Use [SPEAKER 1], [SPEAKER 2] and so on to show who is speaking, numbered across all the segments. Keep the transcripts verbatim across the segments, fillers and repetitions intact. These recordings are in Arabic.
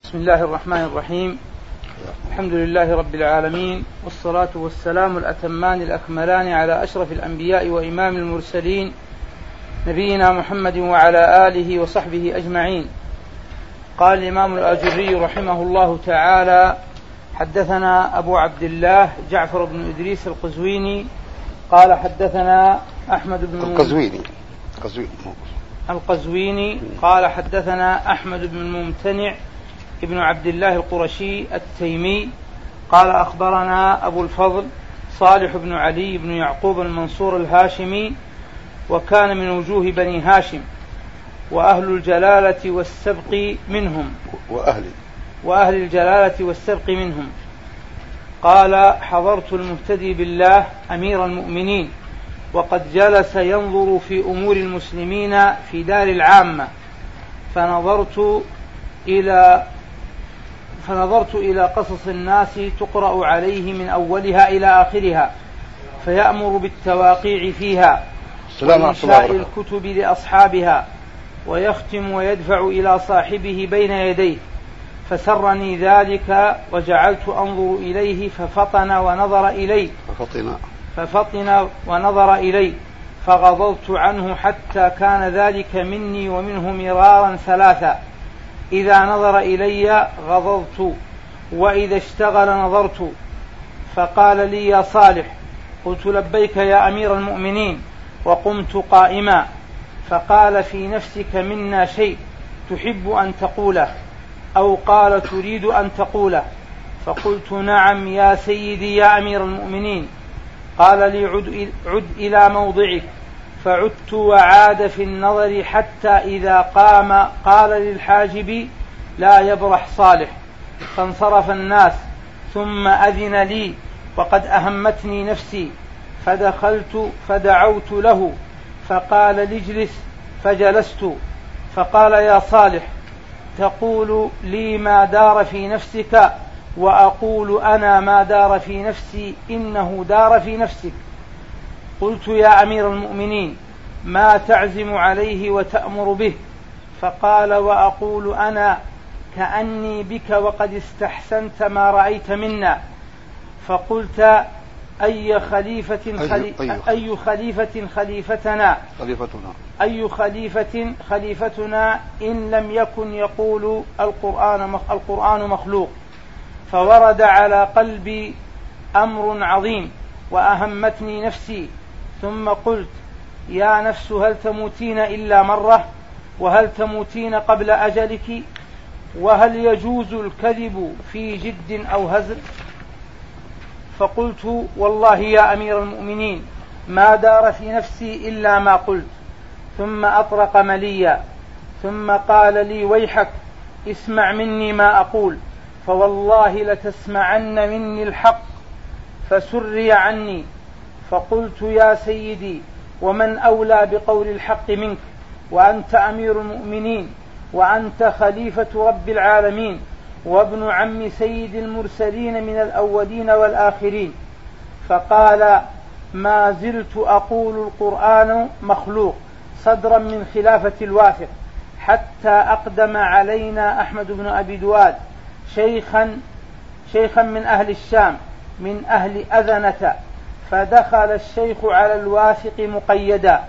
[SPEAKER 1] بسم الله الرحمن الرحيم. الحمد لله رب العالمين، والصلاة والسلام الأتمان الأكملان على أشرف الأنبياء وإمام المرسلين نبينا محمد وعلى آله وصحبه أجمعين. قال الإمام الآجري رحمه الله تعالى: حدثنا أبو عبد الله جعفر بن إدريس القزويني قال حدثنا أحمد بن
[SPEAKER 2] القزويني
[SPEAKER 1] القزويني قال حدثنا أحمد بن الممتنع ابن عبد الله القرشي التيمي قال أخبرنا أبو الفضل صالح بن علي بن يعقوب المنصور الهاشمي، وكان من وجوه بني هاشم، وأهل الجلالة والسبق منهم
[SPEAKER 2] وأهل,
[SPEAKER 1] وأهل الجلالة والسبق منهم. قال: حضرت المهتدي بالله أمير المؤمنين وقد جلس ينظر في أمور المسلمين في دار العامة، فنظرت إلى فنظرت إلى قصص الناس تقرأ عليه من أولها إلى آخرها، فيأمر بالتواقيع فيها وإنشاء الكتب لأصحابها، ويختم ويدفع إلى صاحبه بين يديه، فسرني ذلك وجعلت أنظر إليه ففطن ونظر إلي
[SPEAKER 2] ففطن,
[SPEAKER 1] ففطن ونظر إلي فغضضت عنه حتى كان ذلك مني ومنه مرارا ثلاثا: إذا نظر إلي غضضت، وإذا اشتغل نظرت. فقال لي: يا صالح. قلت: لبيك يا أمير المؤمنين، وقمت قائما. فقال: في نفسك منا شيء تحب أن تقوله، أو قال: تريد أن تقوله؟ فقلت: نعم يا سيدي يا أمير المؤمنين. قال لي: عد, عد إلى موضعك. فعدت وعاد في النظر حتى إذا قام قال للحاجب: لا يبرح صالح. فانصرف الناس، ثم أذن لي وقد أهمتني نفسي، فدخلت فدعوت له، فقال لي: اجلس، فجلست. فقال: يا صالح، تقول لي ما دار في نفسك، وأقول أنا ما دار في نفسي إنه دار في نفسك. قلت: يا أمير المؤمنين، ما تعزم عليه وتأمر به؟ فقال: وأقول أنا كأني بك وقد استحسنت ما رأيت منا. فقلت: أي خليفة خلي... أي خليفة خليفتنا
[SPEAKER 2] خليفتنا
[SPEAKER 1] أي خليفة خليفتنا إن لم يكن يقول القرآن القرآن مخلوق. فورد على قلبي أمر عظيم وأهمتني نفسي، ثم قلت: يا نفس، هل تموتين إلا مرة؟ وهل تموتين قبل أجلك؟ وهل يجوز الكذب في جد أو هزل؟ فقلت: والله يا أمير المؤمنين ما دار في نفسي إلا ما قلت. ثم أطرق مليا، ثم قال لي: ويحك، اسمع مني ما أقول، فوالله لتسمعن مني الحق. فسري عني. فقلت: يا سيدي، ومن أولى بقول الحق منك، وأنت أمير المؤمنين، وأنت خليفة رب العالمين، وابن عم سيد المرسلين من الأولين والآخرين. فقال: ما زلت أقول القرآن مخلوق صدرا من خلافة الواثق، حتى أقدم علينا أحمد بن أبي دواد شيخا شيخا من أهل الشام من أهل أذنة، فدخل الشيخ على الواثق مقيدا،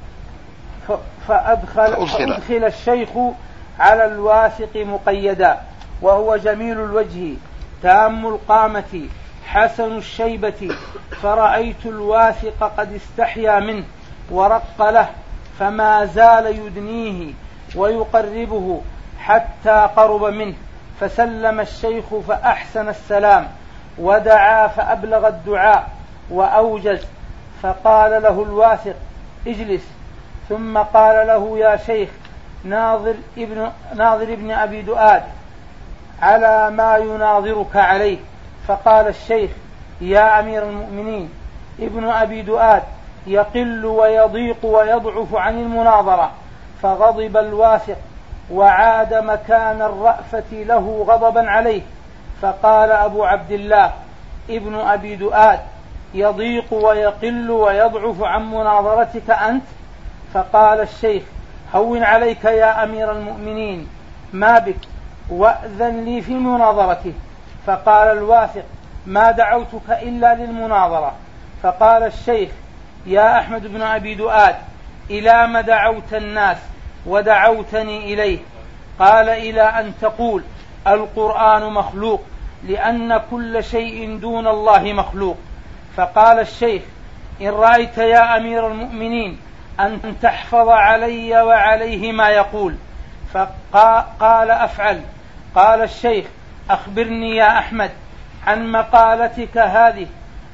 [SPEAKER 1] فأدخل, فأدخل الشيخ على الواثق مقيدا، وهو جميل الوجه تام القامة حسن الشيبة، فرأيت الواثق قد استحيا منه ورق له، فما زال يدنيه ويقربه حتى قرب منه، فسلم الشيخ فأحسن السلام، ودعا فأبلغ الدعاء وأوجز. فقال له الواثق: اجلس. ثم قال له: يا شيخ، ناظر ابن, ناظر ابن أبي دؤاد على ما يناظرك عليه. فقال الشيخ: يا أمير المؤمنين، ابن أبي دؤاد يقل ويضيق ويضعف عن المناظرة. فغضب الواثق وعاد مكان الرأفة له غضبا عليه. فقال أبو عبد الله: ابن أبي دؤاد يضيق ويقل ويضعف عن مناظرتك أنت؟ فقال الشيخ: هون عليك يا أمير المؤمنين، ما بك؟ وأذن لي في مناظرته. فقال الواثق: ما دعوتك إلا للمناظرة. فقال الشيخ: يا أحمد بن أبي دؤاد، إلى ما دعوت الناس ودعوتني إليه؟ قال: إلى أن تقول القرآن مخلوق، لأن كل شيء دون الله مخلوق. فقال الشيخ: إن رأيت يا أمير المؤمنين أن تحفظ علي وعليه ما يقول. فقال: أفعل. قال الشيخ: أخبرني يا أحمد عن مقالتك هذه،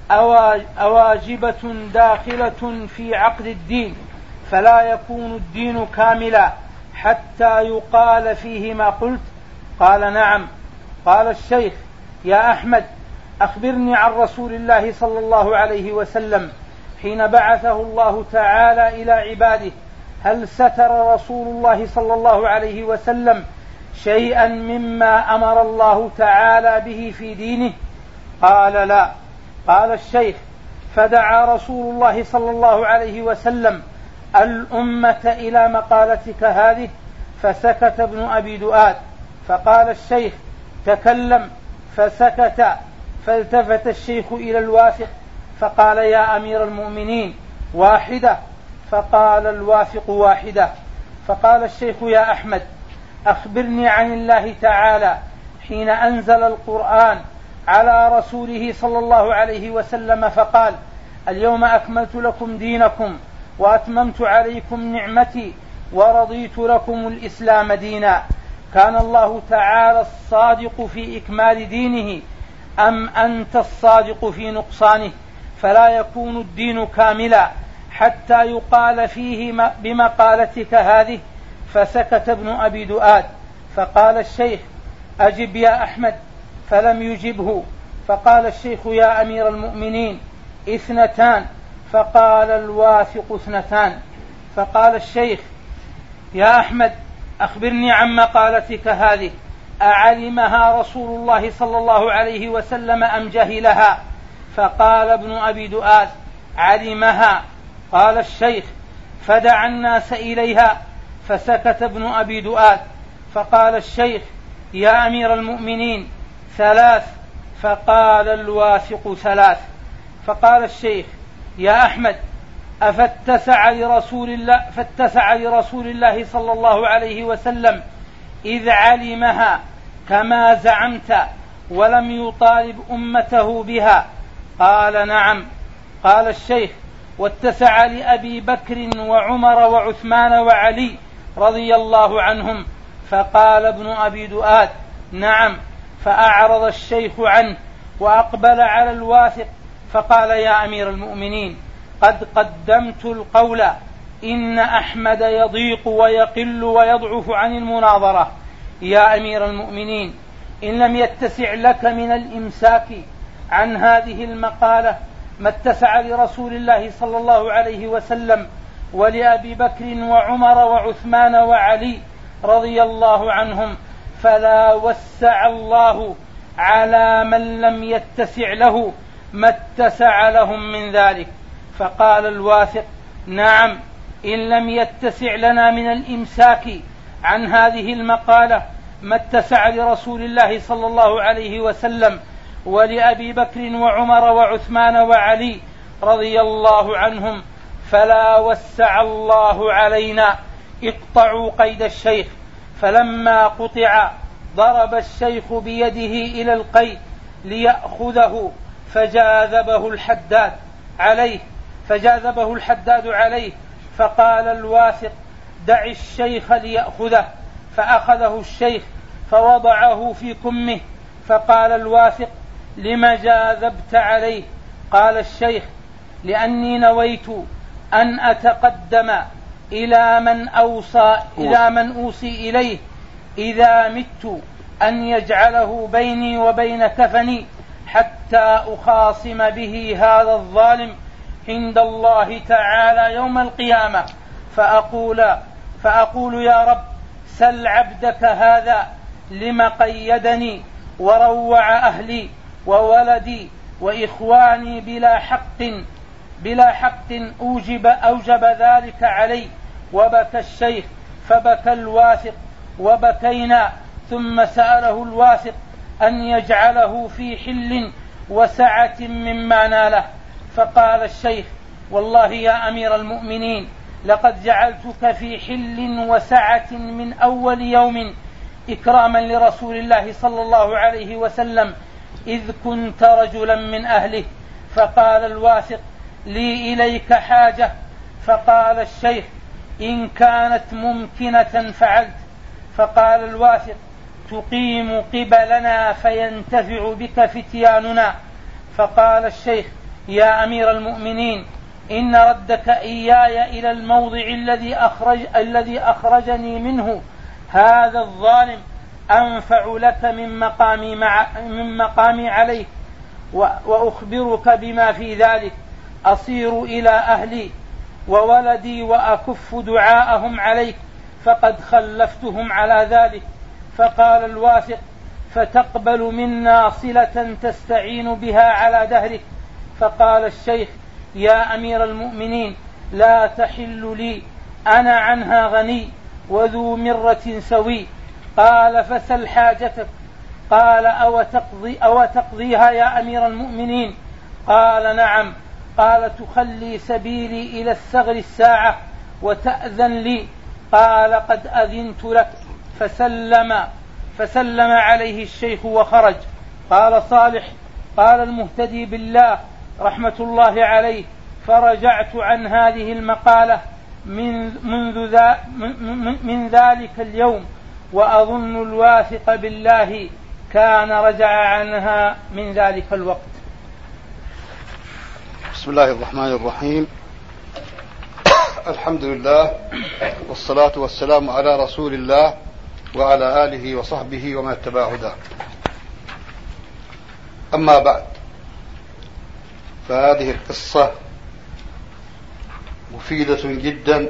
[SPEAKER 1] أواجبة داخلة في عقد الدين، فلا يكون الدين كاملا حتى يقال فيه ما قلت؟ قال: نعم. قال الشيخ: يا أحمد، أخبرني عن رسول الله صلى الله عليه وسلم حين بعثه الله تعالى إلى عباده، هل ستر رسول الله صلى الله عليه وسلم شيئا مما أمر الله تعالى به في دينه؟ قال: لا. قال الشيخ: فدعا رسول الله صلى الله عليه وسلم الأمة إلى مقالتك هذه، فسكت ابن أبي دؤاد. فقال الشيخ: تكلم. فسكت. فالتفت الشيخ إلى الواثق فقال: يا أمير المؤمنين، واحدة. فقال الواثق: واحدة. فقال الشيخ: يا أحمد، أخبرني عن الله تعالى حين أنزل القرآن على رسوله صلى الله عليه وسلم فقال: اليوم أكملت لكم دينكم وأتممت عليكم نعمتي ورضيت لكم الإسلام دينا. كان الله تعالى الصادق في إكمال دينه أم أنت الصادق في نقصانه؟ فلا يكون الدين كاملا حتى يقال فيه بمقالتك هذه. فسكت ابن أبي دؤاد. فقال الشيخ: أجب يا أحمد. فلم يجبه. فقال الشيخ: يا أمير المؤمنين، اثنتان. فقال الواثق: اثنتان. فقال الشيخ: يا أحمد، أخبرني عن مقالتك هذه، أعلمها رسول الله صلى الله عليه وسلم أم جهلها؟ فقال ابن أبي دؤاد: علمها. قال الشيخ: فدع الناس إليها. فسكت ابن أبي دؤاد. فقال الشيخ: يا أمير المؤمنين، ثلاث. فقال الواثق: ثلاث. فقال الشيخ: يا أحمد، أفتسع لرسول الله, فاتسع لرسول الله صلى الله عليه وسلم إذ علمها كما زعمت ولم يطالب أمته بها؟ قال: نعم. قال الشيخ: واتسع لأبي بكر وعمر وعثمان وعلي رضي الله عنهم؟ فقال ابن أبي دؤاد: نعم. فأعرض الشيخ عنه وأقبل على الواثق فقال: يا أمير المؤمنين، قد قدمت القول، إن أحمد يضيق ويقل ويضعف عن المناظرة. يا أمير المؤمنين، إن لم يتسع لك من الإمساك عن هذه المقالة ما اتسع لرسول الله صلى الله عليه وسلم ولأبي بكر وعمر وعثمان وعلي رضي الله عنهم، فلا وسع الله على من لم يتسع له ما اتسع لهم من ذلك. فقال الواثق: نعم، إن لم يتسع لنا من الإمساك عن هذه المقالة ما اتسع لرسول الله صلى الله عليه وسلم ولأبي بكر وعمر وعثمان وعلي رضي الله عنهم، فلا وسع الله علينا. اقطعوا قيد الشيخ. فلما قطع ضرب الشيخ بيده إلى القيد ليأخذه، فجاذبه الحداد عليه فجاذبه الحداد عليه فقال الواثق: دع الشيخ ليأخذه. فأخذه الشيخ فوضعه في كمه. فقال الواثق: لم جاذبت عليه؟ قال الشيخ: لأني نويت أن أتقدم إلى من أوصى إلى من أوصي إليه إذا مت أن يجعله بيني وبين كفني حتى أخاصم به هذا الظالم عند الله تعالى يوم القيامة، فأقول, فأقول يا رب سل عبدك هذا لما قيدني وروع أهلي وولدي وإخواني بلا حق بلا حق أوجب, أوجب ذلك علي. وبكى الشيخ فبكى الواثق وبكينا ثم سأله الواثق أن يجعله في حل وسعة مما ناله، فقال الشيخ: والله يا أمير المؤمنين لقد جعلتك في حل وسعة من أول يوم إكراما لرسول الله صلى الله عليه وسلم إذ كنت رجلا من أهله. فقال الواثق: لي إليك حاجة. فقال الشيخ: إن كانت ممكنة فعلت. فقال الواثق: تقيم قبلنا فينتفع بك فتياننا. فقال الشيخ: يا أمير المؤمنين إن ردك إياي إلى الموضع الذي أخرج الذي أخرجني منه هذا الظالم أنفع لك من مقامي, مع من مقامي عليك، وأخبرك بما في ذلك. أصير إلى أهلي وولدي وأكف دعاءهم عليك، فقد خلفتهم على ذلك. فقال الواثق: فتقبل منا صلة تستعين بها على دهرك. فقال الشيخ: يا أمير المؤمنين لا تحل لي، أنا عنها غني وذو مرة سوي. قال: فسل حاجتك. قال: أو, تقضي أو تقضيها يا أمير المؤمنين؟ قال: نعم. قال: تخلي سبيلي إلى الثغر الساعة وتأذن لي. قال: قد أذنت لك. فسلم فسلم عليه الشيخ وخرج. قال صالح: قال المهتدي بالله رحمة الله عليه: فرجعت عن هذه المقالة من, منذ ذا من ذلك اليوم، وأظن الواثق بالله كان رجع عنها من ذلك الوقت.
[SPEAKER 2] بسم الله الرحمن الرحيم. الحمد لله والصلاة والسلام على رسول الله وعلى آله وصحبه ومن اتبع هداه. أما بعد، فهذه القصة مفيدة جدا.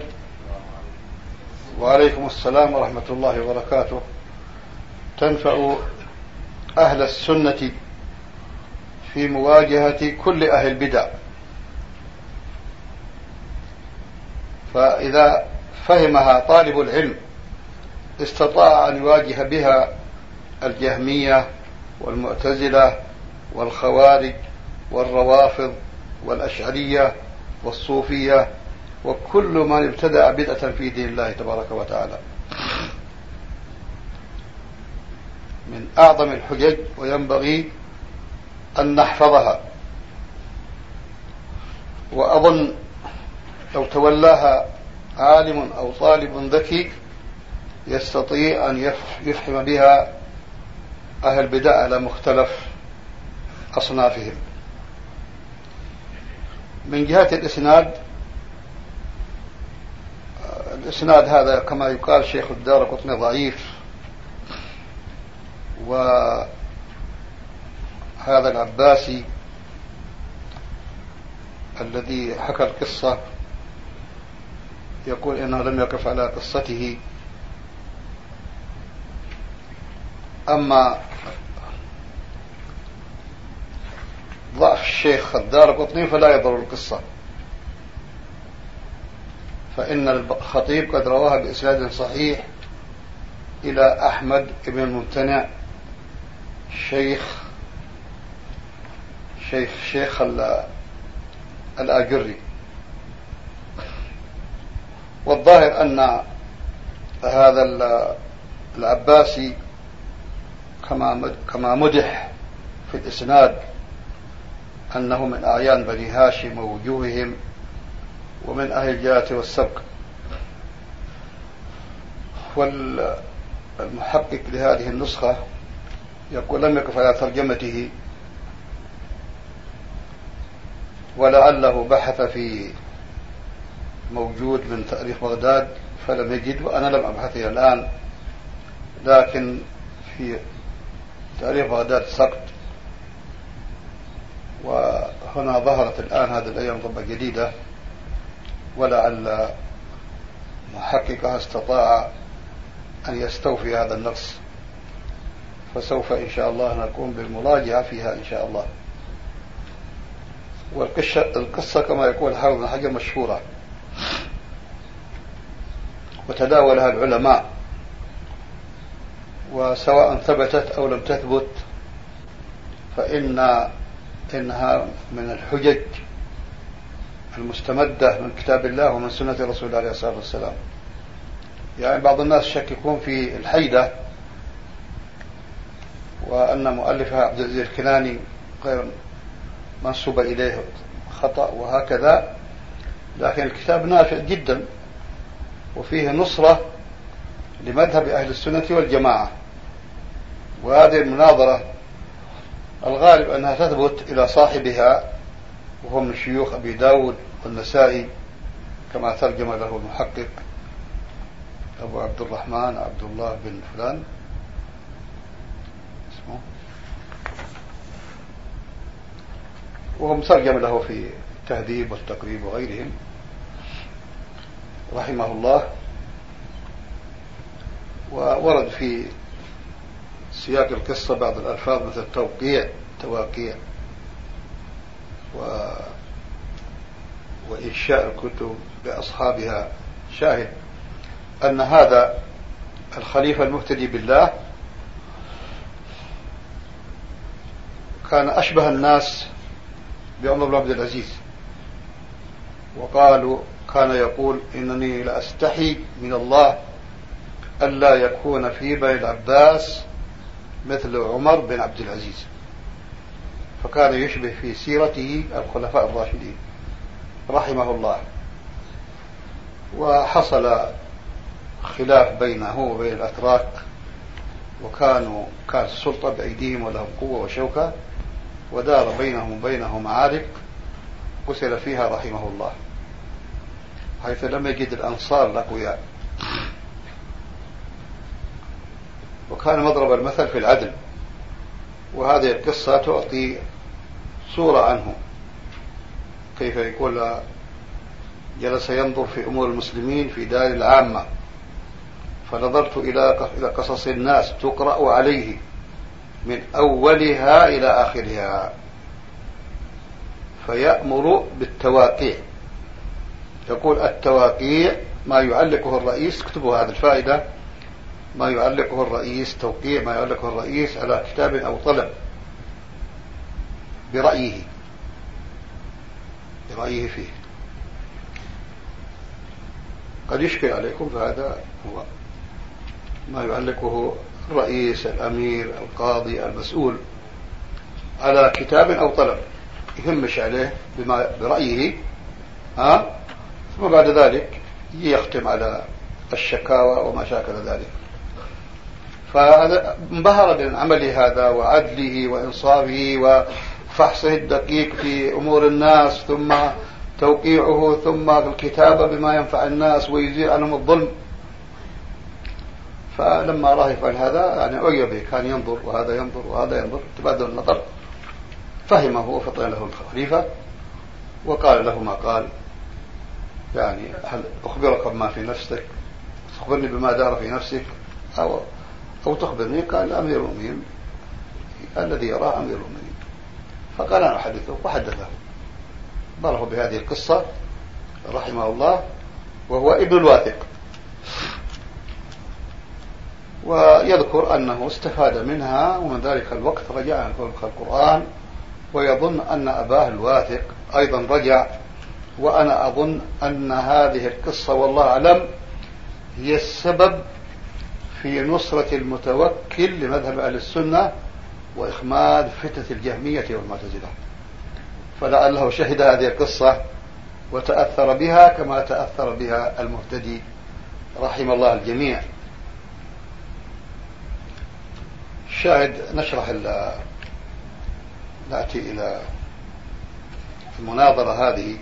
[SPEAKER 2] وعليكم السلام ورحمة الله وبركاته. تنفع أهل السنة في مواجهة كل أهل البدع، فإذا فهمها طالب العلم استطاع أن يواجه بها الجهمية والمعتزلة والخوارج والروافض والأشعرية والصوفية وكل من ابتدع بدعة في دين الله تبارك وتعالى. من أعظم الحجج وينبغي أن نحفظها، وأظن لو تولاها عالم أو طالب ذكي يستطيع أن يفهم بها أهل البدع على مختلف أصنافهم. من جهة الإسناد، الإسناد هذا كما يقال شيخ الدارقطني ضعيف، وهذا العباسي الذي حكى القصة يقول إنه لم يقف على قصته. أما ضعف الشيخ الدارقطني فلا يضر القصة، فإن الخطيب قد رواها بإسناد صحيح إلى أحمد بن الممتنع شيخ شيخ شيخ الآجري. والظاهر أن هذا العباسي كما مدح في الإسناد أنه من أعيان بني هاشم ووجوههم ومن أهل الجهة والسبق. والمحقق لهذه النسخة يقول لم يقف على ترجمته، ولعله بحث في موجود من تاريخ بغداد فلم يجد، وأنا لم أبحث إلى الآن، لكن في تاريخ بغداد سقط. وهنا ظهرت الآن هذه الأيام ضبة جديدة، ولعل محققها استطاع أن يستوفي هذا النقص، فسوف إن شاء الله نقوم بالمراجعة فيها إن شاء الله. والقصة كما يقول حافظ بن حجر مشهورة وتداولها العلماء، وسواء ثبتت أو لم تثبت فإن إنها من الحجج المستمدة من كتاب الله ومن سنة رسول الله عليه الصلاة والسلام. يعني بعض الناس يشككون في الحيدة وأن مؤلفها عبد العزيز الكناني غير منسوب إليه خطأ وهكذا، لكن الكتاب نافع جدا وفيه نصرة لمذهب أهل السنة والجماعة. وهذه المناظرة الغالب أنها تثبت إلى صاحبها وهو من شيوخ أبي داود والنسائي كما ترجم له المحقق أبو عبد الرحمن عبد الله بن فلان اسمه، وهو مترجم له في التهذيب والتقريب وغيرهم رحمه الله. وورد في سياق القصة بعض الألفاظ مثل توقيع تواقيع و... وإنشاء الكتب بأصحابها. شاهد أن هذا الخليفة المهتدي بالله كان أشبه الناس بعمر بن عبد العزيز، وقالوا كان يقول إنني لأستحي من الله ألا يكون في بني العباس مثل عمر بن عبد العزيز، فكان يشبه في سيرته الخلفاء الراشدين رحمه الله. وحصل خلاف بينه وبين الأتراك، وكانوا كانت السلطة بأيديهم ولهم قوة وشوكة، ودار بينهم وبينه معارك قتل فيها رحمه الله، حيث لم يجد الأنصار الأقوياء. وكان مضرب المثل في العدل، وهذه القصة تعطي صورة عنه، كيف يقول جلس ينظر في أمور المسلمين في دار العامة فنظرت إلى قصص الناس تقرأ عليه من أولها إلى آخرها، فيأمر بالتواقيع. يقول التواقيع ما يعلقه الرئيس، اكتبوا هذه الفائدة، ما يعلقه الرئيس، توقيع ما يعلقه الرئيس على كتاب أو طلب برأيه برأيه فيه. قد يشكل عليكم، فهذا هو ما يعلقه الرئيس الأمير القاضي المسؤول على كتاب أو طلب، يهمش عليه بما برأيه ها، ثم بعد ذلك يختم على الشكاوى وما شاكل ذلك. فانبهر بالعمل هذا وعدله وإنصافه وفحصه الدقيق في أمور الناس، ثم توقيعه، ثم الكتابة بما ينفع الناس ويزيل عنهم الظلم. فلما رأى يفعل هذا يعني أعجب به، كان ينظر وهذا ينظر وهذا ينظر، تبادل النظر، فهمه وفطن له الخليفة وقال له ما قال، يعني هل أخبرك بما في نفسك، تخبرني بما دار في نفسك أو أو تخبرني؟ قال أمير المؤمنين الذي يراه أمير المؤمنين. فقال أنا أحدثه، وحدثه ضره بهذه القصة رحمه الله، وهو ابن الواثق. ويذكر أنه استفاد منها، ومن ذلك الوقت رجع عن القرآن، ويظن أن أباه الواثق أيضا رجع. وأنا أظن أن هذه القصة والله أعلم هي السبب في نصرة المتوكل لمذهب أهل السنة وإخماد فتنة الجهمية والمعتزلة، فلعله شهد هذه القصة وتأثر بها كما تأثر بها المهتدي رحم الله الجميع. شاهد نشرح نأتي إلى المناظرة هذه.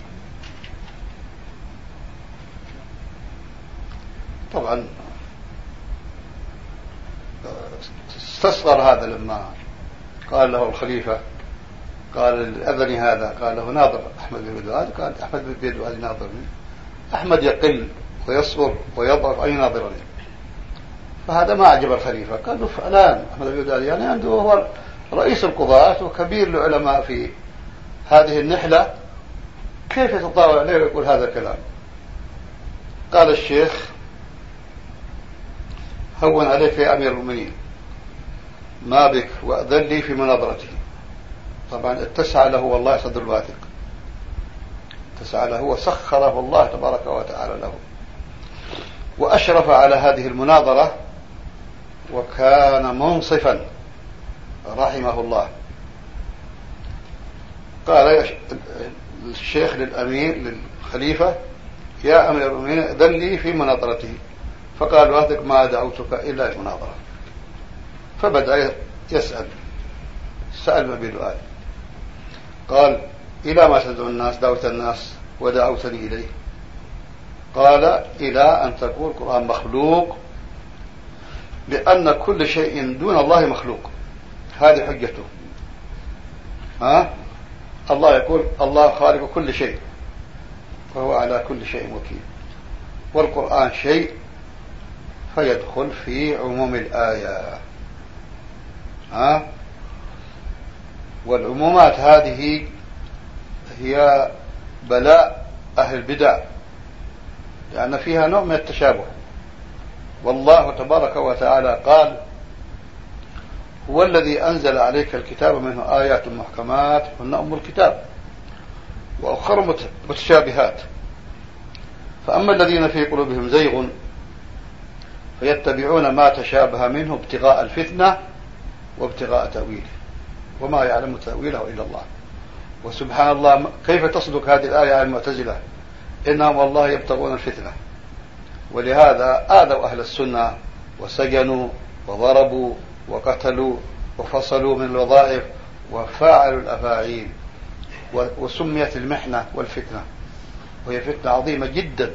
[SPEAKER 2] طبعا استصغر هذا لما قال له الخليفة، قال الأذني هذا، قال له ناظر أحمد بن بدواد، قال أحمد بن بدواد ناظرني. أحمد يقل ويصغر ويضعف، أي ناظرني؟ فهذا ما أعجب الخليفة. قال له فلان أحمد بن بدواد يعني عنده هو رئيس القضاة وكبير العلماء في هذه النحلة، كيف يتطاول عليه ويقول هذا الكلام؟ قال الشيخ هون عليك يا أمير المؤمنين، ما بك وأذن لي في مناظرته. طبعا اتسع له والله صدر الواثق، اتسع له وسخره الله تبارك وتعالى له، وأشرف على هذه المناظرة، وكان منصفا رحمه الله. قال الشيخ للأمير للخليفة: يا أمير المؤمنين أذن لي في مناظرته. فقال الواثق: ما دعوتك إلا المناظرة. فبدأ يسأل، سأل ما بالآل، قال: إلى ما تدعو الناس؟ دعوت الناس ودعوتني إليه. قال: إلى أن تقول القرآن مخلوق، لأن كل شيء دون الله مخلوق. هذه حجته. ها؟ الله يقول: الله خالق كل شيء وهو على كل شيء وكيل، والقرآن شيء فيدخل في عموم الآية. ها؟ والعمومات هذه هي بلاء أهل البدع، لأن فيها نوع من التشابه. والله تبارك وتعالى قال: هو الذي أنزل عليك الكتاب منه آيات محكمات هن أم الكتاب وأخر متشابهات، فأما الذين في قلوبهم زيغ فيتبعون ما تشابه منه ابتغاء الفتنة وابتغاء تأويله وما يعلم تأويله إلا الله. وسبحان الله، كيف تصدق هذه الآية على المعتزلة؟ إنهم والله يبتغون الفتنة، ولهذا آذوا أهل السنة وسجنوا وضربوا وقتلوا وفصلوا من الوظائف وفاعلوا الأفاعيل، وسميت المحنة والفتنة، وهي فتنة عظيمة جدا.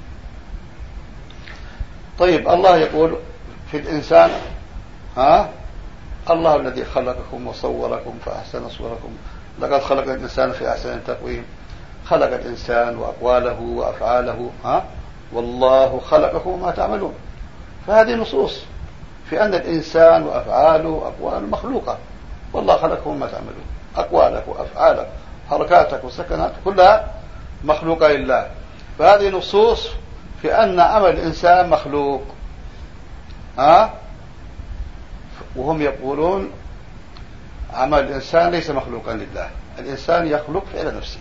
[SPEAKER 2] طيب، الله يقول في الإنسان: ها الله الذي خلقكم وصوركم فأحسن صوركم، لقد خلق الإنسان في أحسن تقويم. خلق الإنسان وأقواله وأفعاله، ها والله خلقكم وما تعملون. فهذه نصوص في أن الإنسان وأفعاله وأقواله مخلوقة، والله خلقكم وما تعملون. أقوالك وأفعالك حركاتك وسكناتك كلها مخلوقة لله. فهذه نصوص في أن عمل الإنسان مخلوق. ها؟ وهم يقولون عمل الإنسان ليس مخلوقا لله، الإنسان يخلق فعل نفسه.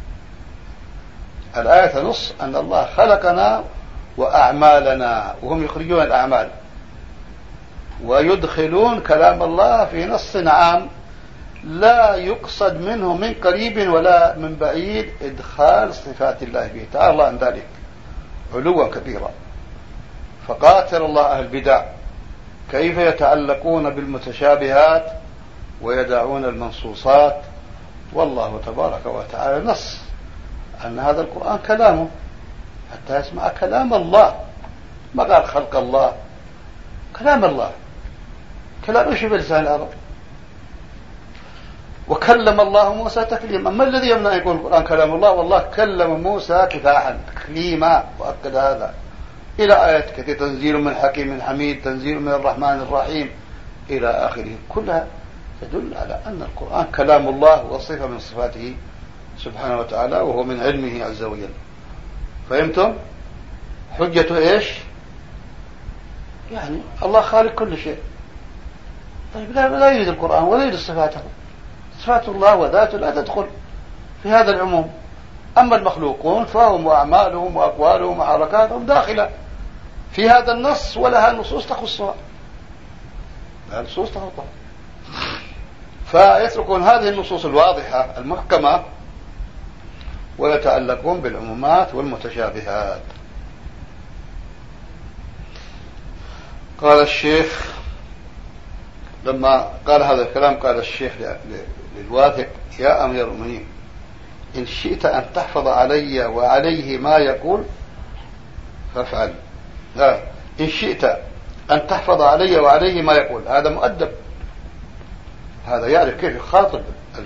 [SPEAKER 2] الآية تنص أن الله خلقنا وأعمالنا، وهم يخرجون الأعمال ويدخلون كلام الله في نص عام لا يقصد منه من قريب ولا من بعيد إدخال صفات الله فيه، تعالى الله عن ذلك علوا كبيرا. فقاتل الله أهل البدع كيف يتعلقون بالمتشابهات ويدعون المنصوصات. والله تبارك وتعالى نص أن هذا القرآن كلامه حتى يسمع كلام الله، ما قال خلق الله، كلام الله، كلام ايش بلسان العرب. وكلم الله موسى تكليما. ما الذي يمنع يقول القرآن كلام الله؟ والله كلم موسى كفاحا تكليما، وأكد هذا إلى آية كثير: تنزيل من حكيم حميد، تنزيل من الرحمن الرحيم، إلى آخره. كلها تدل على أن القرآن كلام الله وصفة من صفاته سبحانه وتعالى، وهو من علمه عز وجل. فهمتم؟ حجته إيش؟ يعني الله خالق كل شيء. طيب، لا, لا يريد القرآن ولا يريد صفاته، صفات الله وذاته لا تدخل في هذا العموم. أما المخلوقون فهم وأعمالهم وأقوالهم وحركاتهم داخلة في هذا النص، ولها نصوص تخصها، لها نصوص تخصها. فيتركون هذه النصوص الواضحة المحكمة ويتعلقون بالعمومات والمتشابهات. قال الشيخ لما قال هذا الكلام، قال الشيخ للواثق: يا أمير المؤمنين، إن شئت أن تحفظ علي وعليه ما يقول فافعل. لا، إن شئت أن تحفظ علي وعليه ما يقول. هذا مؤدب، هذا يعرف كيف يخاطب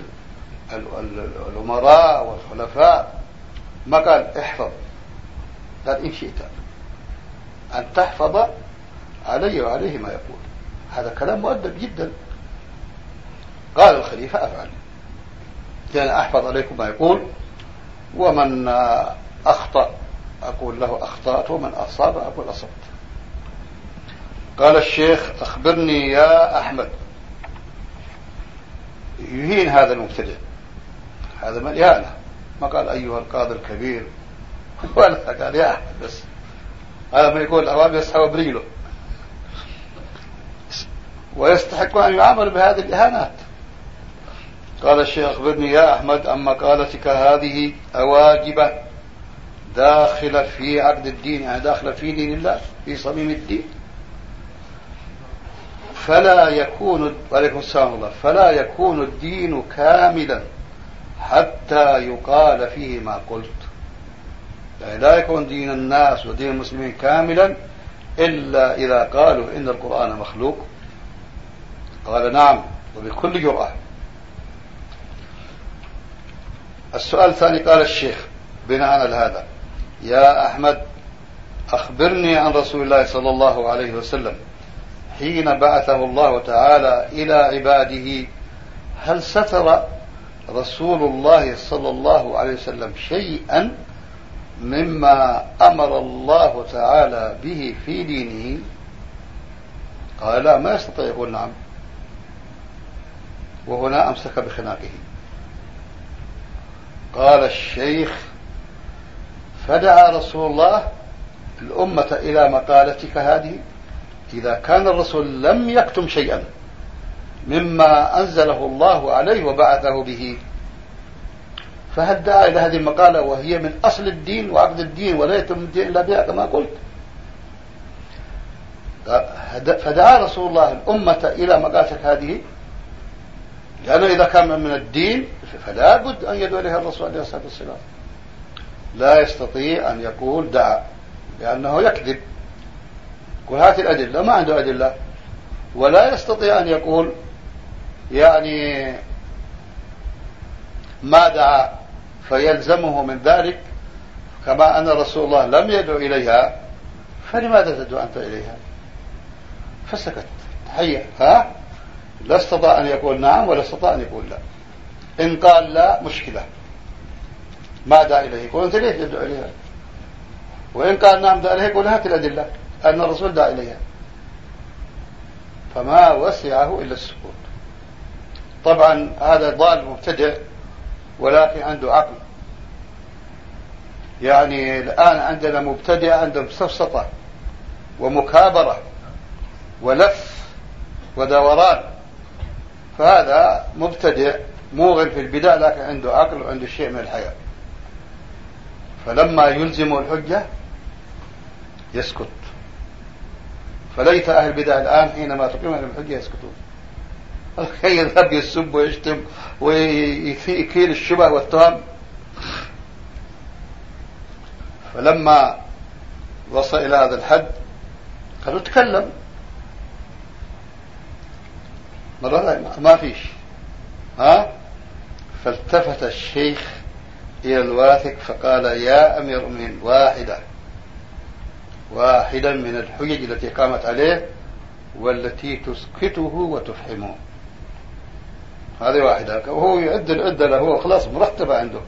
[SPEAKER 2] الأمراء والخلفاء. ما قال احفظ، قال إن شئت أن تحفظ علي وعليه ما يقول. هذا كلام مؤدب جدا. قال الخليفة: أفعل، يعني أحفظ عليكم ما يقول، ومن أخطأ أقول له أخطأت، ومن أصاب أقول أصبت. قال الشيخ: أخبرني يا أحمد يهين هذا المبتدع، هذا من إهانة. ما قال أيها القاضي الكبير ولا قال يا أحمد، بس هذا ما يقول الأوام يسحب بريله، ويستحق أن يعامل بهذه الإهانات. قال الشيخ أخبرني يا أحمد عن مقالتك هذه أواجبة داخلة في عقد الدين، يعني داخلة في دين الله، في صميم الدين، فلا يكون عليكم السلام الله فلا يكون الدين كاملا حتى يقال فيه ما قلت. يعني لا يكون دين الناس ودين المسلمين كاملا إلا إذا قالوا إن القرآن مخلوق. قال نعم وبكل جرأة. السؤال الثاني، قال الشيخ بناء على هذا: يا أحمد أخبرني عن رسول الله صلى الله عليه وسلم حين بعثه الله تعالى إلى عباده، هل ستر رسول الله صلى الله عليه وسلم شيئا مما أمر الله تعالى به في دينه؟ قال لا، ما يستطيع يقول نعم. وهنا أمسك بخناقه. قال الشيخ: فدعا رسول الله الأمة إلى مقالتك هذه؟ إذا كان الرسول لم يكتم شيئا مما أنزله الله عليه وبعثه به، فهل دعا إلى هذه المقالة وهي من أصل الدين وعقد الدين ولا يتم الدين إلا بها كما قلت؟ فدعا رسول الله الأمة إلى مقالتك هذه، لأنه إذا كان من الدين فلا بد أن يدعو إليها الرسول عليه الصلاة والسلام. لا يستطيع أن يقول دعا، لأنه يكذب. يقول هات الأدلة، ما عنده أدلة. ولا يستطيع أن يقول يعني ما دعا فيلزمه من ذلك، كما أن رسول الله لم يدعو إليها، فلماذا تدعو أنت إليها؟ فسكت تحية. ها لا استطاع أن يقول نعم ولا استطاع أن يقول لا. إن قال لا مشكلة، ما دعا إليه، يقول أنت ليش تدعو إليها؟ وإن قال نعم دعا إليه، يقول هات الأدلة أن الرسول دعا إليها. فما وسعه إلا السكوت. طبعا هذا ضال مبتدع ولكن عنده عقل. يعني الآن عندنا مبتدع عندهم سفسطة ومكابرة ولف ودوران، فهذا مبتدع موغل في البدع لكن عنده عقل وعنده شيء من الحياة. فلما يلزم الحجة يسكت. فليت أهل البدع الآن حينما تقيم لهم الحجة يسكتون. الخير يذهب يسب ويشتم ويكيل الشبه والتهم. فلما وصل إلى هذا الحد قالوا تكلم. مرة ما فيش. ها فالتفت الشيخ إلى الواثق فقال: يا أمير المؤمنين، واحدة واحدا من الحجج التي قامت عليه والتي تسكته وتفحمه، هذه واحدة. وهو يعد العدة له، هو خلاص مرتبة عنده.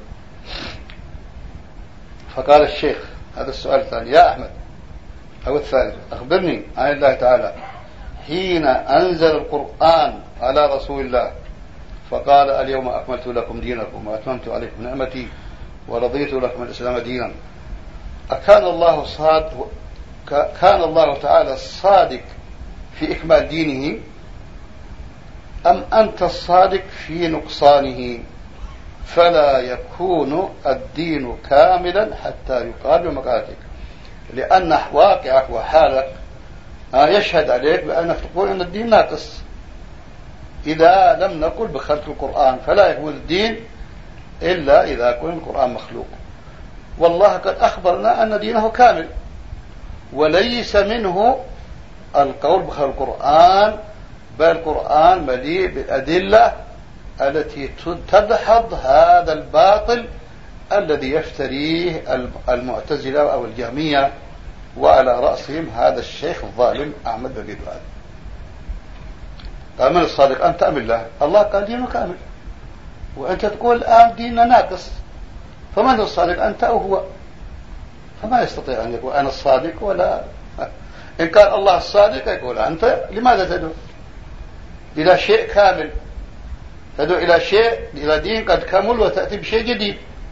[SPEAKER 2] فقال الشيخ: هذا السؤال الثاني يا أحمد أو الثالث، أخبرني عن الله تعالى حين أنزل القرآن على رسول الله فقال: اليوم أكملت لكم دينكم وأتممت عليكم نعمتي ورضيت لكم الإسلام دينا. أكان الله صادق كان الله تعالى الصادق في إكمال دينه أم أنت الصادق في نقصانه؟ فلا يكون الدين كاملا حتى يقال بمقالتك، لأن واقعك وحالك يشهد عليك بأنك تقول أن الدين ناقص. إذا لم نقل بخلق القرآن فلا يكون الدين إلا إذا كان القرآن مخلوق. والله قد أخبرنا أن دينه كامل، وليس منه القول بخلق القرآن، بل القرآن مليء بالأدلة التي تدحض هذا الباطل الذي يفتريه المعتزلة أو الجهمية، وعلى رأسهم هذا الشيخ الظالم أحمد بن دؤاد. قال: من الصادق أنت أم الله؟ الله قال دينه كامل، وأنت تقول الآن ديننا ناقص، فمن الصادق أنت أو هو؟ فما يستطيع أن يقول أنا الصادق ولا إن كان الله الصادق يقول أنت لماذا تدعو إلى شيء كامل؟ تدعو إلى شيء، إلى دين قد كمل وتأتي بشيء جديد.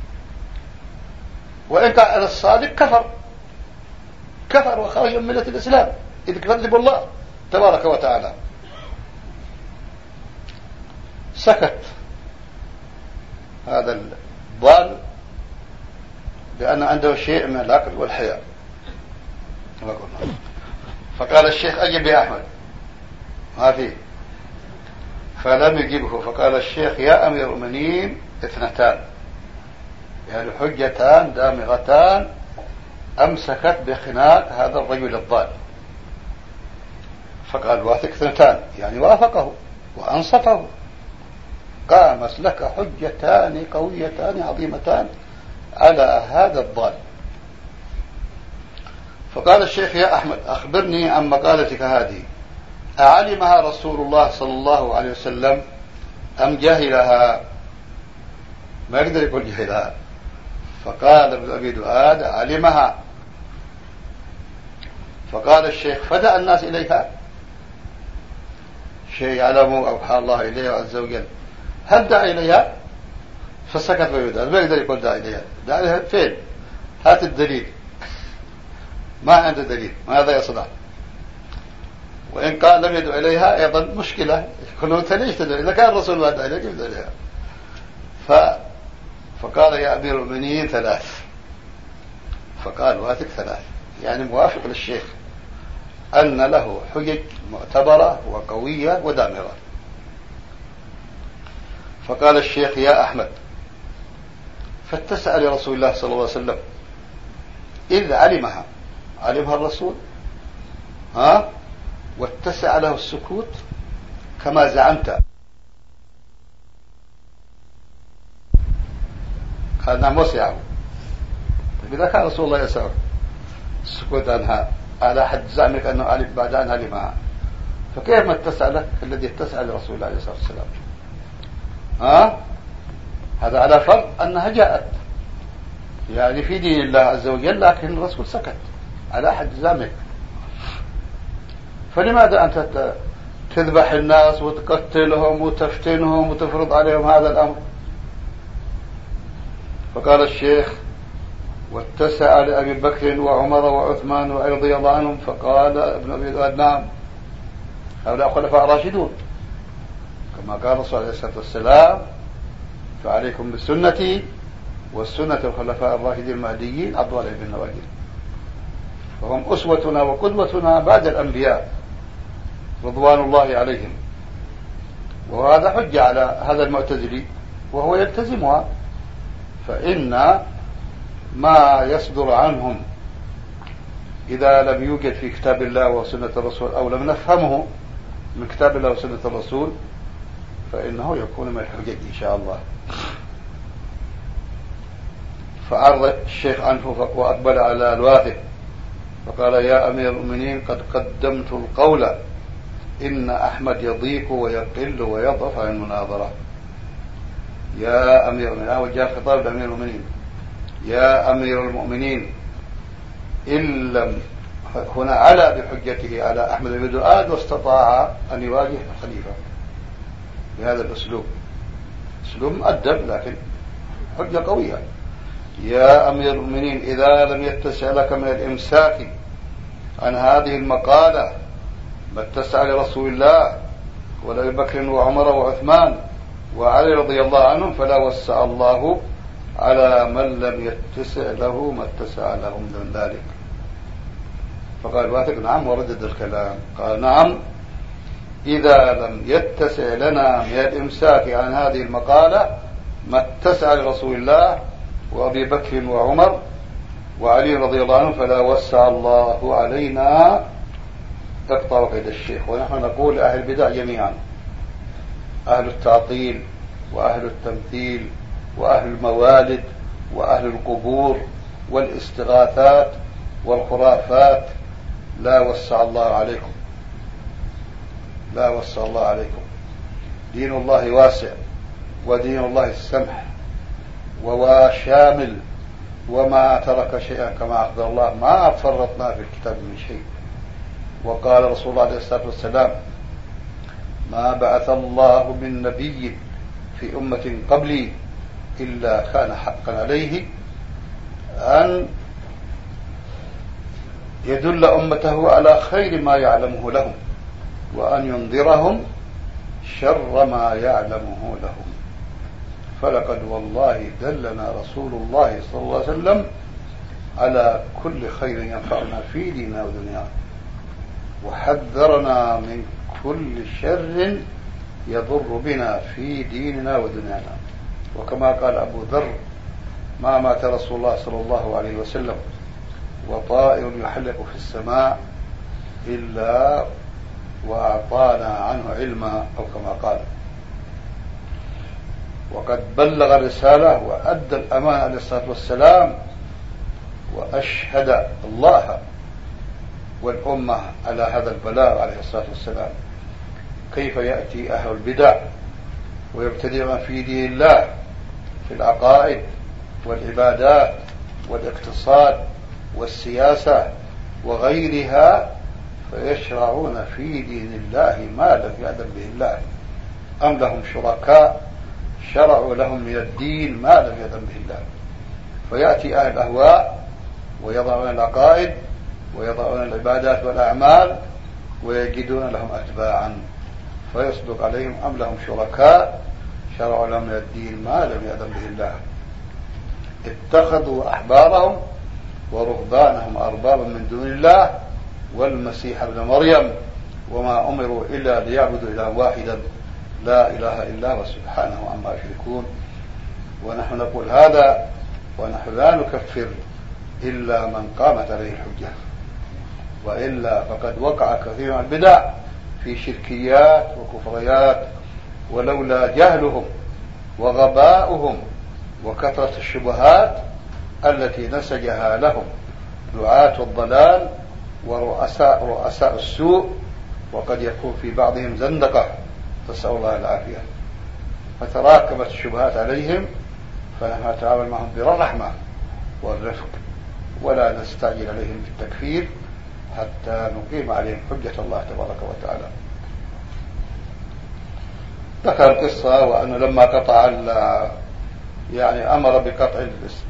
[SPEAKER 2] وإن كان على الصادق كفر كفر وخرج من ملة الإسلام إذ كذب الله تبارك وتعالى. سكت هذا الضال لأن عنده شيء من العقل والحياء. فقال الشيخ أجب يا أحمد، ما فيه. فلم يجبه. فقال الشيخ يا أمير المؤمنين اثنتان، يعني حجتان دامغتان أمسكت بخناق هذا الرجل الضال. فقال واثق اثنتان، يعني وافقه وأنصفه. قامت لك حجتان قويتان عظيمتان على هذا الضال. فقال الشيخ يا أحمد أخبرني عن مقالتك هذه، أعلمها رسول الله صلى الله عليه وسلم أم جهلها؟ ما يقدر يقول جهلها. فقال ابن أبي دؤاد علمها. فقال الشيخ فدأ الناس إليها، شيء يعلمه أوحى الله إليه عز وجل، هل دعا إليها؟ فسكت ابن دؤاد، ما يقدر يقول دعا إليها. دعا إليها فين؟ هات الدليل. ما عنده دليل، ماذا يصنع؟ وإن قال لم يدعو إليها أيضا مشكلة، كله أنت ليش تدعو؟ إذا كان الرسول ما دعا إليها كيف يدعو إليها؟ ف... فقال يا أمير المؤمنين ثلاث. فقال واثق ثلاث، يعني موافق للشيخ أن له حجج معتبرة وقوية ودامرة. فقال الشيخ يا أحمد فاتسأل لرسول الله صلى الله عليه وسلم إذ علمها، علمها الرسول ها واتسع له السكوت كما زعمت. قال نعم وسعه. إذا كان رسول الله يسعه السكوت عنها على حد زعمك أنه علم بعد أن علمها، فكيف ما اتسع لك الذي اتسع لرسول الله عليه الصلاة والسلام؟ ها هذا على فرض أنها جاءت يعني في دين الله عز وجل، لكن الرسول سكت على حد زعمك. فلماذا أنت تذبح الناس وتقتلهم وتفتنهم وتفرض عليهم هذا الأمر؟ فقال الشيخ واتسع لأبي بكر وعمر وعثمان رضي الله عنهم. فقال ابن أبي دؤاد نعم هؤلاء خلفاء راشدون كما قال الرسول عليه الصلاة والسلام فعليكم بسنتي والسنة الخلفاء الراشدين المهديين عضوا عليهم بالنواجذ، فهم أسوتنا وقدوتنا بعد الأنبياء رضوان الله عليهم. وهذا حجة على هذا المعتزلي وهو يلتزمها، فإن ما يصدر عنهم إذا لم يوجد في كتاب الله وسنة الرسول أو لم نفهمه من كتاب الله وسنة الرسول فإنه يكون من الحجج إن شاء الله. فعرض الشيخ عنه وأقبل على الواثق فقال يا أمير المؤمنين قد قدمت القول إن أحمد يضيق ويقل ويضعف عن المناظرة. يا أمير المؤمنين، وجاء خطاب لأمير المؤمنين يا أمير المؤمنين إن لم هنا على بحجته على أحمد بن دؤاد واستطاع أن يواجه الخليفة بهذا الأسلوب، أسلوب مؤدب لكن حجة قوية. يا أمير المؤمنين إذا لم يتسع لك من الإمساك عن هذه المقالة ما اتسع لرسول الله ولأبي بكر وعمر وعثمان وعلي رضي الله عنهم فلا وسع الله على من لم يتسع له ما اتسع لهم من ذلك. فقال واثق نعم وردد الكلام. قال نعم إذا لم يتسع لنا من الإمساك عن هذه المقالة ما اتسع لرسول الله وأبي بكر وعمر وعلي رضي الله عنهم فلا وسع الله علينا. تقطع قيد الشيخ. ونحن نقول أهل البدع جميعا، أهل التعطيل وأهل التمثيل وأهل الموالد وأهل القبور والاستغاثات والخرافات لا وسع الله عليكم، لا وسع الله عليكم. دين الله واسع ودين الله السمح وشامل وما ترك شيئا كما أخبر الله ما فرطنا في الكتاب من شيء. وقال رسول الله عليه الصلاة والسلام ما بعث الله من نبي في أمة قبلي إلا كان حقا عليه أن يدل أمته على خير ما يعلمه لهم وأن ينذرهم شر ما يعلمه لهم. فلقد والله دلنا رسول الله صلى الله عليه وسلم على كل خير ينفعنا في ديننا ودنيانا، وحذرنا من كل شر يضر بنا في ديننا ودنيانا. وكما قال أبو ذر: ما مات رسول الله صلى الله عليه وسلم وطائر يحلق في السماء إلا وأعطانا عنه علما، أو كما قال. وقد بلغ الرسالة وأدى الأمانة عليه الصلاة والسلام، وأشهد الله والأمة على هذا البلاغ عليه الصلاة والسلام. كيف يأتي أهل البدع ويبتدعون في دين الله في العقائد والعبادات والاقتصاد والسياسة وغيرها فيشرعون في دين الله ما لم يأذن به الله، أم لهم شركاء شرعوا لهم من الدين ما لم يأذن به الله. فيأتي أهل الأهواء ويضعون العقائد ويضعون العبادات والأعمال ويجدون لهم أتباعا فيصدق عليهم: أم لهم شركاء شرعوا لهم من الدين ما لم يأذن به الله. اتخذوا أحبارهم ورهبانهم أربابا من دون الله والمسيح ابن مريم وما أمروا إلا ليعبدوا إلها واحدا لا إله إلا هو سبحانه عما يشركون. ونحن نقول هذا ونحن لا نكفر إلا من قامت عليه الحجة، وإلا فقد وقع كثير من البدع في شركيات وكفريات، ولولا جهلهم وغباؤهم وكثرة الشبهات التي نسجها لهم دعاة الضلال ورؤساء رؤساء السوء، وقد يكون في بعضهم زندقة، نسأل الله العافية. فتراكمت الشبهات عليهم، فنحن نتعامل معهم بالرحمة والرفق، ولا نستعجل عليهم بالتكفير حتى نقيم عليهم حجة الله تبارك وتعالى. ذكر القصة وأنه لما قطع يعني أمر بقطع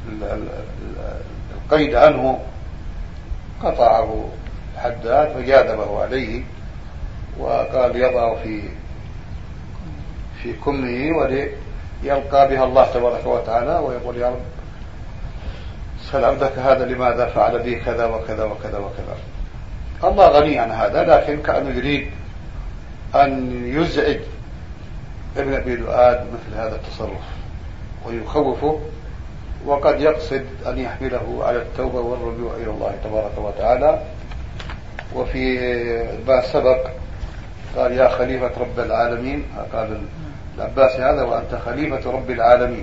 [SPEAKER 2] القيد عنه قطعه الحداد فجاذبه عليه وقال يضع في في كمه وليلقى بها الله تبارك وتعالى ويقول: يا رب سل عبدك هذا لماذا فعل بي كذا وكذا وكذا وكذا. الله غني عن هذا، لكن كأنه يريد أن يزعج ابن أبي دؤاد مثل هذا التصرف ويخوفه، وقد يقصد أن يحمله على التوبة والرجوع إلى الله تبارك وتعالى. وفي ما سبق قال: يا خليفة رب العالمين، قال العباس هذا: وأنت خليفة رب العالمين.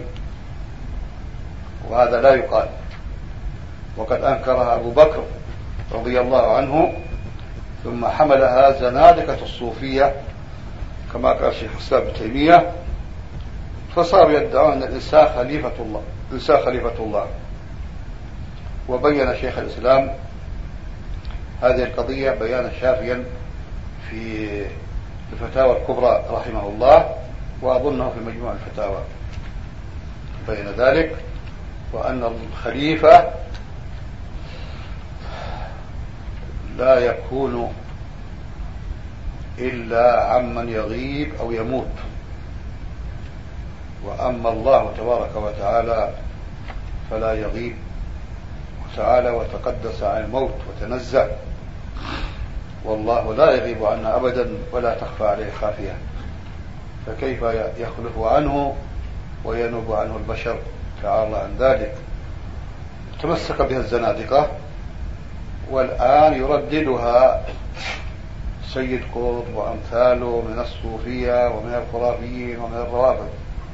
[SPEAKER 2] وهذا لا يقال، وقد أنكرها أبو بكر رضي الله عنه، ثم حملها زنادقة الصوفية كما قال الشيخ الإسلام ابن تيمية، فصاروا يدعون أن الإنسان خليفة الله الإنسان خليفة الله. وبين شيخ الإسلام هذه القضية بيانا شافيا في الفتاوى الكبرى رحمه الله، وأظنه في مجموع الفتاوى بين ذلك، وأن الخليفة لا يكون إلا عمن يغيب أو يموت، وأما الله تبارك وتعالى فلا يغيب، وتعالى وتقدس عن الموت وتنزه، والله لا يغيب عنا أبدا ولا تخفى عليه خافية، فكيف يخلف عنه وينوب عنه البشر؟ تعالى الله عن ذلك. تمسك بها الزنادقة، والآن يرددها سيد قطب وأمثاله من الصوفية ومن الخرافيين ومن الروافض.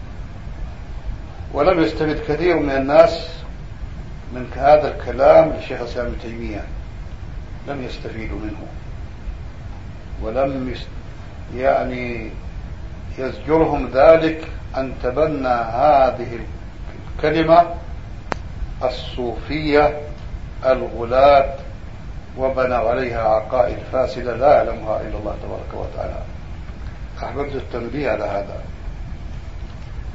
[SPEAKER 2] ولم يستفد كثير من الناس من هذا الكلام للشيخ الإسلام ابن تيمية، لم يستفيدوا منه، ولم يعني يزجرهم ذلك أن تبنى هذه الكلمة الصوفية الغلاة وبنوا عليها عقائد فاسدة لا يعلمها إلا الله تبارك وتعالى. أحببت التنبيه على هذا.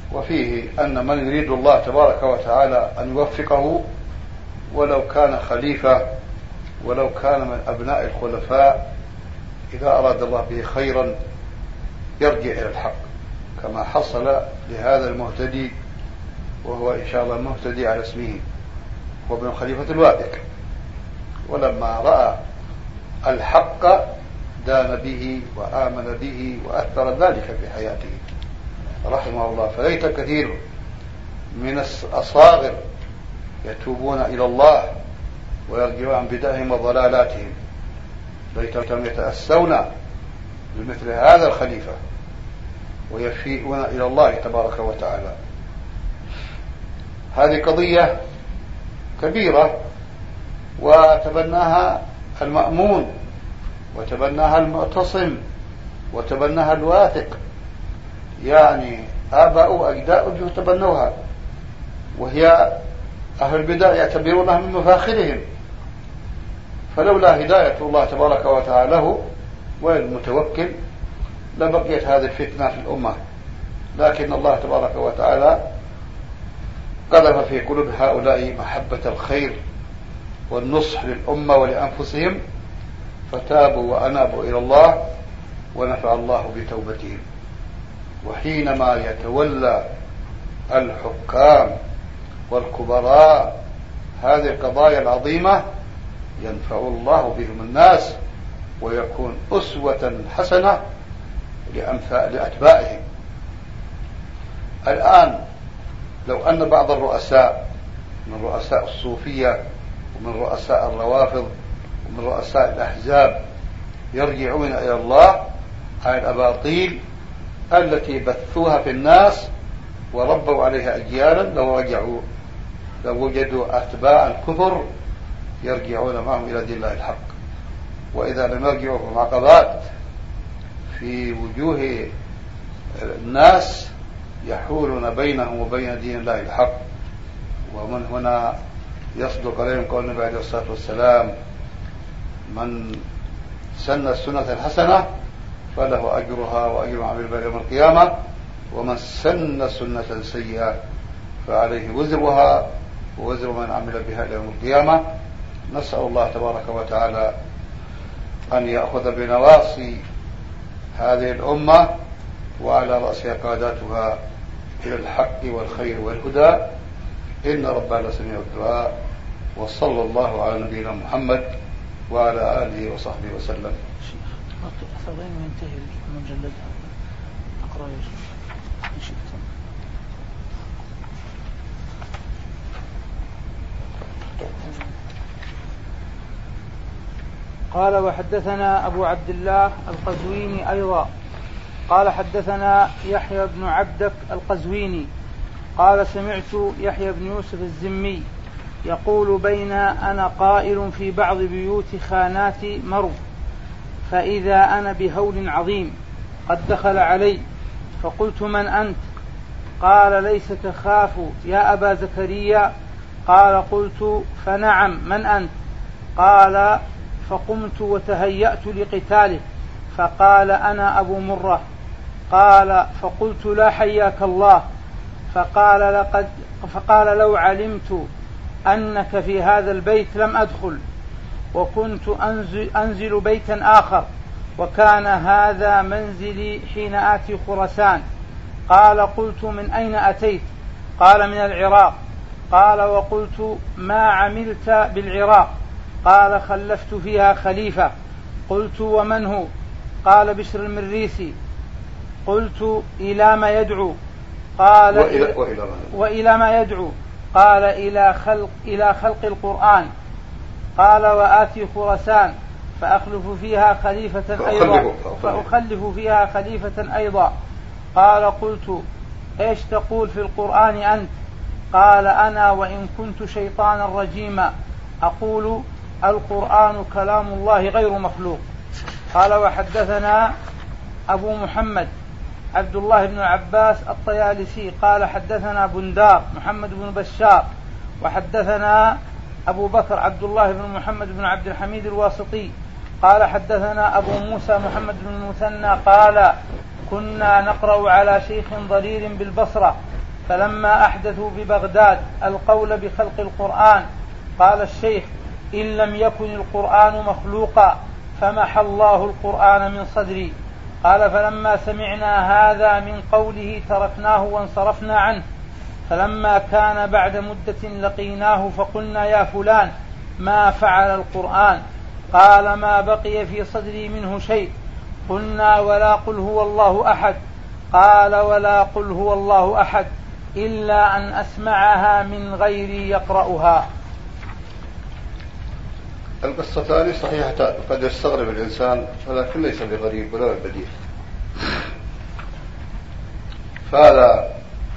[SPEAKER 2] وفيه أن من يريد الله تبارك وتعالى أن يوفقه ولو كان خليفة ولو كان من أبناء الخلفاء، إذا أراد الله به خيرا يرجع إلى الحق، كما حصل لهذا المهتدي، وهو إن شاء الله المهتدي على اسمه، هو ابن خليفة الواثق، ولما رأى الحق دان به وآمن به وأثر ذلك في حياته رحمه الله. فليت كثير من الأصاغر يتوبون إلى الله ويرجعون عن بدعهم وضلالاتهم، ليتهم يتأسون بمثل هذا الخليفة ويفيئون إلى الله تبارك وتعالى. هذه قضية كبيرة وتبناها المأمون وتبناها المعتصم وتبناها الواثق، يعني آباء وأجداء يتبنوها، وهي أهل البدع يعتبرونها من مفاخرهم، فلولا هداية الله تبارك وتعالى له والمتوكل لبقيت هذه الفتنة في الأمة. لكن الله تبارك وتعالى قذف في قلوب هؤلاء محبة الخير والنصح للأمة ولأنفسهم، فتابوا وأنابوا إلى الله ونفع الله بتوبتهم. وحينما يتولى الحكام والكبراء هذه القضايا العظيمة ينفع الله بهم الناس ويكون أسوة حسنة لأتباعهم. الآن لو أن بعض الرؤساء من رؤساء الصوفية ومن رؤساء الروافض ومن رؤساء الأحزاب يرجعون إلى الله عن الأباطيل التي بثوها في الناس وربوا عليها أجيالا، لو رجعوا لو وجدوا أتباع الكفر يرجعون معهم إلى دين الله الحق. وإذا لم يرجعوا فهم عقبات في وجوه الناس يحولون بينهم وبين دين الله الحق. ومن هنا يصدق عليهم قول النبي عليه الصلاة والسلام: من سن السنة الحسنة فله أجرها وأجر عمل بها يوم القيامة، ومن سن سنة سيئة فعليه وزرها ووزر من عمل بها يوم القيامة. نسأل الله تبارك وتعالى أن يأخذ بنواصي هذه الأمة وعلى رأسها قاداتها إلى الحق والخير والهدى، إن ربنا لسميع الدعاء. وصلى الله على نبينا محمد وعلى آله وصحبه وسلم.
[SPEAKER 1] فضين وينتهي المجلد أقرأ إن شئتم. قال: وحدثنا أبو عبد الله القزويني أيضا قال: حدثنا يحيى بن عبدك القزويني قال: سمعت يحيى بن يوسف الزمي يقول: بين أنا قائل في بعض بيوت خانات مرو، فإذا أنا بهول عظيم قد دخل علي، فقلت: من أنت؟ قال: ليس تخاف يا أبا زكريا. قال: قلت: فنعم، من أنت؟ قال: فقمت وتهيأت لقتاله، فقال: أنا أبو مرة. قال: فقلت: لا حياك الله. فقال: لقد فقال: لو علمت أنك في هذا البيت لم أدخل، وكنت أنزل, أنزل بيتا آخر، وكان هذا منزلي حين آتي خراسان. قال: قلت: من أين أتيت؟ قال: من العراق. قال: وقلت: ما عملت بالعراق؟ قال: خلفت فيها خليفة. قلت: ومن هو؟ قال: بشر المريسي. قلت: إلى ما يدعو؟ قال: وإلى, وإلى, وإلى ما يدعو؟ قال: إلى خلق, إلى خلق القرآن. قال: وآتي خراسان فأخلف فيها خليفة أيضا فأخلف فيها خليفة أيضا. قال: قلت: إيش تقول في القرآن أنت؟ قال: أنا وإن كنت شيطانا رجيما أقول القرآن كلام الله غير مخلوق. قال: وحدثنا أبو محمد عبد الله بن عباس الطيالسي قال: حدثنا بندار محمد بن بشار، وحدثنا أبو بكر عبد الله بن محمد بن عبد الحميد الواسطي قال: حدثنا أبو موسى محمد بن المثنى قال: كنا نقرأ على شيخ ضرير بالبصرة فلما أحدثوا ببغداد القول بخلق القرآن قال الشيخ: إن لم يكن القرآن مخلوقا فمحى الله القرآن من صدري. قال: فلما سمعنا هذا من قوله تركناه وانصرفنا عنه. فلما كان بعد مدة لقيناه فقلنا: يا فلان، ما فعل القرآن؟ قال: ما بقي في صدري منه شيء. قلنا: ولا قل هو الله أحد؟ قال: ولا قل هو الله أحد إلا أن أسمعها من غيري يقرأها.
[SPEAKER 2] القصتان صحيحتان، قد يستغرب الإنسان ولكن ليس بغريب ولا بديل. فهذا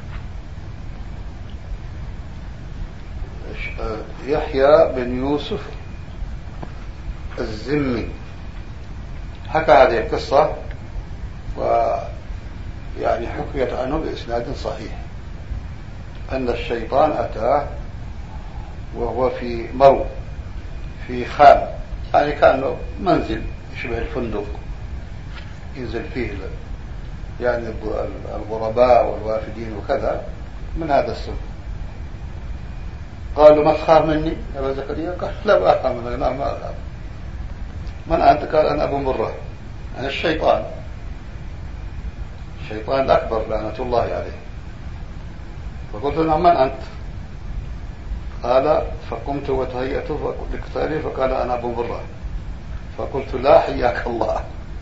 [SPEAKER 2] يحيى بن يوسف الزمي حكى هذه القصة، ويعني حكيت عنه بإسناد صحيح أن الشيطان أتاه وهو في مرو في خان، يعني كان له منزل يشبه الفندق ينزل فيه يعني الغرباء والوافدين وكذا من هذا السن. قالوا: ما تخاف مني يا أبا زكريا؟ قال: لا ما أخاف منك. لا ما أخاف. من أنت؟ قال: أنا أبو مرة. أنا الشيطان، الشيطان الأكبر لعنة الله عليه. فقلت له: من أنت؟ قال: فقمت وتهيأت لقتالي فقال: أنا أبو مرة. فقلت: لا حياك الله،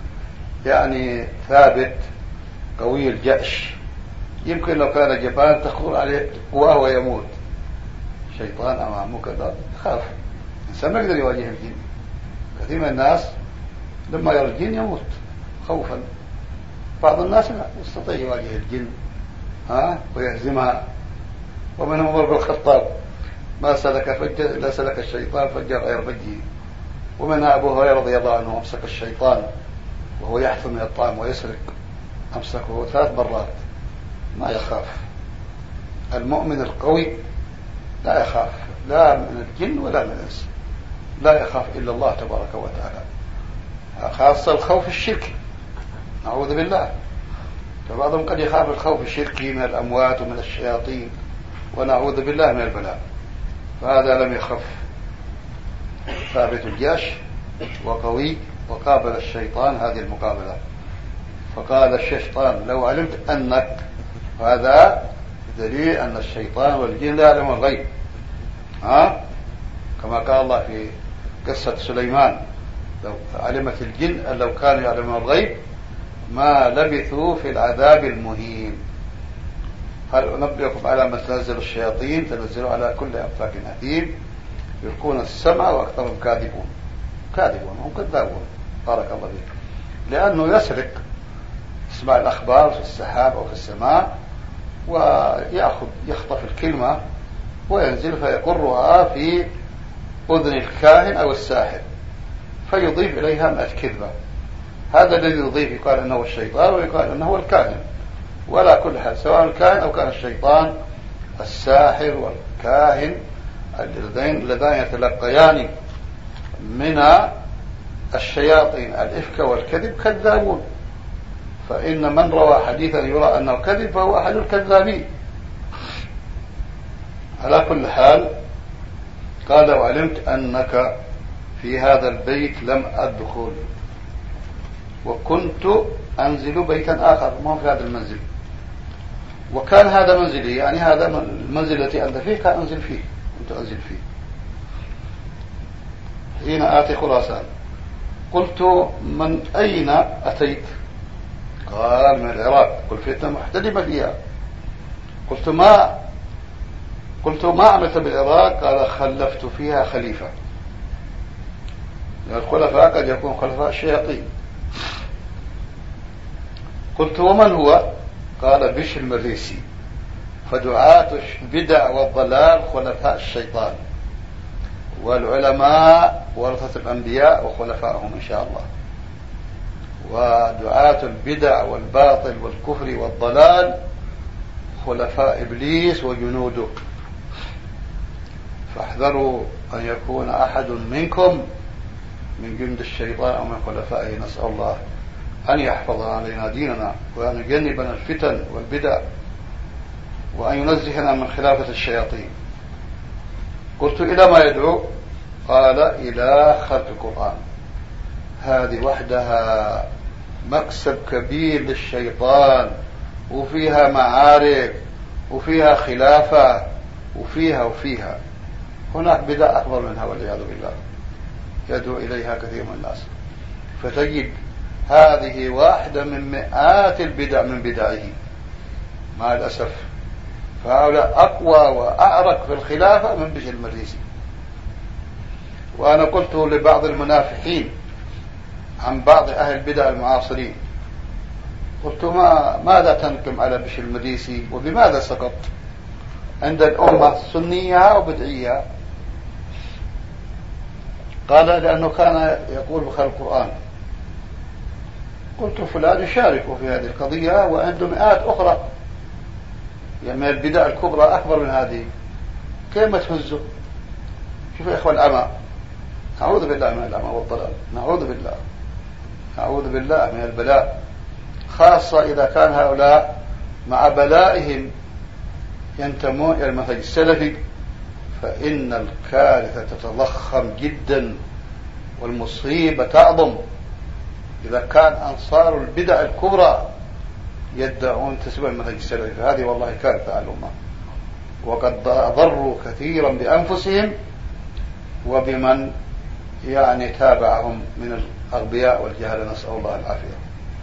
[SPEAKER 2] يعني ثابت قوي الجأش، يمكن لو كان جبان تخطر عليه قواه ويموت. شيطان أمامه كذا خاف، الإنسان ما يقدر يواجه الجن. كثير من الناس لما يرى الجن يموت خوفا، بعض الناس لا يستطيع يواجه الجن ها ويهزمها. ومنهم عمر بن الخطاب ما سلك فجا إلا سلك الشيطان فجا غير فجه. ومنها أبو هريرة رضي الله عنه أمسك الشيطان وهو يحث من الطعام ويسرق، أمسكه ثلاث مرات. ما يخاف المؤمن القوي، لا يخاف لا من الجن ولا من الإنس، لا يخاف إلا الله تبارك وتعالى. خاصة الخوف الشركي، نعوذ بالله. فبعضهم قد يخاف الخوف الشركي من الأموات ومن الشياطين، ونعوذ بالله من البلاء. فهذا لم يخف، ثابت الجيش وقوي، وقابل الشيطان هذه المقابلة. فقال الشيطان: لو علمت أنك، هذا دليل أن الشيطان والجن لا يعلم الغيب، ها؟ كما قال الله في قصة سليمان: لو علمت الجن أن لو كانوا يعلمون الغيب ما لبثوا في العذاب المهين. هل أنبئكم على ما تنزل الشياطين؟ تنزل على كل أفاك أثيم يلقون السمع وأكثرهم كاذبون. كاذبون هم كذابون، بارك الله فيك، لأنه يسرق، يسمع الأخبار في السحاب أو في السماء ويأخذ يخطف الكلمة وينزل فيقرها في أذن الكاهن أو الساحر فيضيف إليها مئة كذبة. هذا الذي يضيف يقال أنه الشيطان ويقال أنه الكاهن، ولا كل حال سواء الكاهن أو كان الشيطان، الساحر والكاهن اللذان يتلقيان من الشياطين الإفك والكذب كذابون. فإن من روى حديثا يرى أنه كذب فهو أحد الكذابين. على كل حال قال: وعلمت أنك في هذا البيت لم أدخل وكنت أنزل بيتا آخر ما في هذا المنزل، وكان هذا منزلي، يعني هذا المنزل التي أنت فيه كان أنزل فيه، كنت أنزل فيه حين آتي خراسان. قلت: من أين أتيت؟ قال: من العراق. قلت: فتنة محتدمة فيها. قلت: ما قلت ما عملت بالعراق؟ قال: خلفت فيها خليفة. الخلفاء قد يكون خلفاء الشياطين. قلت: ومن هو؟ قال: بشر المريسي. فدعاة البدع والضلال خلفاء الشيطان، والعلماء ورثة الأنبياء وخلفائهم إن شاء الله. ودعاة البدع والباطل والكفر والضلال خلفاء إبليس وجنوده. فاحذروا أن يكون أحد منكم من جند الشيطان أو من خلفائه. نسأل الله أن يحفظ علينا ديننا وأن يجنبنا الفتن والبدع. وأن ينزهنا من خلافة الشياطين. قلت إلى ما يدعو؟ قال إلى خلق القرآن. هذه وحدها مكسب كبير للشيطان، وفيها معارك وفيها خلافة وفيها وفيها هناك بدع أكبر منها والعياذ بالله يدعو إليها كثير من الناس. فتجد هذه واحدة من مئات البدع من بدعه مع الأسف. فهؤلاء أقوى وأعرق في الخلافة من بشر المريسي. وأنا قلت لبعض المنافحين عن بعض أهل البدع المعاصرين، قلت ما ماذا تنقم على بشر المريسي وبماذا سقط عند الأمة سنية وبدعية؟ قال لأنه كان يقول بخلق القرآن. قلت فلان يشارك في هذه القضية وعنده مئات أخرى يعني البدع الكبرى أكبر من هذه، كيف ما تهزه؟ شوف يا إخوة العمى، نعوذ بالله من العمى والضلال، نعوذ بالله نعوذ بالله من البلاء، خاصة إذا كان هؤلاء مع بلائهم ينتمون إلى المنهج السلفي، فإن الكارثة تتضخم جدا والمصيبة تعظم إذا كان أنصار البدع الكبرى يدعون تسوية المنهج السلفي. فهذه والله كارثة على الأمة، وقد ضروا كثيرا بأنفسهم وبمن يعني تابعهم من الأغبياء والجهل، نسأل الله العافية.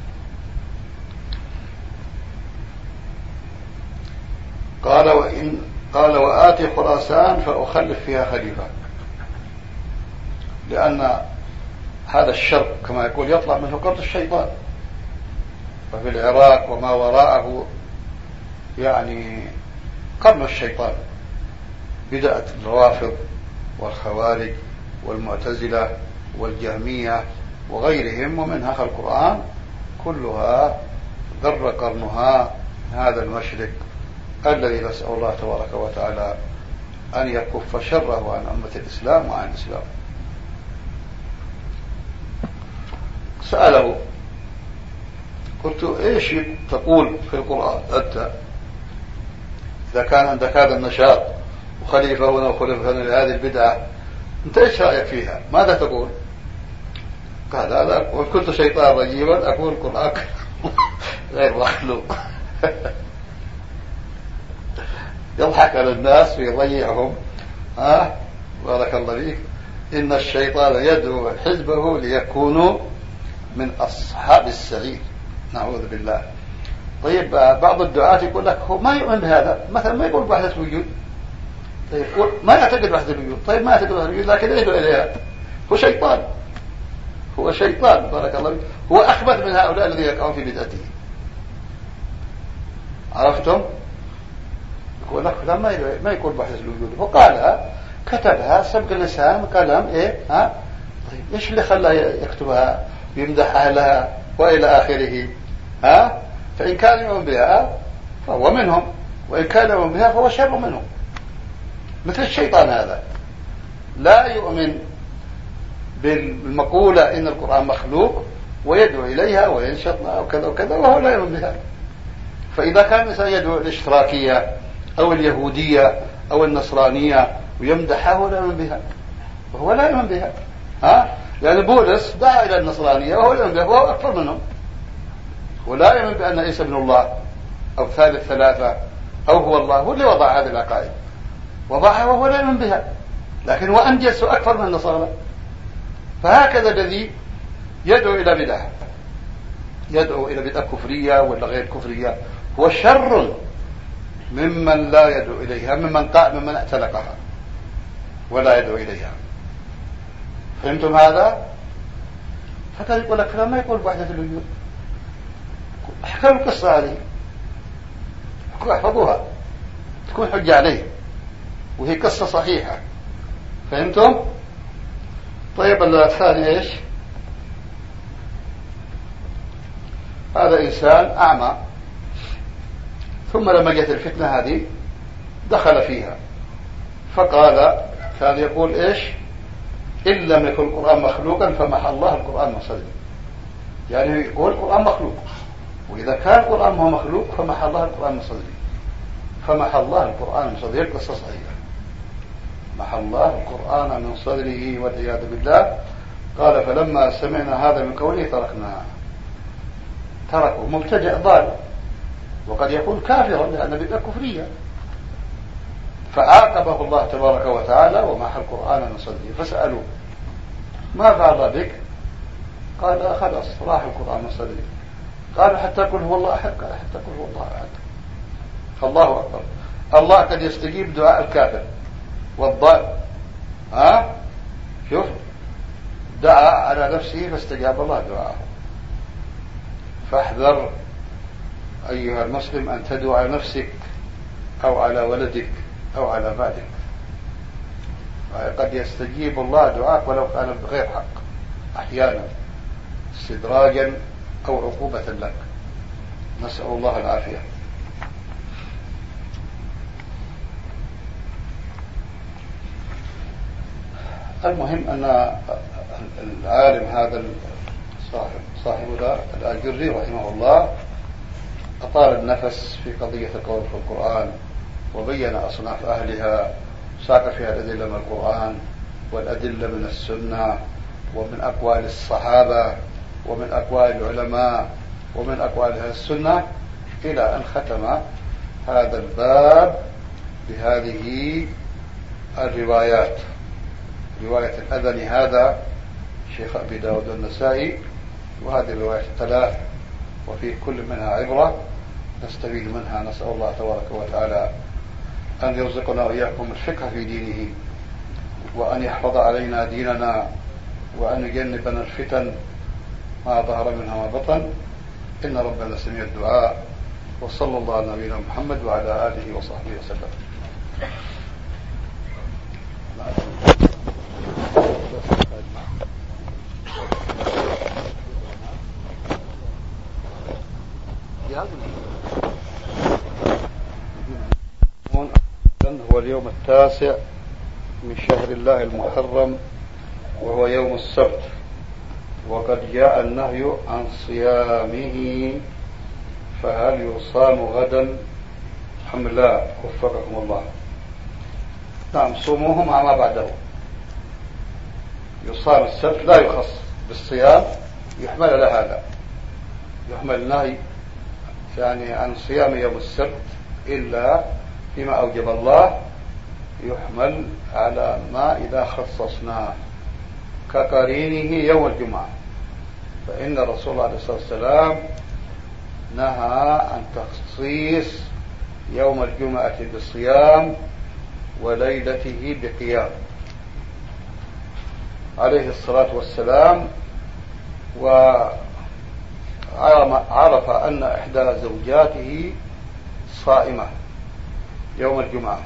[SPEAKER 2] قال وإن قال وآتي خراسان فأخلف فيها خليفة، لأن هذا الشرق كما يقول يطلع منه قرض الشيطان، وفي العراق وما وراءه يعني قرن الشيطان، بدأت الروافض والخوارج والمعتزلة والجهمية وغيرهم ومنها خلق القرآن، كلها ذر قرنها هذا المشرك الذي نسأل الله تبارك وتعالى أن يكف شره عن أمة الإسلام وعن الإسلام. سأله قلت إيش تقول في القرآن أنت إذا كان عندك هذا النشاط وخليفة هنا وخليفة هنا لهذه البدعة، أنت إيش رأيك فيها؟ ماذا تقول؟ قال هذا أقول كنت شيطان رجيما أقول القرآن غير مخلوق. يضحك على الناس ويضيعهم. ها بارك الله فيك. إن الشيطان يدعو حزبه ليكونوا من أصحاب السعير، نعوذ بالله. طيب بعض الدعاة يقول لك هو ما يؤمن بهذا، مثلا ما يقول بوحدة الوجود، طيب يقول ما يعتقد بوحدة الوجود، طيب ما يعتقد بوحدة الوجود لكن يدعو إليها، هو شيطان، هو شيطان بارك الله فيك، هو أخبث من هؤلاء الذين يقعون في بدعته. عرفتم؟ يقول لك ما ما يقول بوحدة الوجود، وقالها كتبها سبق اللسان قلم إيه ها، طيب إيش اللي خلاه يكتبها ويمدح أهلها وإلى آخره؟ ها فإن كان يؤمن بها فهو منهم، وإن كان يؤمن بها فهو شر منهم. مثل الشيطان هذا لا يؤمن بالمقولة إن القرآن مخلوق ويدعو إليها وينشطنا وكذا وكذا وهو لا يؤمن بها. فإذا كان الإنسان يدعو الاشتراكية أو اليهودية أو النصرانية ويمدحها هو لا يؤمن بها، وهو لا يؤمن بها. ها يعني بولس دعا إلى النصرانية وهو لا يؤمن بها، وهو أكثر منهم، ولا يؤمن بأن عيسى ابن الله أو ثالث ثلاثة أو هو الله، هو اللي وضع هذه العقائد، وضعها وهو لا يؤمن بها، لكن هو أنجز أكثر من النصارى. فهكذا الذي يدعو إلى بدعة، يدعو إلى بدعة كفرية ولا غير كفرية، هو شر ممن لا يدعو إليها، ممن قام ممن اعتنقها ولا يدعو إليها. فهمتم هذا؟ فكان يقول لك فلان ما يقول بوحدة الوجود، احكوا القصة هذه، احفظوها تكون حجة عليه، وهي قصة صحيحة. فهمتم؟ طيب الثاني ايش؟ هذا إنسان أعمى، ثم لما جت الفتنة هذه دخل فيها، فقال كان يقول ايش؟ إن لم يكن القرآن مخلوقا فمحى الله القرآن من صدره. يعني يقول القرآن مخلوق، وإذا كان القرآن هو مخلوق فمحى الله القرآن من صدره. فمحى الله القرآن من صدره. القصة صحيحة، محى الله القرآن من صدره والعياذ بالله. قال فلما سمعنا هذا من قوله تركناه، تركه مبتدئ ضال، وقد يكون كافرا لأن بدأ كفرية، فعاقبه الله تبارك وتعالى ومحى القرآن من صدره. فسألوا ما فعل بك؟ قال خلاص راح القرآن من صدري. قال حتى قل هو الله أحد؟ قال حتى قل هو الله أحد. فالله أكبر، الله قد يستجيب دعاء الكافر والضال. ها شوف، دعا على نفسه فاستجاب الله دعاءه. فاحذر أيها المسلم أن تدعو على نفسك أو على ولدك أو على مالك، قد يستجيب الله دعاءك ولو كان بغير حق أحيانا، استدراجا أو عقوبة لك. نسأل الله العافية. المهم أن العالم هذا صاحب صاحبنا الآجري رحمه الله أطال النفس في قضية القول في القرآن، وبين أصناف أهلها، ساق فيها الأدلة من القرآن والأدلة من السنة ومن أقوال الصحابة ومن أقوال العلماء ومن أقوال أهل السنة، إلى أن ختم هذا الباب بهذه الروايات. رواية الأذن هذا شيخ أبي داود النسائي، وهذه الرواية الثلاث، وفي كل منها عبرة نستفيد منها. نسأل الله تبارك وتعالى أن يرزقنا وإياكم الفقه في دينه، وأن يحفظ علينا ديننا، وأن يجنبنا الفتن ما ظهر منها ما بطن. إن ربنا سميع الدعاء، وصلى الله على نبينا محمد وعلى آله وصحبه وسلم. هو اليوم التاسع من شهر الله المحرم، وهو يوم السبت، وقد جاء النهي عن صيامه، فهل يصام غدا أم لا؟ وفقكم الله. نعم، صوموه مع ما بعده. يصام السبت لا يخص بالصيام، يحمل على هذا، يحمل النهي يعني عن صيام يوم السبت إلا فيما أوجب الله، يحمل على ما إذا خصصناه كقرينه يوم الجمعة. فإن الرسول الله عليه الصلاة والسلام نهى عن تخصيص يوم الجمعة بالصيام وليلته بقيام عليه الصلاة والسلام. وعرف أن إحدى زوجاته صائمة يوم الجمعة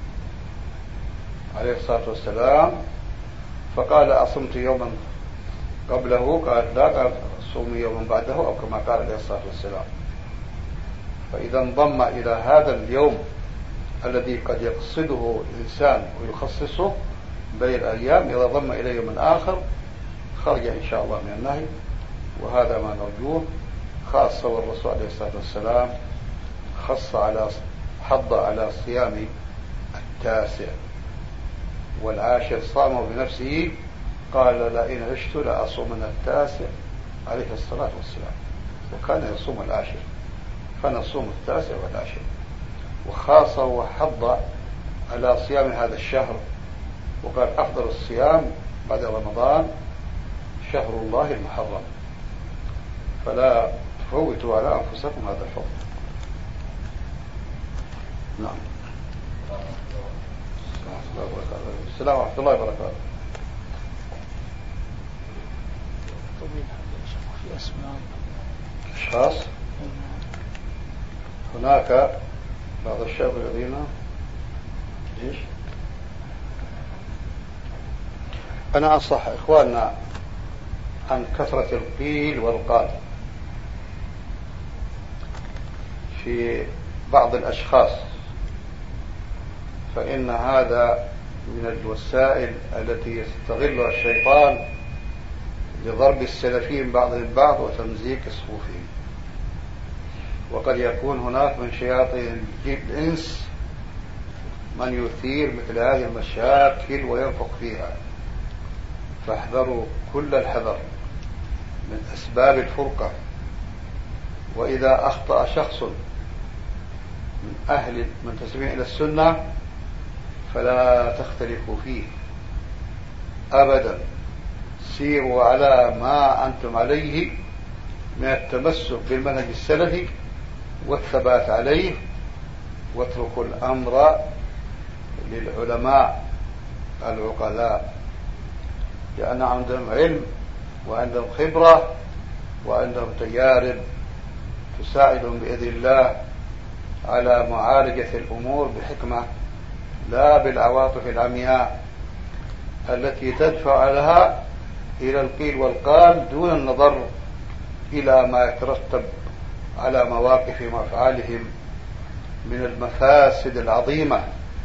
[SPEAKER 2] عليه الصلاة والسلام، فقال أصمت يوما قبله؟ قال لا، قال صومي يوما بعده، أو كما قال عليه الصلاة والسلام. فإذا انضم إلى هذا اليوم الذي قد يقصده الإنسان ويخصصه بين الأيام، إذا ضم إلى يوم آخر خرج إن شاء الله من النهي، وهذا ما نرجوه. خاصة والرسول عليه الصلاة والسلام خص على حض على صيام التاسع والعاشر، صامه بنفسه، قال لئن عشت لأصومن التاسع عليه الصلاة والسلام، وكان يصوم العاشر، فنصوم التاسع والعاشر. وخاصة وحض على صيام هذا الشهر، وقال أفضل الصيام بعد رمضان شهر الله المحرم، فلا تفوتوا على أنفسكم هذا الفضل. نعم. السلام ورحمة الله وبركاته.
[SPEAKER 1] في أسماء
[SPEAKER 2] أشخاص، هناك بعض الشباب الذين إيش؟ أنا أنصح إخواننا عن كثرة القيل والقال في بعض الأشخاص، فإن هذا من الوسائل التي يستغلها الشيطان لضرب السلفيين بعضهم البعض وتمزيق صفوفهم. وقد يكون هناك من شياطين الإنس من يثير مثل هذه المشاكل وينفق فيها، فاحذروا كل الحذر من أسباب الفرقة. وإذا أخطأ شخص من أهل منتسبين إلى السنة فلا تختلفوا فيه أبدا، سيروا على ما أنتم عليه من التمسك بالمنهج السلفي والثبات عليه، واتركوا الأمر للعلماء العقلاء، لأن عندهم علم وعندهم خبرة وعندهم تجارب تساعدهم بإذن الله على معالجة الأمور بحكمة، لا بالعواطف العمياء التي تدفع لها إلى القيل والقال دون النظر إلى ما يترتب على مواقفهم وأفعالهم من المفاسد العظيمة.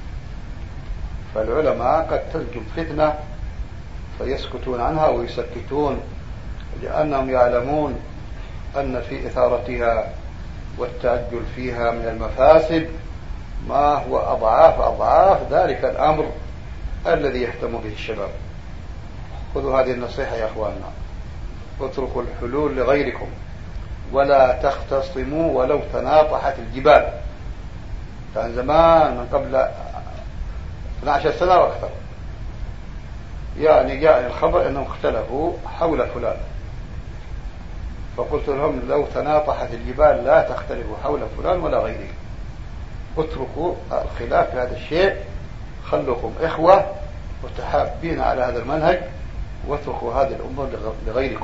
[SPEAKER 2] فالعلماء قد تنجم فتنة فيسكتون عنها ويسكتون، لأنهم يعلمون أن في إثارتها والتعجل فيها من المفاسد ما هو أضعاف أضعاف ذلك الأمر الذي يهتم به الشباب. خذوا هذه النصيحة يا أخواننا، اتركوا الحلول لغيركم ولا تختصموا ولو تناطحت الجبال. كان زمان من قبل اثنتي عشرة سنة وأكثر يعني جاء الخبر أنهم اختلفوا حول فلان، فقلت لهم لو تناطحت الجبال لا تختلفوا حول فلان ولا غيره، اتركوا الخلاف في هذا الشيء، خلوكم إخوة متحابين على هذا المنهج، واتركوا هذه الأمور لغيركم.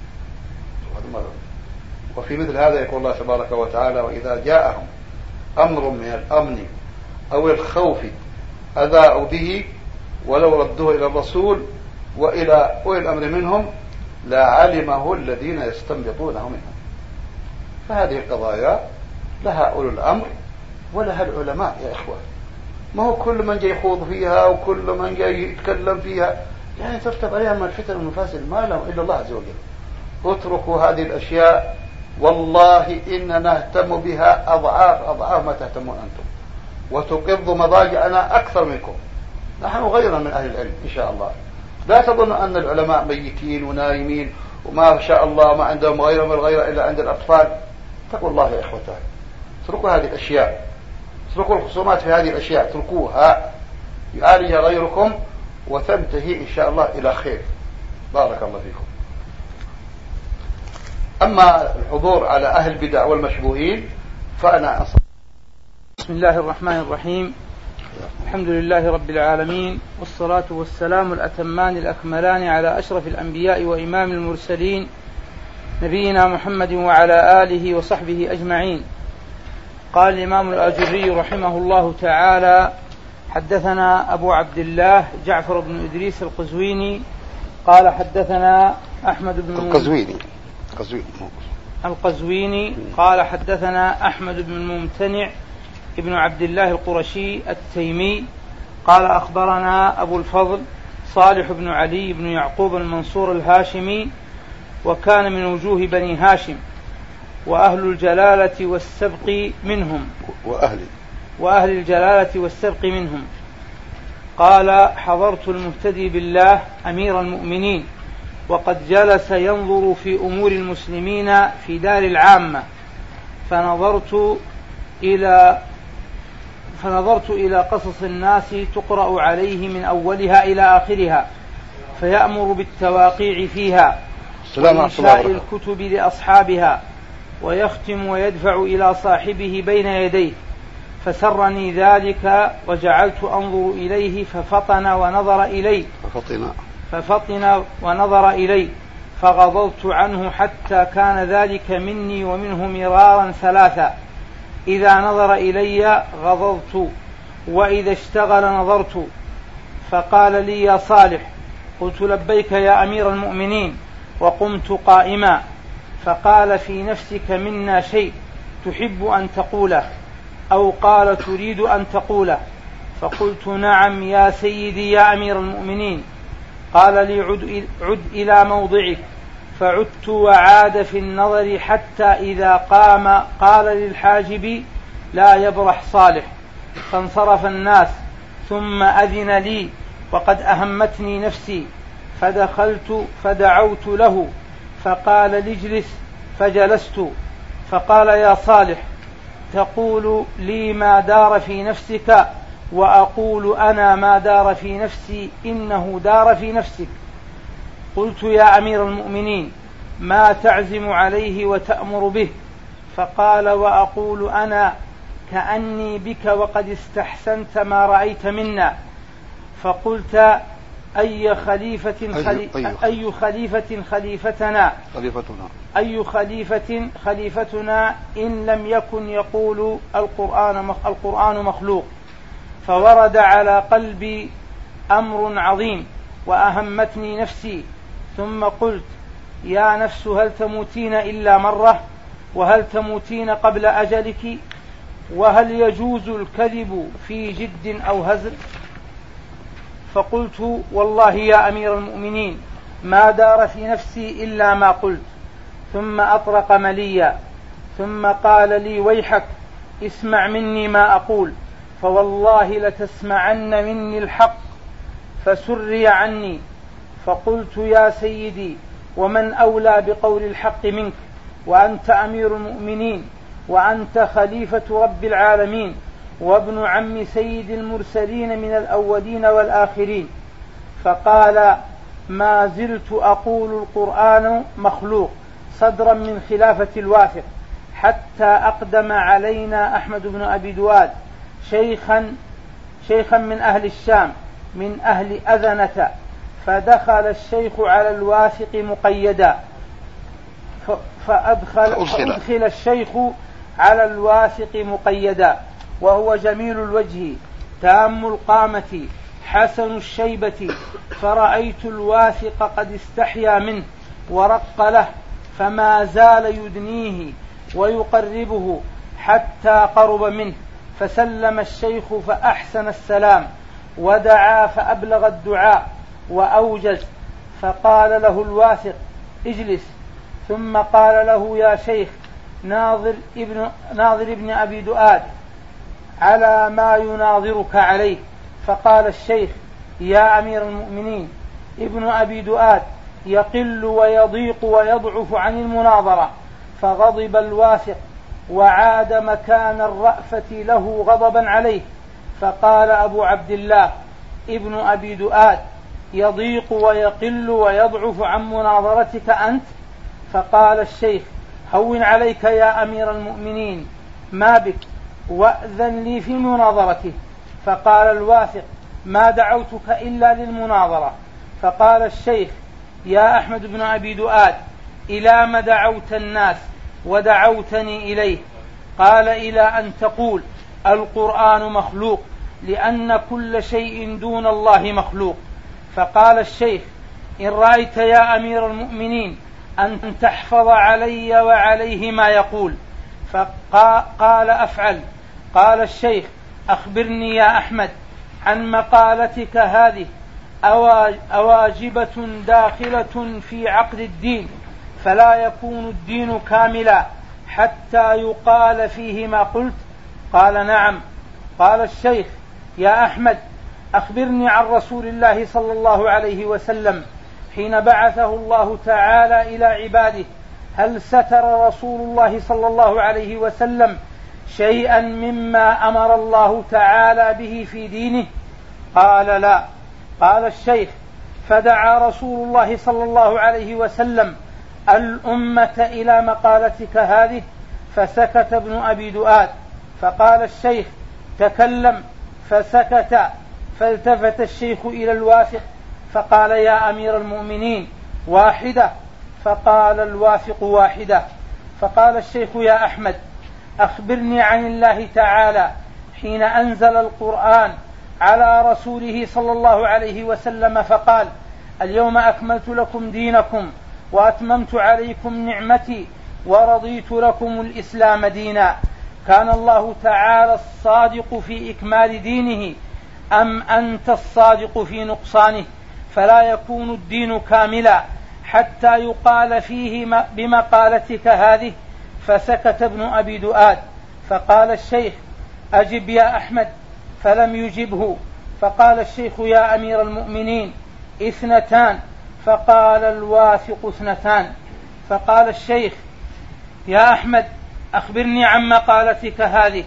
[SPEAKER 2] وفي مثل هذا يقول الله تبارك وتعالى: وإذا جاءهم أمر من الأمن أو الخوف أذاعوا به ولو ردوه إلى الرسول وإلى أولي الأمر منهم لعلمه الذين يستنبطونه منهم. فهذه القضايا لها أولو الأمر ولها العلماء يا إخوة، ما هو كل من جاي يخوض فيها وكل من جاي يتكلم فيها يعني ترتب عليها من الفتن والمفاسد ما لهم إلا الله عز وجل. اتركوا هذه الأشياء، والله إننا نهتم بها أضعاف أضعاف ما تهتمون أنتم، وتقض مضاجعنا أكثر منكم، نحن غيرنا من أهل العلم إن شاء الله. لا تظنوا أن العلماء ميتين ونايمين وما شاء الله ما عندهم غير من الغير إلا عند الأطفال. اتقوا الله يا إخوتان، اتركوا هذه الأشياء، اتركوا الخصومات في هذه الأشياء، اتركوها يعالجها غيركم وتنتهي إن شاء الله إلى خير. بارك الله فيكم. أما الحضور على أهل البدع والمشبوهين فأنا أنصح.
[SPEAKER 1] بسم الله الرحمن الرحيم، الحمد لله رب العالمين، والصلاة والسلام الأتمان الأكملان على أشرف الأنبياء وإمام المرسلين نبينا محمد وعلى آله وصحبه أجمعين. قال الإمام الآجري رحمه الله تعالى: حدثنا أبو عبد الله جعفر بن إدريس القزويني قال حدثنا أحمد بن
[SPEAKER 2] القزويني القزويني
[SPEAKER 1] القزويني قال حدثنا أحمد بن الممتنع ابن عبد الله القرشي التيمي قال أخبرنا أبو الفضل صالح بن علي بن يعقوب المنصور الهاشمي، وكان من وجوه بني هاشم، وأهل الجلالة والسبق منهم
[SPEAKER 2] وأهل
[SPEAKER 1] وأهل الجلالة والسبق منهم. قال: حضرت المهتدي بالله أمير المؤمنين وقد جلس ينظر في أمور المسلمين في دار العامة، فنظرت إلى فنظرت إلى قصص الناس تقرأ عليه من أولها إلى آخرها، فيأمر بالتواقيع فيها وإنشاء الكتب لأصحابها، ويختم ويدفع إلى صاحبه بين يديه، فسرني ذلك وجعلت أنظر إليه ففطن ونظر إلي
[SPEAKER 2] ففطن
[SPEAKER 1] ففطن ونظر إلي فغضضت عنه حتى كان ذلك مني ومنه مرارا ثلاثا: إذا نظر إلي غضضت، وإذا اشتغل نظرت. فقال لي: يا صالح. قلت: لبيك يا أمير المؤمنين، وقمت قائما. فقال: في نفسك منا شيء تحب أن تقوله، أو قال: تريد أن تقوله؟ فقلت: نعم يا سيدي يا أمير المؤمنين. قال لي: عد, عد إلى موضعك. فعدت وعاد في النظر حتى إذا قام قال للحاجب: لا يبرح صالح. فانصرف الناس ثم أذن لي وقد أهمتني نفسي، فدخلت فدعوت له فقال لي اجلس، فجلست، فقال يا صالح تقول لي ما دار في نفسك وأقول أنا ما دار في نفسي إنه دار في نفسك. قلت يا أمير المؤمنين ما تعزم عليه وتأمر به؟ فقال وأقول أنا كأني بك وقد استحسنت ما رأيت منا. فقلت أي خليفة خلي... أي خليفة خليفتنا
[SPEAKER 2] خليفتنا
[SPEAKER 1] أي خليفة خليفتنا إن لم يكن يقول القرآن مخ... القرآن مخلوق. فورد على قلبي أمر عظيم وأهمتني نفسي، ثم قلت يا نفس هل تموتين إلا مرة؟ وهل تموتين قبل أجلك؟ وهل يجوز الكذب في جد أو هزل؟ فقلت والله يا أمير المؤمنين ما دار في نفسي إلا ما قلت. ثم أطرق مليا ثم قال لي ويحك اسمع مني ما أقول، فوالله لتسمعن مني الحق. فسري عني، فقلت يا سيدي ومن أولى بقول الحق منك، وأنت أمير المؤمنين وأنت خليفة رب العالمين وابن عم سيد المرسلين من الأولين والآخرين. فقال ما زلت أقول القرآن مخلوق صدرا من خلافة الواثق حتى أقدم علينا أحمد بن أبي دواد شيخا شيخا من أهل الشام من أهل أذنة، فدخل الشيخ على الواثق مقيدا فأدخل, فأدخل الشيخ على الواثق مقيدا، وهو جميل الوجه تام القامة حسن الشيبة، فرأيت الواثق قد استحيا منه ورق له، فما زال يدنيه ويقربه حتى قرب منه، فسلم الشيخ فأحسن السلام ودعا فأبلغ الدعاء وأوجز، فقال له الواثق اجلس، ثم قال له يا شيخ ناظر ابن, ناظر ابن أبي دؤاد على ما يناظرك عليه. فقال الشيخ يا أمير المؤمنين ابن أبي دؤاد يقل ويضيق ويضعف عن المناظرة. فغضب الواثق وعاد مكان الرأفة له غضبا عليه، فقال أبو عبد الله ابن أبي دؤاد يضيق ويقل ويضعف عن مناظرتك أنت؟ فقال الشيخ هون عليك يا أمير المؤمنين ما بك، وأذن لي في مناظرته. فقال الواثق ما دعوتك إلا للمناظرة. فقال الشيخ يا أحمد بن أبي دؤاد إلى ما دعوت الناس ودعوتني إليه؟ قال إلى أن تقول القرآن مخلوق لأن كل شيء دون الله مخلوق. فقال الشيخ إن رأيت يا أمير المؤمنين أن تحفظ علي وعليه ما يقول فقال أفعل. قال الشيخ أخبرني يا أحمد عن مقالتك هذه أواجبة داخلة في عقد الدين فلا يكون الدين كاملا حتى يقال فيه ما قلت؟ قال نعم. قال الشيخ يا أحمد أخبرني عن رسول الله صلى الله عليه وسلم حين بعثه الله تعالى إلى عباده، هل ستر رسول الله صلى الله عليه وسلم شيئا مما أمر الله تعالى به في دينه؟ قال لا. قال الشيخ فدعا رسول الله صلى الله عليه وسلم الأمة إلى مقالتك هذه؟ فسكت ابن أبي دؤاد. فقال الشيخ تكلم، فسكت. فالتفت الشيخ إلى الواثق فقال يا أمير المؤمنين واحدة؟ فقال الواثق واحدة. فقال الشيخ يا أحمد أخبرني عن الله تعالى حين أنزل القرآن على رسوله صلى الله عليه وسلم فقال اليوم أكملت لكم دينكم وأتممت عليكم نعمتي ورضيت لكم الإسلام دينا. كان الله تعالى الصادق في إكمال دينه أم أنت الصادق في نقصانه؟ فلا يكون الدين كاملا حتى يقال فيه بمقالتك هذه. فسكت ابن أبي دؤاد. فقال الشيخ أجب يا أحمد، فلم يجبه. فقال الشيخ: يا أمير المؤمنين اثنتان. فقال الواثق: اثنتان. فقال الشيخ: يا أحمد أخبرني عن مقالتك هذه،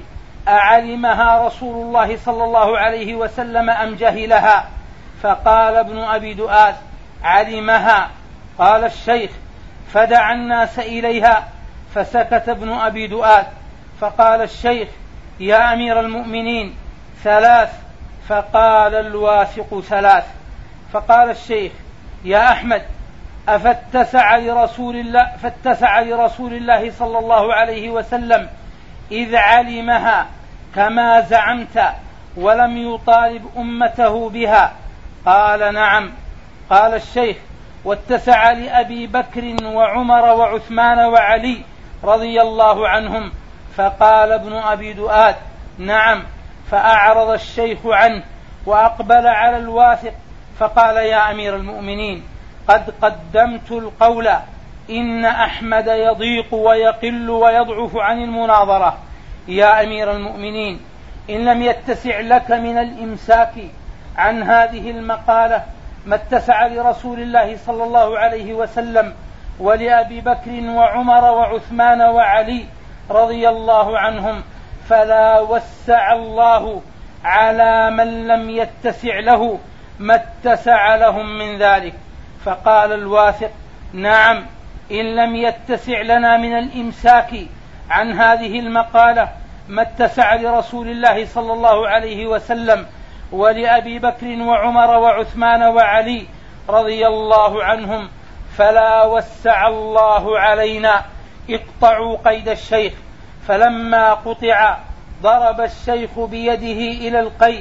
[SPEAKER 1] أعلمها رسول الله صلى الله عليه وسلم أم جهلها؟ فقال ابن أبي دؤاد: علمها. قال الشيخ: فدع الناس إليها. فسكت ابن أبي دؤاد. فقال الشيخ: يا أمير المؤمنين ثلاث. فقال الواثق: ثلاث. فقال الشيخ: يا أحمد أفتسع لرسول الله, فاتسع لرسول الله صلى الله عليه وسلم إذ علمها كما زعمت ولم يطالب أمته بها؟ قال: نعم. قال الشيخ: واتسع لأبي بكر وعمر وعثمان وعلي رضي الله عنهم؟ فقال ابن أبي دؤاد: نعم. فأعرض الشيخ عنه وأقبل على الواثق فقال: يا أمير المؤمنين قد قدمت القول، إن أحمد يضيق ويقل ويضعف عن المناظرة. يا أمير المؤمنين إن لم يتسع لك من الإمساك عن هذه المقالة ما اتسع لرسول الله صلى الله عليه وسلم ولأبي بكر وعمر وعثمان وعلي رضي الله عنهم، فلا وسع الله على من لم يتسع له ما اتسع لهم من ذلك. فقال الواثق: نعم، إن لم يتسع لنا من الإمساك عن هذه المقالة ما اتسع لرسول الله صلى الله عليه وسلم ولأبي بكر وعمر وعثمان وعلي رضي الله عنهم، فلا وسع الله علينا. اقطعوا قيد الشيخ. فلما قطع ضرب الشيخ بيده إلى القيد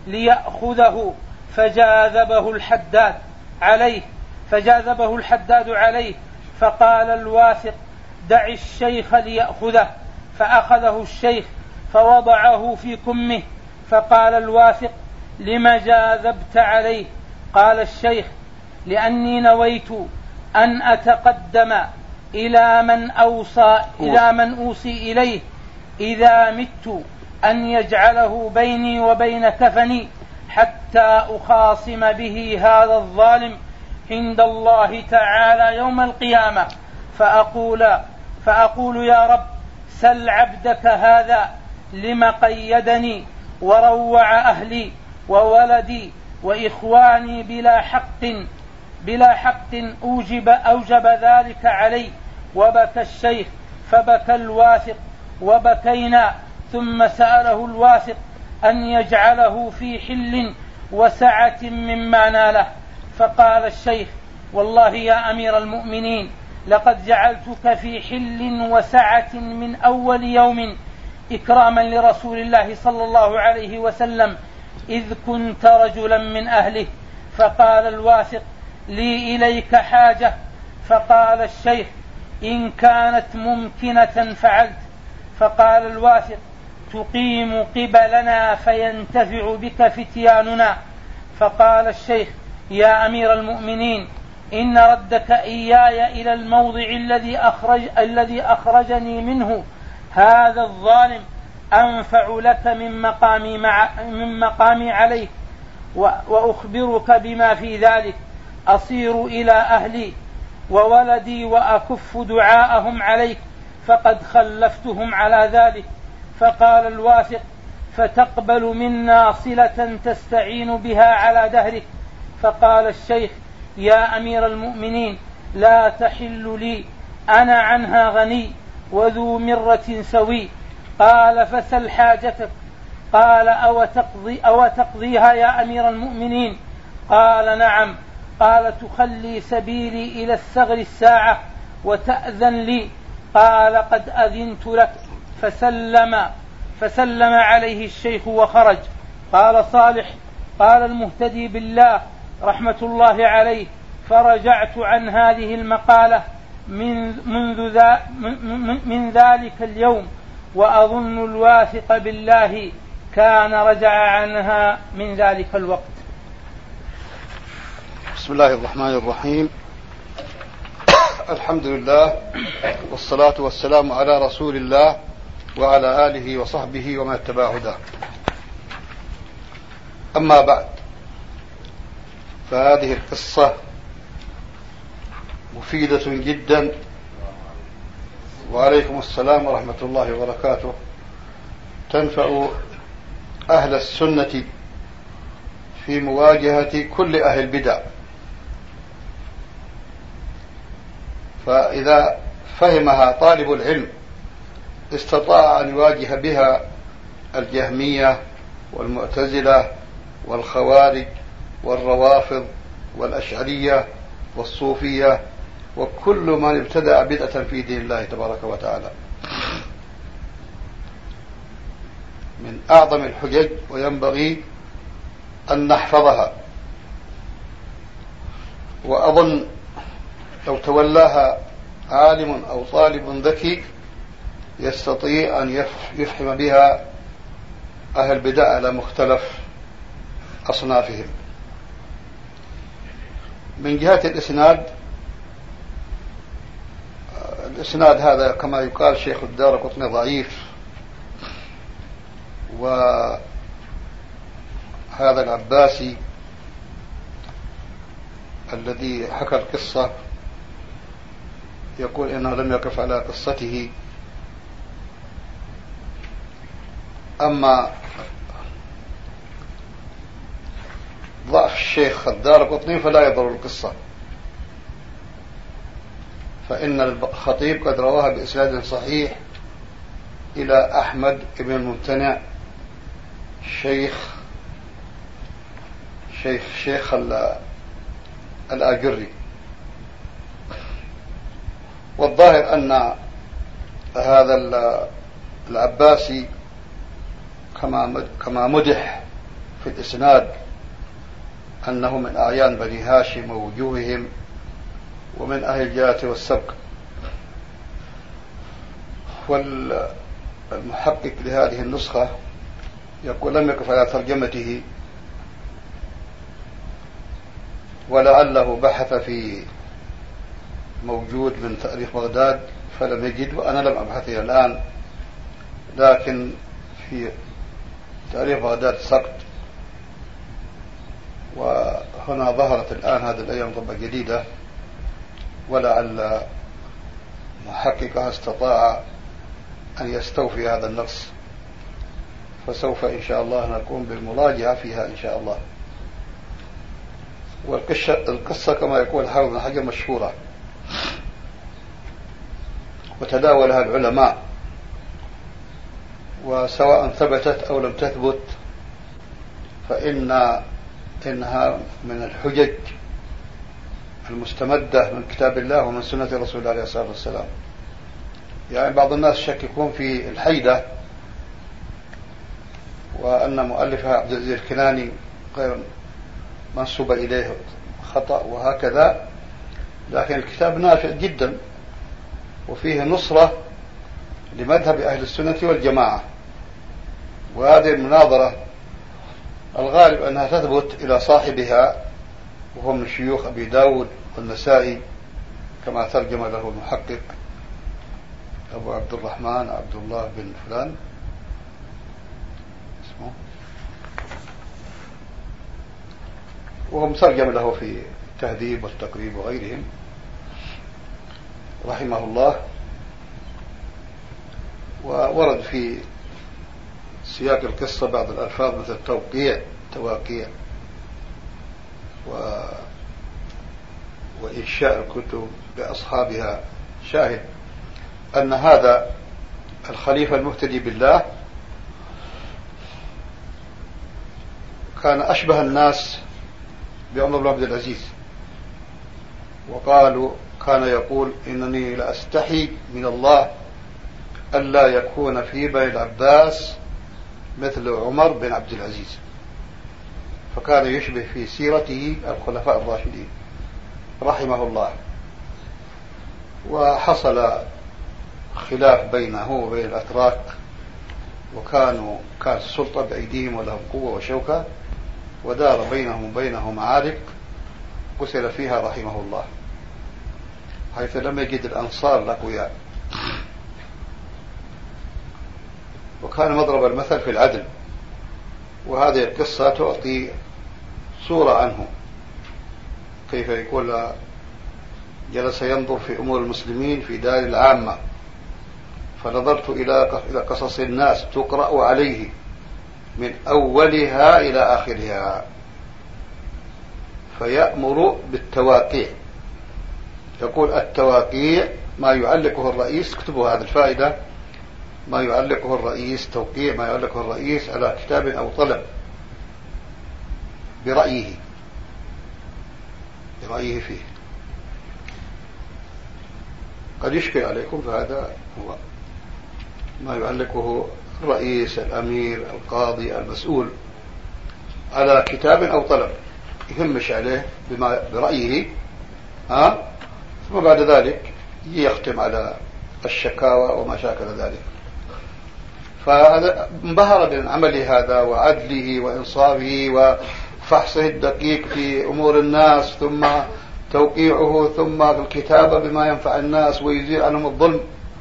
[SPEAKER 1] ليأخذه فجاذبه الحداد عليه فجاذبه الحداد عليه فقال الواثق: دع الشيخ ليأخذه. فأخذه الشيخ فوضعه في كمه. فقال الواثق: لم جاذبت عليه؟ قال الشيخ: لأني نويت أن أتقدم إلى من أوصى إلى من أوصي إليه إذا مت أن يجعله بيني وبين كفني حتى أخاصم به هذا الظالم عند الله تعالى يوم القيامة، فأقول, فأقول يا رب سل عبدك هذا لم قيدني وروع أهلي وولدي وإخواني بلا حق بلا حق أوجب, أوجب ذلك علي. وبكى الشيخ فبكى الواثق وبكينا. ثم سأله الواثق أن يجعله في حل وسعة مما ناله. فقال الشيخ: والله يا أمير المؤمنين لقد جعلتك في حل وسعة من أول يوم إكراما لرسول الله صلى الله عليه وسلم إذ كنت رجلا من أهله. فقال الواثق: لي إليك حاجة. فقال الشيخ: إن كانت ممكنة فعلت. فقال الواثق: تقيم قبلنا فينتفع بك فتياننا. فقال الشيخ: يا أمير المؤمنين إن ردك إياي إلى الموضع الذي أخرج الذي أخرجني منه هذا الظالم أنفع لك من مقامي, مع من مقامي عليك، وأخبرك بما في ذلك. أصير إلى أهلي وولدي وأكف دعاءهم عليك، فقد خلفتهم على ذلك. فقال الواثق: فتقبل منا صلة تستعين بها على دهرك. فقال الشيخ: يا أمير المؤمنين لا تحل لي، أنا عنها غني وذو مرة سوي. قال: فسل حاجتك. قال: أو, تقضي أو تقضيها يا أمير المؤمنين؟ قال: نعم. قال: تخلي سبيلي إلى الثغر الساعة وتأذن لي. قال: قد أذنت لك. فسلم فسلم عليه الشيخ وخرج. قال صالح: قال المهتدي بالله رحمة الله عليه: فرجعت عن هذه المقالة من, منذ ذا من ذلك اليوم، وأظن الواثق بالله كان رجع عنها من ذلك الوقت.
[SPEAKER 2] بسم الله الرحمن الرحيم. الحمد لله والصلاة والسلام على رسول الله وعلى آله وصحبه ومن اتبع هداه. أما بعد، فهذه القصة مفيدة جدا. وعليكم السلام ورحمة الله وبركاته. تنفع أهل السنة في مواجهة كل أهل البدع، فإذا فهمها طالب العلم استطاع أن يواجه بها الجهمية والمعتزلة والخوارج والروافض والأشعرية والصوفية وكل من ابتدع بدعة في دين الله تبارك وتعالى. من أعظم الحجج وينبغي أن نحفظها، وأظن لو تولاها عالم أو طالب ذكي يستطيع أن يفهم بها أهل البدع على مختلف أصنافهم. من جهة الإسناد، الإسناد هذا كما يقال شيخ الدارقطني ضعيف، وهذا العباسي الذي حكى القصة يقول إنه لم يقف على قصته. أما ضعف الشيخ الدارقطني فلا يضر القصة، فإن الخطيب قد رواها بإسناد صحيح إلى أحمد بن الممتنع شيخ شيخ شيخ الآجري. والظاهر أن هذا العباسي كما كما مدح في الإسناد أنه من أعيان بني هاشم ووجوههم ومن أهل الجهة والسبق. والمحقق لهذه النسخة يقول لم يقف على ترجمته، ولعله بحث في موجود من تاريخ بغداد فلم يجد، وأنا لم أبحثه الآن، لكن في تاريخ بغداد سقط. وهنا ظهرت الآن هذه الأيام طبعة جديدة، ولعل محققها استطاع أن يستوفي هذا النقص، فسوف إن شاء الله نقوم بالمراجعة فيها إن شاء الله. والقصة كما يقول حافظ بن حجر مشهورة وتداولها العلماء، وسواء ثبتت أو لم تثبت فإن إنها من الحجج المستمدة من كتاب الله ومن سنة رسول الله عليه الصلاة والسلام. يعني بعض الناس يشككون في الحيدة وأن مؤلفها عبد العزيز الكناني غير منسوب إليه خطأ وهكذا، لكن الكتاب نافع جدا وفيه نصرة لمذهب أهل السنة والجماعة. وهذه المناظرة الغالب أنها تثبت إلى صاحبها، وهو من شيوخ أبي داود والنسائي كما ترجم له المحقق أبو عبد الرحمن عبد الله بن فلان اسمه، وهو مترجم له في التهذيب والتقريب وغيرهم رحمه الله. وورد في سياق القصة بعض الألفاظ مثل توقيع تواقيع و... وإنشاء الكتب بأصحابها. شاهد أن هذا الخليفة المهتدي بالله كان أشبه الناس بعمر بن عبد العزيز، وقالوا كان يقول إنني لأستحي من الله ألا يكون في بني العباس مثل عمر بن عبد العزيز، فكان يشبه في سيرته الخلفاء الراشدين رحمه الله. وحصل خلاف بينه وبين الأتراك، وكانوا كانت السلطة بأيديهم ولهم قوة وشوكة، ودار بينهم وبينهم معارك قتل فيها رحمه الله، حيث لم يجد الأنصار الأقوياء. وكان مضرب المثل في العدل، وهذه القصة تعطي صورة عنه، كيف يقول جلس ينظر في أمور المسلمين في دار العامة، فنظرت إلى قصص الناس تقرأ عليه من أولها إلى آخرها، فيأمر بالتواقيع. يقول التواقيع ما يعلقه الرئيس، اكتبوا هذه الفائدة، ما يعلقه الرئيس، توقيع ما يعلقه الرئيس على كتاب أو طلب برأيه برأيه فيه. قد يشكل عليكم، فهذا هو ما يعلقه الرئيس، الأمير، القاضي، المسؤول على كتاب أو طلب، يهمش عليه بما برأيه، ها؟ ثم بعد ذلك يختم على الشكاوى وما شاكل ذلك. فانبهر من عمله هذا وعدله وإنصافه وفحصه الدقيق في أمور الناس، ثم توقيعه، ثم الكتابة بما ينفع الناس ويزيل عنهم الظلم.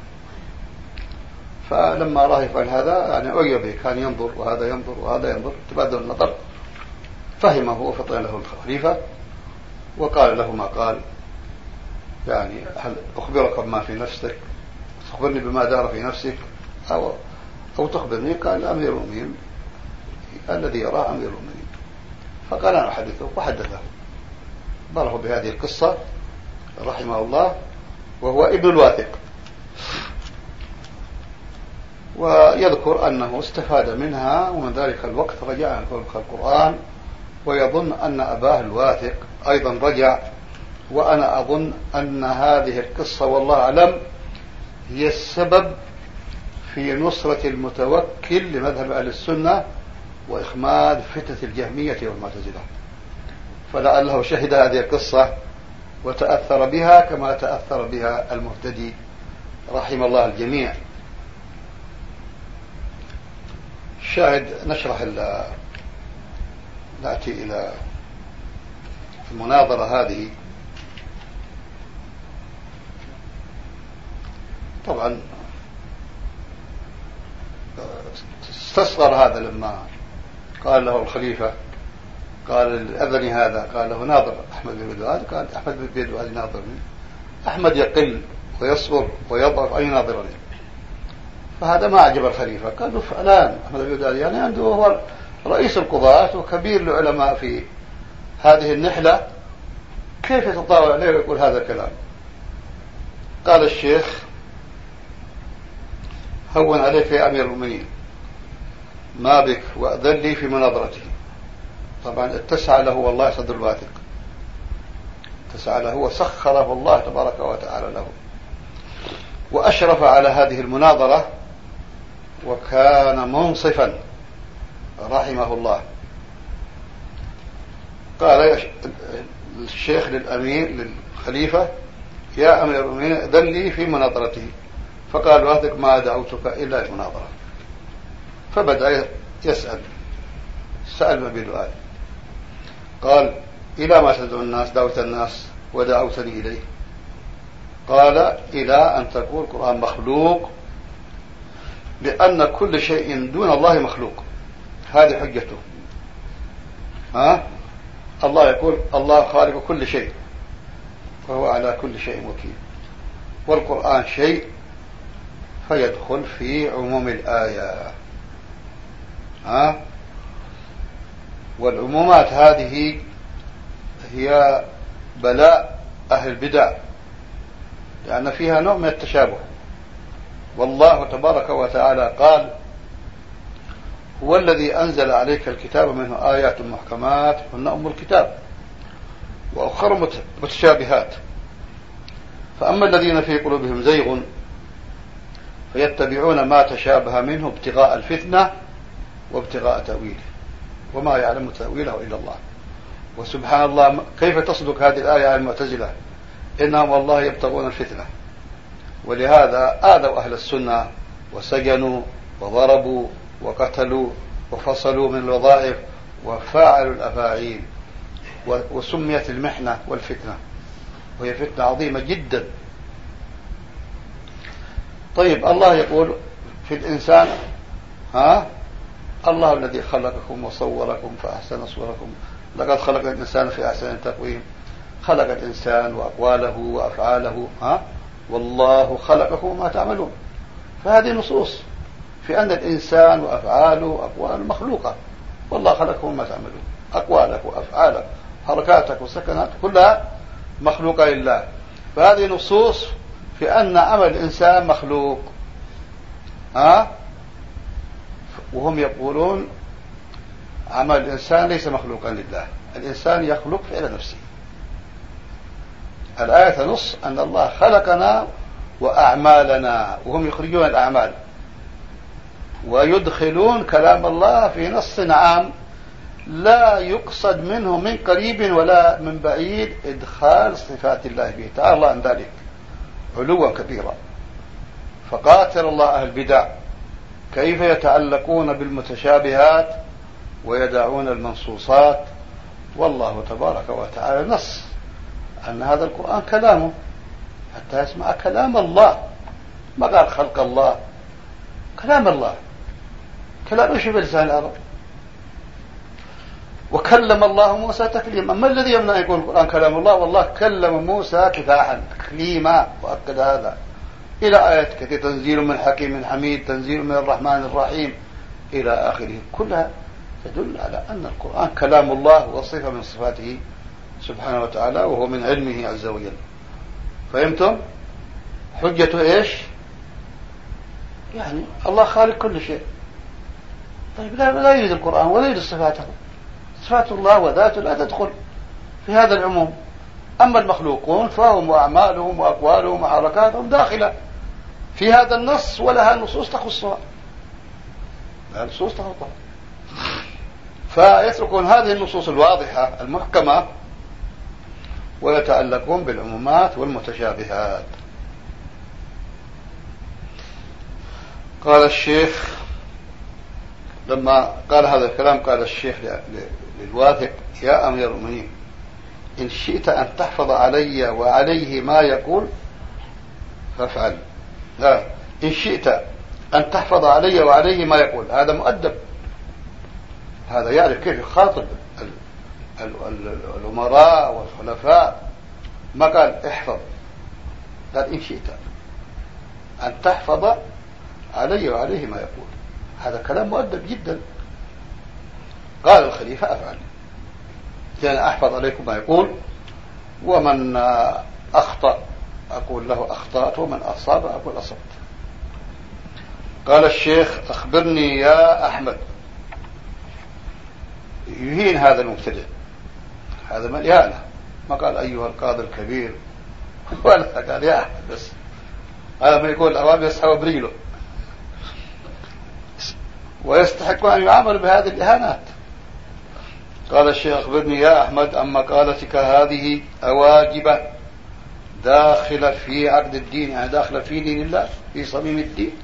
[SPEAKER 2] فلما رأى يفعل هذا يعني أعجب، كان ينظر وهذا ينظر وهذا ينظر، تبادل النظر، فهمه وفطن له الخليفة وقال له ما قال، يعني هل أخبرك بما في نفسك، تخبرني بما دار في نفسك، أو أو تخبرني؟ قال أمير المؤمنين الذي يراه أمير المؤمنين. فقال أنا أحدثه، وحدثه ضره بهذه القصة رحمه الله، وهو ابن الواثق. ويذكر أنه استفاد منها، ومن ذلك الوقت رجع القرآن، ويظن أن أباه الواثق أيضا رجع. وأنا أظن أن هذه القصة والله أعلم هي السبب في نصرة المتوكل لمذهب أهل السنة وإخماد فتنة الجهمية والمعتزلة، فلعله شهد هذه القصة وتأثر بها كما تأثر بها المهتدي رحم الله الجميع. شاهد نشرح نأتي إلى المناظرة هذه. طبعا استصغر هذا لما قال له الخليفة، قال أذني هذا، قال له ناظر أحمد بن بدواد، قال أحمد بن بدواد ناظرني. أحمد يقل ويصبر ويضعف أن يناظرني، فهذا ما أعجب الخليفة. قال له فلان أحمد بن بدواد يعني عنده هو رئيس القضاة وكبير العلماء في هذه النحلة، كيف يتطاول عليه ويقول هذا الكلام؟ قال الشيخ هون عليك يا أمير المؤمنين، ما بك وأذن لي في مناظرته. طبعا اتسع له والله صدر الواثق، اتسع له وسخره الله تبارك وتعالى له، وأشرف على هذه المناظرة، وكان منصفا رحمه الله. قال الشيخ للأمير للخليفة يا أمير المؤمنين أذن لي في مناظرته. فقال الواثق ما دعوتك إلا المناظرة. فبدأ يسأل، سأل ما بدعاء، قال إلى ما تدعو الناس؟ دعوت الناس ودعوتني إليه. قال إلى أن تقول القرآن مخلوق، لأن كل شيء دون الله مخلوق، هذه حجته. ها؟ الله يقول الله خالق كل شيء وهو على كل شيء وكيل، والقرآن شيء فيدخل في عموم الآية. ها؟ والعمومات هذه هي بلاء أهل البدع، لأن فيها نوع من التشابه. والله تبارك وتعالى قال هو الذي أنزل عليك الكتاب منه آيات محكمات هن أم الكتاب وأخر متشابهات، فأما الذين في قلوبهم زيغ فيتبعون ما تشابه منه ابتغاء الفتنة وابتغاء تأويله وما يعلم تأويله إلا الله. وسبحان الله كيف تصدق هذه الآية على المعتزلة؟ إنهم والله يبتغون الفتنة، ولهذا آذوا أهل السنة وسجنوا وضربوا وقتلوا وفصلوا من الوظائف وفاعلوا الأفاعيل، وسميت المحنة والفتنة، وهي فتنة عظيمة جدا. طيب الله يقول في الإنسان ها الله الذي خلقكم وصوركم فأحسن صوركم، لقد خلق الإنسان في أحسن تقويم، خلق الإنسان وأقواله وأفعاله، ها والله خلقكم وما تعملون. فهذه نصوص في أن الإنسان وأفعاله وأقواله مخلوقة، والله خلقكم وما تعملون، أقوالك وأفعالك حركاتك وسكنات كلها مخلوقة لله. فهذه نصوص في أن عمل الإنسان مخلوق، ها وهم يقولون عمل الإنسان ليس مخلوقا لله، الإنسان يخلق فعل نفسه. الآية تنص أن الله خلقنا وأعمالنا، وهم يخرجون الأعمال ويدخلون كلام الله في نص عام لا يقصد منه من قريب ولا من بعيد إدخال صفات الله به، تعالى الله عن ذلك علوا كبيرا. فقاتل الله أهل البدع كيف يتعلقون بالمتشابهات ويدعون المنصوصات، والله تبارك وتعالى نص أن هذا القرآن كلامه حتى يسمع كلام الله، ما قال خلق الله، كلام الله، كلام ايش بلسان العرب. وكلم الله موسى تكليما، ما الذي يمنع يقول القرآن كلام الله؟ والله كلم موسى كفاحا تكليما، وأكد هذا إلى آيات كثير، تنزيل من حكيم حميد، تنزيل من الرحمن الرحيم إلى آخره، كلها تدل على أن القرآن كلام الله وصفة من صفاته سبحانه وتعالى، وهو من علمه عز وجل. فهمتم؟ حجته إيش؟ يعني الله خالق كل شيء، طيب لا, لا يريد القرآن ولا يريد صفاته، صفات الله وذاته لا تدخل في هذا العموم. أما المخلوقون فهم وأعمالهم وأقوالهم وحركاتهم داخلة في هذا النص، ولها نصوص تخصها، لها نصوص تخصها. فيتركون هذه النصوص الواضحة المحكمة ويتعلقون بالعمومات والمتشابهات. قال الشيخ لما قال هذا الكلام، قال الشيخ للواثق: يا أمير المؤمنين، إن شئت أن تحفظ علي وعليه ما يقول فافعل. لا، إن شئت أن تحفظ علي وعليه ما يقول، هذا مؤدب، هذا يعرف كيف يخاطب الأمراء والخلفاء. ما قال احفظ، قال إن شئت أن تحفظ علي وعليه ما يقول، هذا كلام مؤدب جدا. قال الخليفة: أفعل، يعني أحفظ عليكم ما يقول، ومن أخطأ أقول له أخطأت، ومن أصاب أقول أصبت. قال الشيخ: أخبرني يا أحمد. يهين هذا المبتدئ، هذا من إهانة، ما قال أيها القاضي الكبير ولا قال يا أحمد، بس هذا ما يقول الأوام يسحب برجله، ويستحق أن يعامل بهذه الإهانات. قال الشيخ: أخبرني يا أحمد أما قالتك هذه أواجبة داخلة في عقد الدين، يعني داخلة في دين الله، في صميم الدين،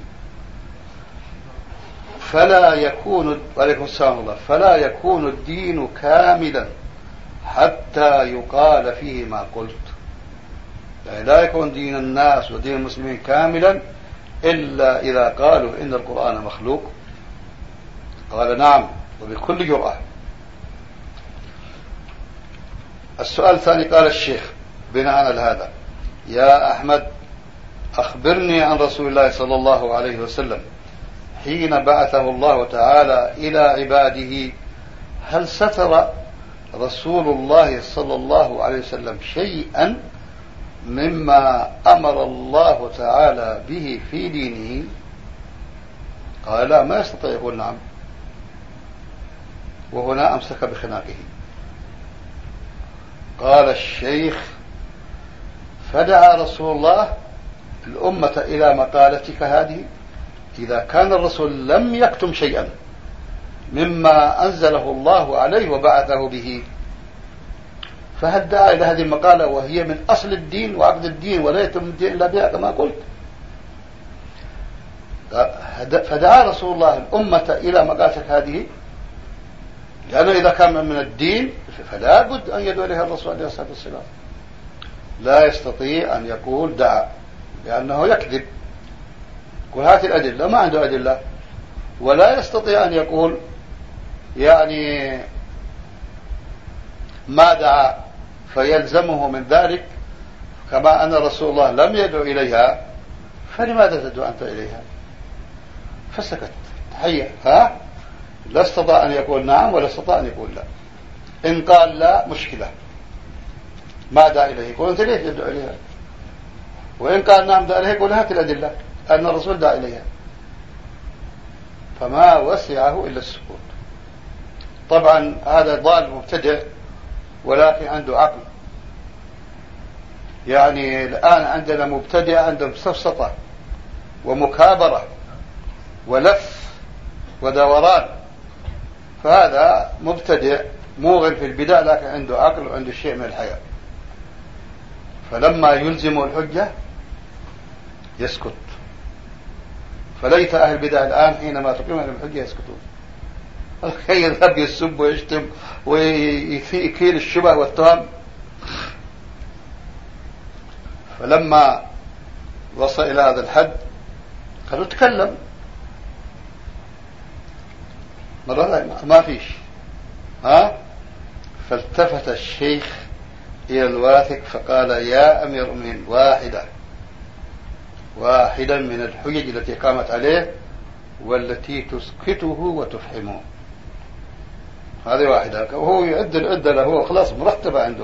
[SPEAKER 2] فلا يكون عليكم السلام الله فلا يكون الدين كاملا حتى يقال فيه ما قلت. يعني لا يكون دين الناس ودين المسلمين كاملا إلا إذا قالوا إن القرآن مخلوق. قال: نعم، وبكل جرأة. السؤال الثاني، قال الشيخ بناء على هذا: يا أحمد، أخبرني عن رسول الله صلى الله عليه وسلم حين بعثه الله تعالى إلى عباده، هل ستر رسول الله صلى الله عليه وسلم شيئا مما أمر الله تعالى به في دينه؟ قال: لا، ما يستطيع يقول نعم. وهنا أمسك بخناقه. قال الشيخ: فدعا رسول الله الأمة إلى مقالتك هذه، إذا كان الرسول لم يكتم شيئا مما أنزله الله عليه وبعثه به، فهل دعا إلى هذه المقالة وهي من أصل الدين وعقد الدين ولا يتم الدين إلا بها كما قلت؟ فدعا رسول الله الأمة إلى مقالتك هذه، لأنه إذا كان من الدين فلا بد أن يدعو إليها الرسول عليه الصلاة والسلام. لا يستطيع أن يقول دعا، لأنه يكذب. يقول هات الأدلة، ما عنده أدلة، ولا يستطيع أن يقول يعني ما دعا فيلزمه من ذلك، كما أن رسول الله لم يدعو إليها فلماذا تدعو أنت إليها؟ فسكت تحية. ها لا استطاع أن يقول نعم ولا استطاع أن يقول لا. إن قال لا مشكلة، ما دعا إليه يقول أنت ليش تدعو إليها؟ وإن قال نعم دعا إليه يقول هات الأدلة أن الرسول دعا إليها. فما وسعه إلا السكوت. طبعا هذا ضال مبتدع ولكن عنده عقل. يعني الآن عندنا مبتدع عندهم سفسطة ومكابرة ولف ودوران، فهذا مبتدع موغل في البدع لكن عنده عقل وعنده شيء من الحياة. فلما يلزم الحجة يسكت. فليت أهل البدع الآن حينما تقيم الحجة يسكتون. الخير يذهب يسب ويشتم ويكيل الشبه والتهم. فلما وصل إلى هذا الحد قالوا تكلم. مرة ما فيش. ها فالتفت الشيخ إلى الواثق فقال يا أمير المؤمنين واحدة واحدا من الحجج التي قامت عليه والتي تسكته وتفحمه. هذه واحدة، وهو يعد العدة له هو خلاص مرتبة عنده.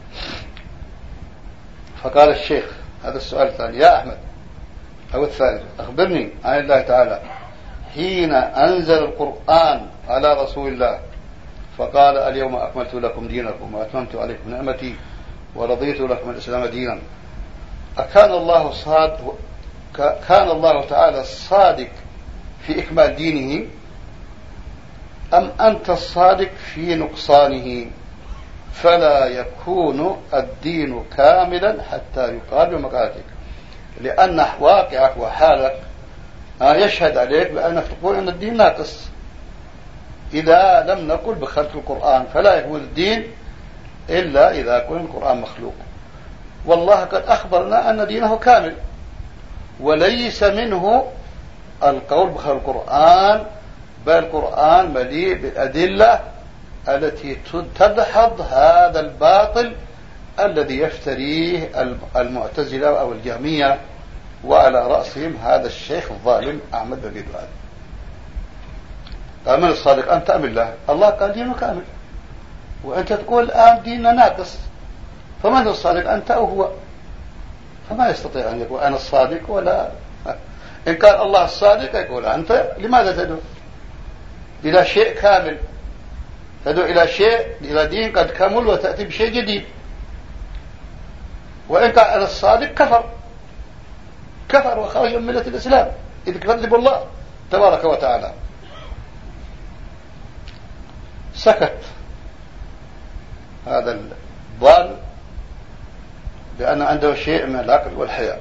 [SPEAKER 2] فقال الشيخ هذا السؤال الثاني يا أحمد أو الثالث أخبرني عن الله تعالى حين أنزل القرآن على رسول الله فقال اليوم أكملت لكم دينكم وأتممت عليكم نعمتي ورضيت لكم الإسلام دينا. أكان الله صادق كان الله تعالى الصادق في إكمال دينه أم أنت الصادق في نقصانه؟ فلا يكون الدين كاملا حتى يقال بمقالتك، لأن واقعك وحالك يشهد عليك بأنك تقول أن الدين ناقص. إذا لم نقل بخلق القرآن فلا يكون الدين إلا إذا كان القرآن مخلوق. والله قد أخبرنا أن دينه كامل وليس منه القول بخلق القرآن، بل القرآن مليء بالأدلة التي تدحض هذا الباطل الذي يفتريه المعتزلة أو الجهمية، وعلى رأسهم هذا الشيخ الظالم أحمد بن دؤاد. قال من الصادق أنت أم الله؟ الله قال دينه كامل وأنت تقول الآن ديننا ناقص، فمن الصادق أنت أو هو؟ فما يستطيع أن يقول أنا الصادق ولا إن كان الله الصادق يقول أنت لماذا تدعو إلى شيء كامل؟ تدعو إلى شيء إلى دين قد كمل وتأتي بشيء جديد. وإن كان أنا الصادق كفر كفر وخرج من ملة الإسلام إذ كذب الله تبارك وتعالى. سكت هذا الضال لأن عنده شيء من العقل والحياء.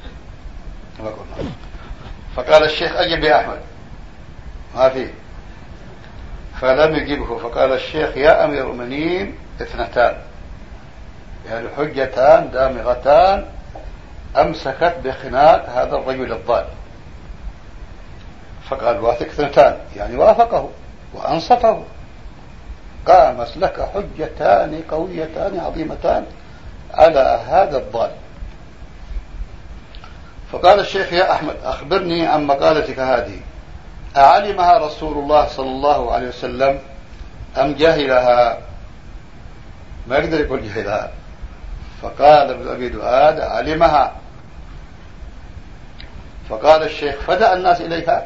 [SPEAKER 2] فقال الشيخ أجب يا أحمد ما فيه، فلم يجبه. فقال الشيخ يا أمير المؤمنين اثنتان، يعني حجتان دامغتان أمسكت بخناق هذا الرجل الضال. فقال واثق اثنتان يعني وافقه وأنصفه، قامت لك حجتان قويتان عظيمتان على هذا الضال. فقال الشيخ يا أحمد أخبرني عن مقالتك هذه، أعلمها رسول الله صلى الله عليه وسلم أم جهلها؟ ما يقدر يقول جهلها. فقال ابن أبي دؤاد علمها. فقال الشيخ فدع الناس إليها،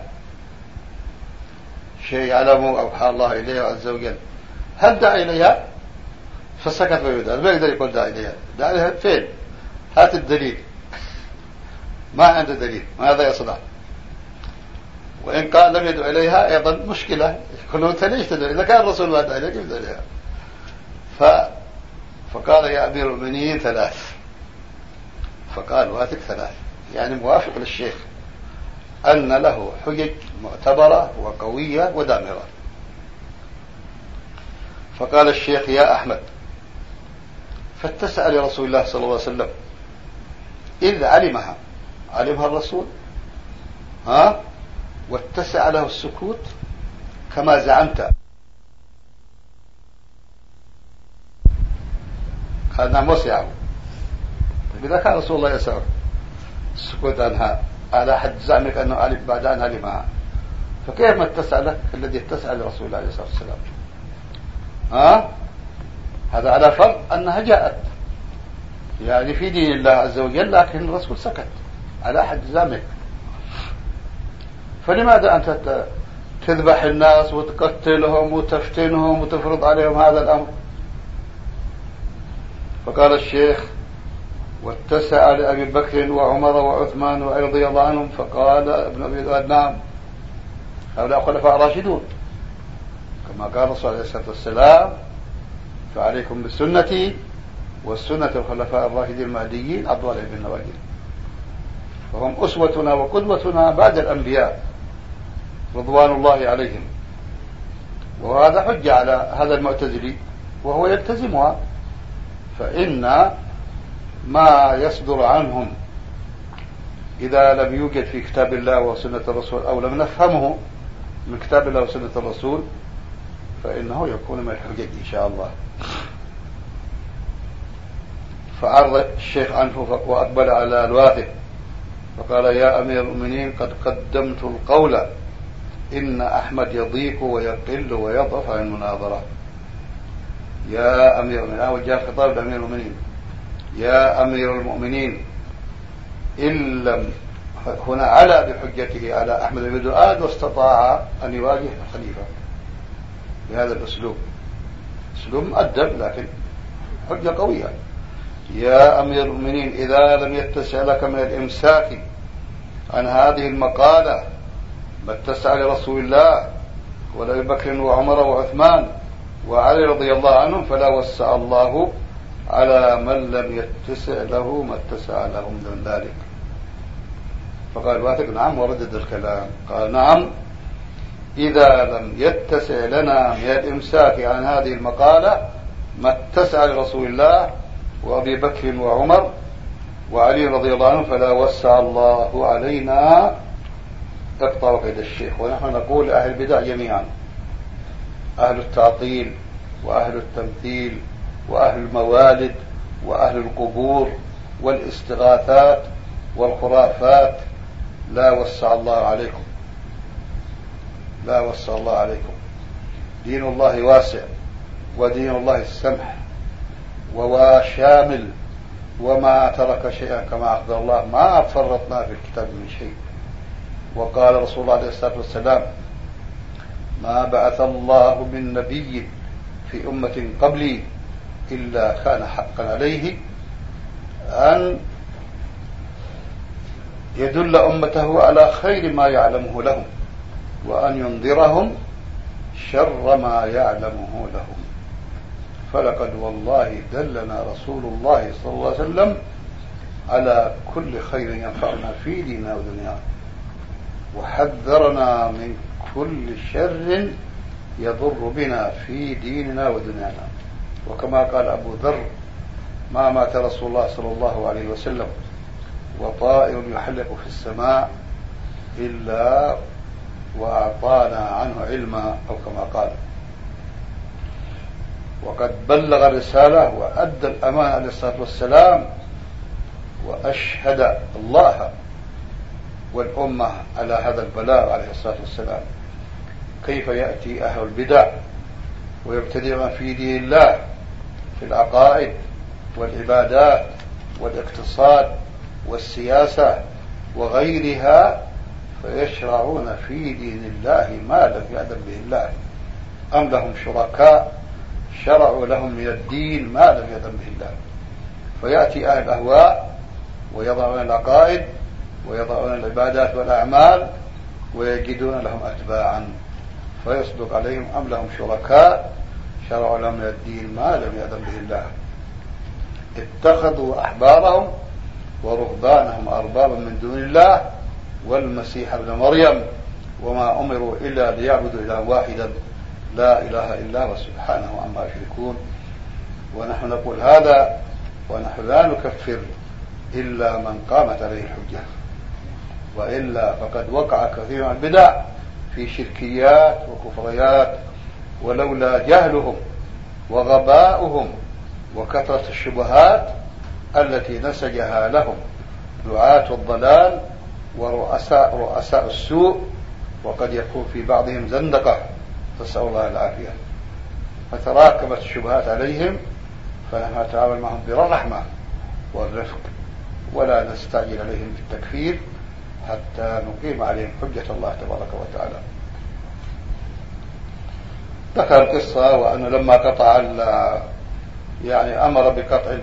[SPEAKER 2] شيء يعلمه أوحى الله إليه عز وجل، هل دعا إليها؟ فسكت ابن دؤاد ما يقدر يقول دعا إليها. دعا إليها فين؟ هات الدليل. ما عنده دليل، ماذا يصنع؟ وإن قال لم يدعو إليها أيضا مشكلة، يقولون أنت ليش تدعو؟ إذا كان الرسول ما دعا إليها كيف يدعو إليها؟ ف... فقال يا أمير المؤمنين ثلاث. فقال واثق ثلاث، يعني موافق للشيخ أن له حجج معتبرة وقوية ودامرة. فقال الشيخ يا أحمد فاتسأل لرسول الله صلى الله عليه وسلم إذ علمها، علمها الرسول ها واتسع له السكوت كما زعمت. قال نعم وسعه. طيب إذا كان رسول الله يسعه السكوت عنها على حد زعمك أنه علم بعد أن علمها، فكيف ما اتسع لك الذي اتسع لرسول الله عليه الصلاة والسلام؟ ها؟ هذا على فرض أنها جاءت يعني في دين الله عز وجل، لكن الرسول سكت على حد زعمك. فلماذا أنت تذبح الناس وتقتلهم وتفتنهم وتفرض عليهم هذا الأمر؟ فقال الشيخ: واتسع لأبي بكر وعمر وعثمان رضي الله عنهم. فقال ابن أبي نعم، هؤلاء خلفاء راشدون كما قال الرسول عليه الصلاة والسلام: فعليكم بسنتي والسنة الخلفاء الراشدين المهديين عضوا عليهم بالنواجذ. فهم أسوتنا وقدوتنا بعد الأنبياء رضوان الله عليهم. وهذا حجة على هذا المعتزلي وهو يلتزمها، فإن ما يصدر عنهم إذا لم يوجد في كتاب الله وسنة الرسول أو لم نفهمه من كتاب الله وسنة الرسول فإنه يكون من الحجج إن شاء الله. فعرض الشيخ عنه وأقبل على الواثق فقال: يا أمير المؤمنين، قد قدمت القول إن أحمد يضيق ويقل ويضعف عن المناظرة. يا أمير المؤمنين، أول جاء خطاب لأمير المؤمنين: يا أمير المؤمنين، إن لم هنا على بحجته على أحمد بن دؤاد واستطاع أن يواجه الخليفة بهذا الأسلوب، أسلوب مؤدب لكن حجة قوية. يا أمير المؤمنين، إذا لم يتسع لك من الإمساك عن هذه المقالة ما اتسع لرسول الله ولأبي بكر وعمر وعثمان وعلي رضي الله عنهم فلا وسع الله على من لم يتسع له ما اتسع لهم من ذلك. فقال الواثق: نعم، وردد الكلام. قال: نعم، إذا لم يتسع لنا من الإمساك عن هذه المقالة ما اتسع لرسول الله وأبي بكر وعمر وعلي رضي الله عنهم فلا وسع الله علينا. اقطعوا كيد الشيخ. ونحن نقول أهل البدع جميعا، أهل التعطيل وأهل التمثيل وأهل الموالد وأهل القبور والاستغاثات والخرافات، لا وسع الله عليكم، لا وسع الله عليكم. دين الله واسع ودين الله السمح وشامل، وما ترك شيئا كما أخبر الله، ما فرطنا في الكتاب من شيء. وقال رسول الله عليه الصلاة والسلام: ما بعث الله من نبي في أمة قبلي إلا كان حقا عليه أن يدل أمته على خير ما يعلمه لهم وأن ينذرهم شر ما يعلمه لهم. فلقد والله دلنا رسول الله صلى الله عليه وسلم على كل خير ينفعنا في ديننا ودنيانا، وحذرنا من كل شر يضر بنا في ديننا ودنيانا. وكما قال أبو ذر: ما مات رسول الله صلى الله عليه وسلم وطائر يحلق في السماء إلا وأعطانا عنه علما، أو كما قال. وقد بلغ الرسالة وأدى الأمانة عليه الصلاة والسلام، وأشهد الله والأمة على هذا البلاغ عليه الصلاة والسلام. كيف يأتي أهل البدع ويبتدعون في دين الله في العقائد والعبادات والاقتصاد والسياسة وغيرها فيشرعون في دين الله ما لم يأذن به الله، أم لهم شركاء شرعوا لهم من الدين ما لم يأذن به الله. فيأتي أهل الأهواء ويضعون العقائد ويضعون العبادات والأعمال ويجدون لهم أتباعا فيصدق عليهم أم لهم شركاء شرعوا لهم من الدين ما لم يأذن به الله. اتخذوا أحبارهم ورهبانهم أربابا من دون الله والمسيح ابن مريم وما أمروا إلا ليعبدوا إلها واحدا لا إله إلا هو سبحانه عما يشركون. ونحن نقول هذا ونحن لا نكفر إلا من قامت عليه الحجة. وإلا فقد وقع كثير من البدع في شركيات وكفريات، ولولا جهلهم وغباؤهم وكثرة الشبهات التي نسجها لهم دعاة الضلال ورؤساء رؤساء السوء، وقد يكون في بعضهم زندقة، نسأل الله العافية. فتراكمت الشبهات عليهم، فنحن نتعامل معهم بالرحمة والرفق، ولا نستعجل عليهم بالتكفير حتى نقيم عليهم حجة الله تبارك وتعالى. ذكر القصة وأنه لما قطع يعني أمر بقطع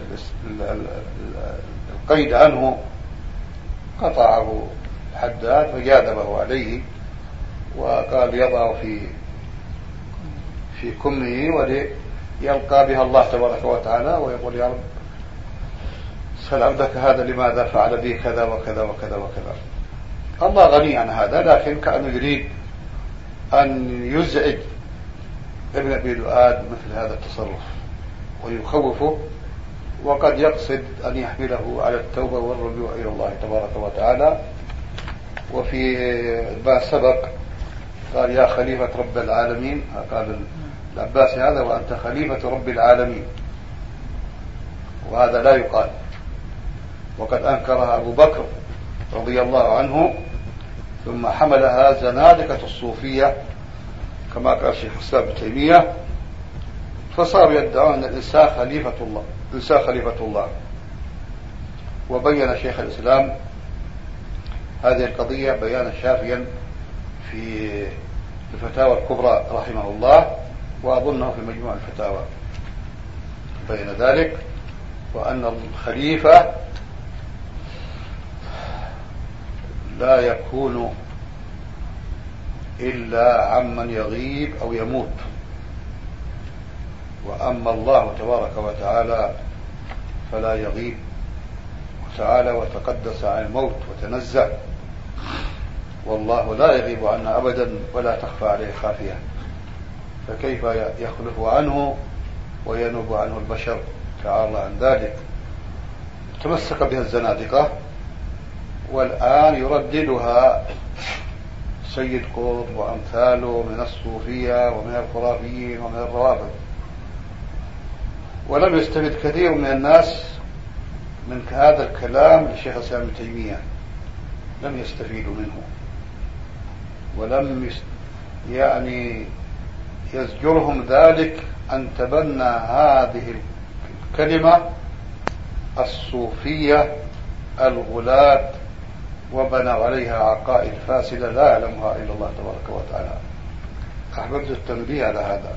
[SPEAKER 2] القيد عنه، قطعه الحداد فجاذبه عليه وقال يضع في في كمه وليلقى بها الله تبارك وتعالى ويقول يا رب سل عبدك هذا لماذا فعل به كذا وكذا وكذا وكذا. الله غني عن هذا، لكن كأنه يريد أن يزعج ابن أبي دؤاد مثل هذا التصرف ويخوفه، وقد يقصد أن يحمله على التوبة والرجوع إلى الله تبارك وتعالى. وفي ما سبق قال يا خليفة رب العالمين، قال العباس هذا وأنت خليفة رب العالمين، وهذا لا يقال. وقد أنكرها أبو بكر رضي الله عنه، ثم حملها زنادقة الصوفية كما قال الشيخ الإسلام ابن تيمية، فصاروا يدعون أن الإنسان خليفة الله الإنسان خليفة الله. وبين شيخ الإسلام هذه القضية بيانا شافيا في الفتاوى الكبرى رحمه الله، وأظنه في مجموع الفتاوى بين ذلك، وأن الخليفة لا يكون إلا عمن يغيب أو يموت، وأما الله تبارك وتعالى فلا يغيب تعالى وتقدس عن الموت وتنزه، والله لا يغيب عنا أبدا ولا تخفى عليه خافية، فكيف يخلف عنه وينوب عنه البشر؟ تعالى عن ذلك. تمسك بها الزنادقة، والآن يرددها سيد قطب وأمثاله من الصوفية ومن الخرافيين ومن الروافض، ولم يستفد كثير من الناس من هذا الكلام للشيخ الإسلام ابن تيمية، لم يستفيدوا منه، ولم يعني يزجرهم ذلك أن تبنى هذه الكلمة الصوفية الغلاة وبنوا عليها عقائد فاسدة لا يعلمها إلا الله تبارك وتعالى. أحببت التنبيه على هذا.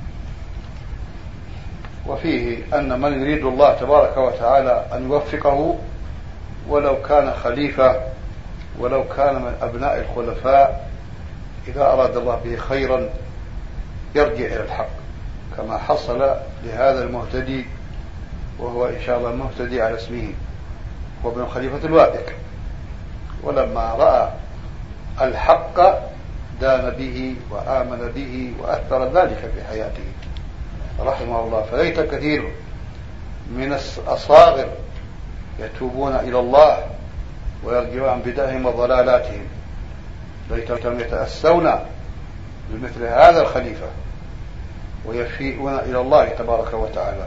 [SPEAKER 2] وفيه أن من يريد الله تبارك وتعالى أن يوفقه ولو كان خليفة ولو كان من أبناء الخلفاء، إذا أراد الله به خيرا يرجع إلى الحق، كما حصل لهذا المهتدي، وهو إن شاء الله المهتدي على اسمه، وابن خليفة الوادق، ولما رأى الحق دان به وآمن به وأثر ذلك في حياته رحمه الله. فليت كثير من الأصاغر يتوبون إلى الله ويرجعون عن بدعهم وضلالاتهم، ليتهم يتأسون بمثل هذا الخليفة ويفيئون إلى الله تبارك وتعالى.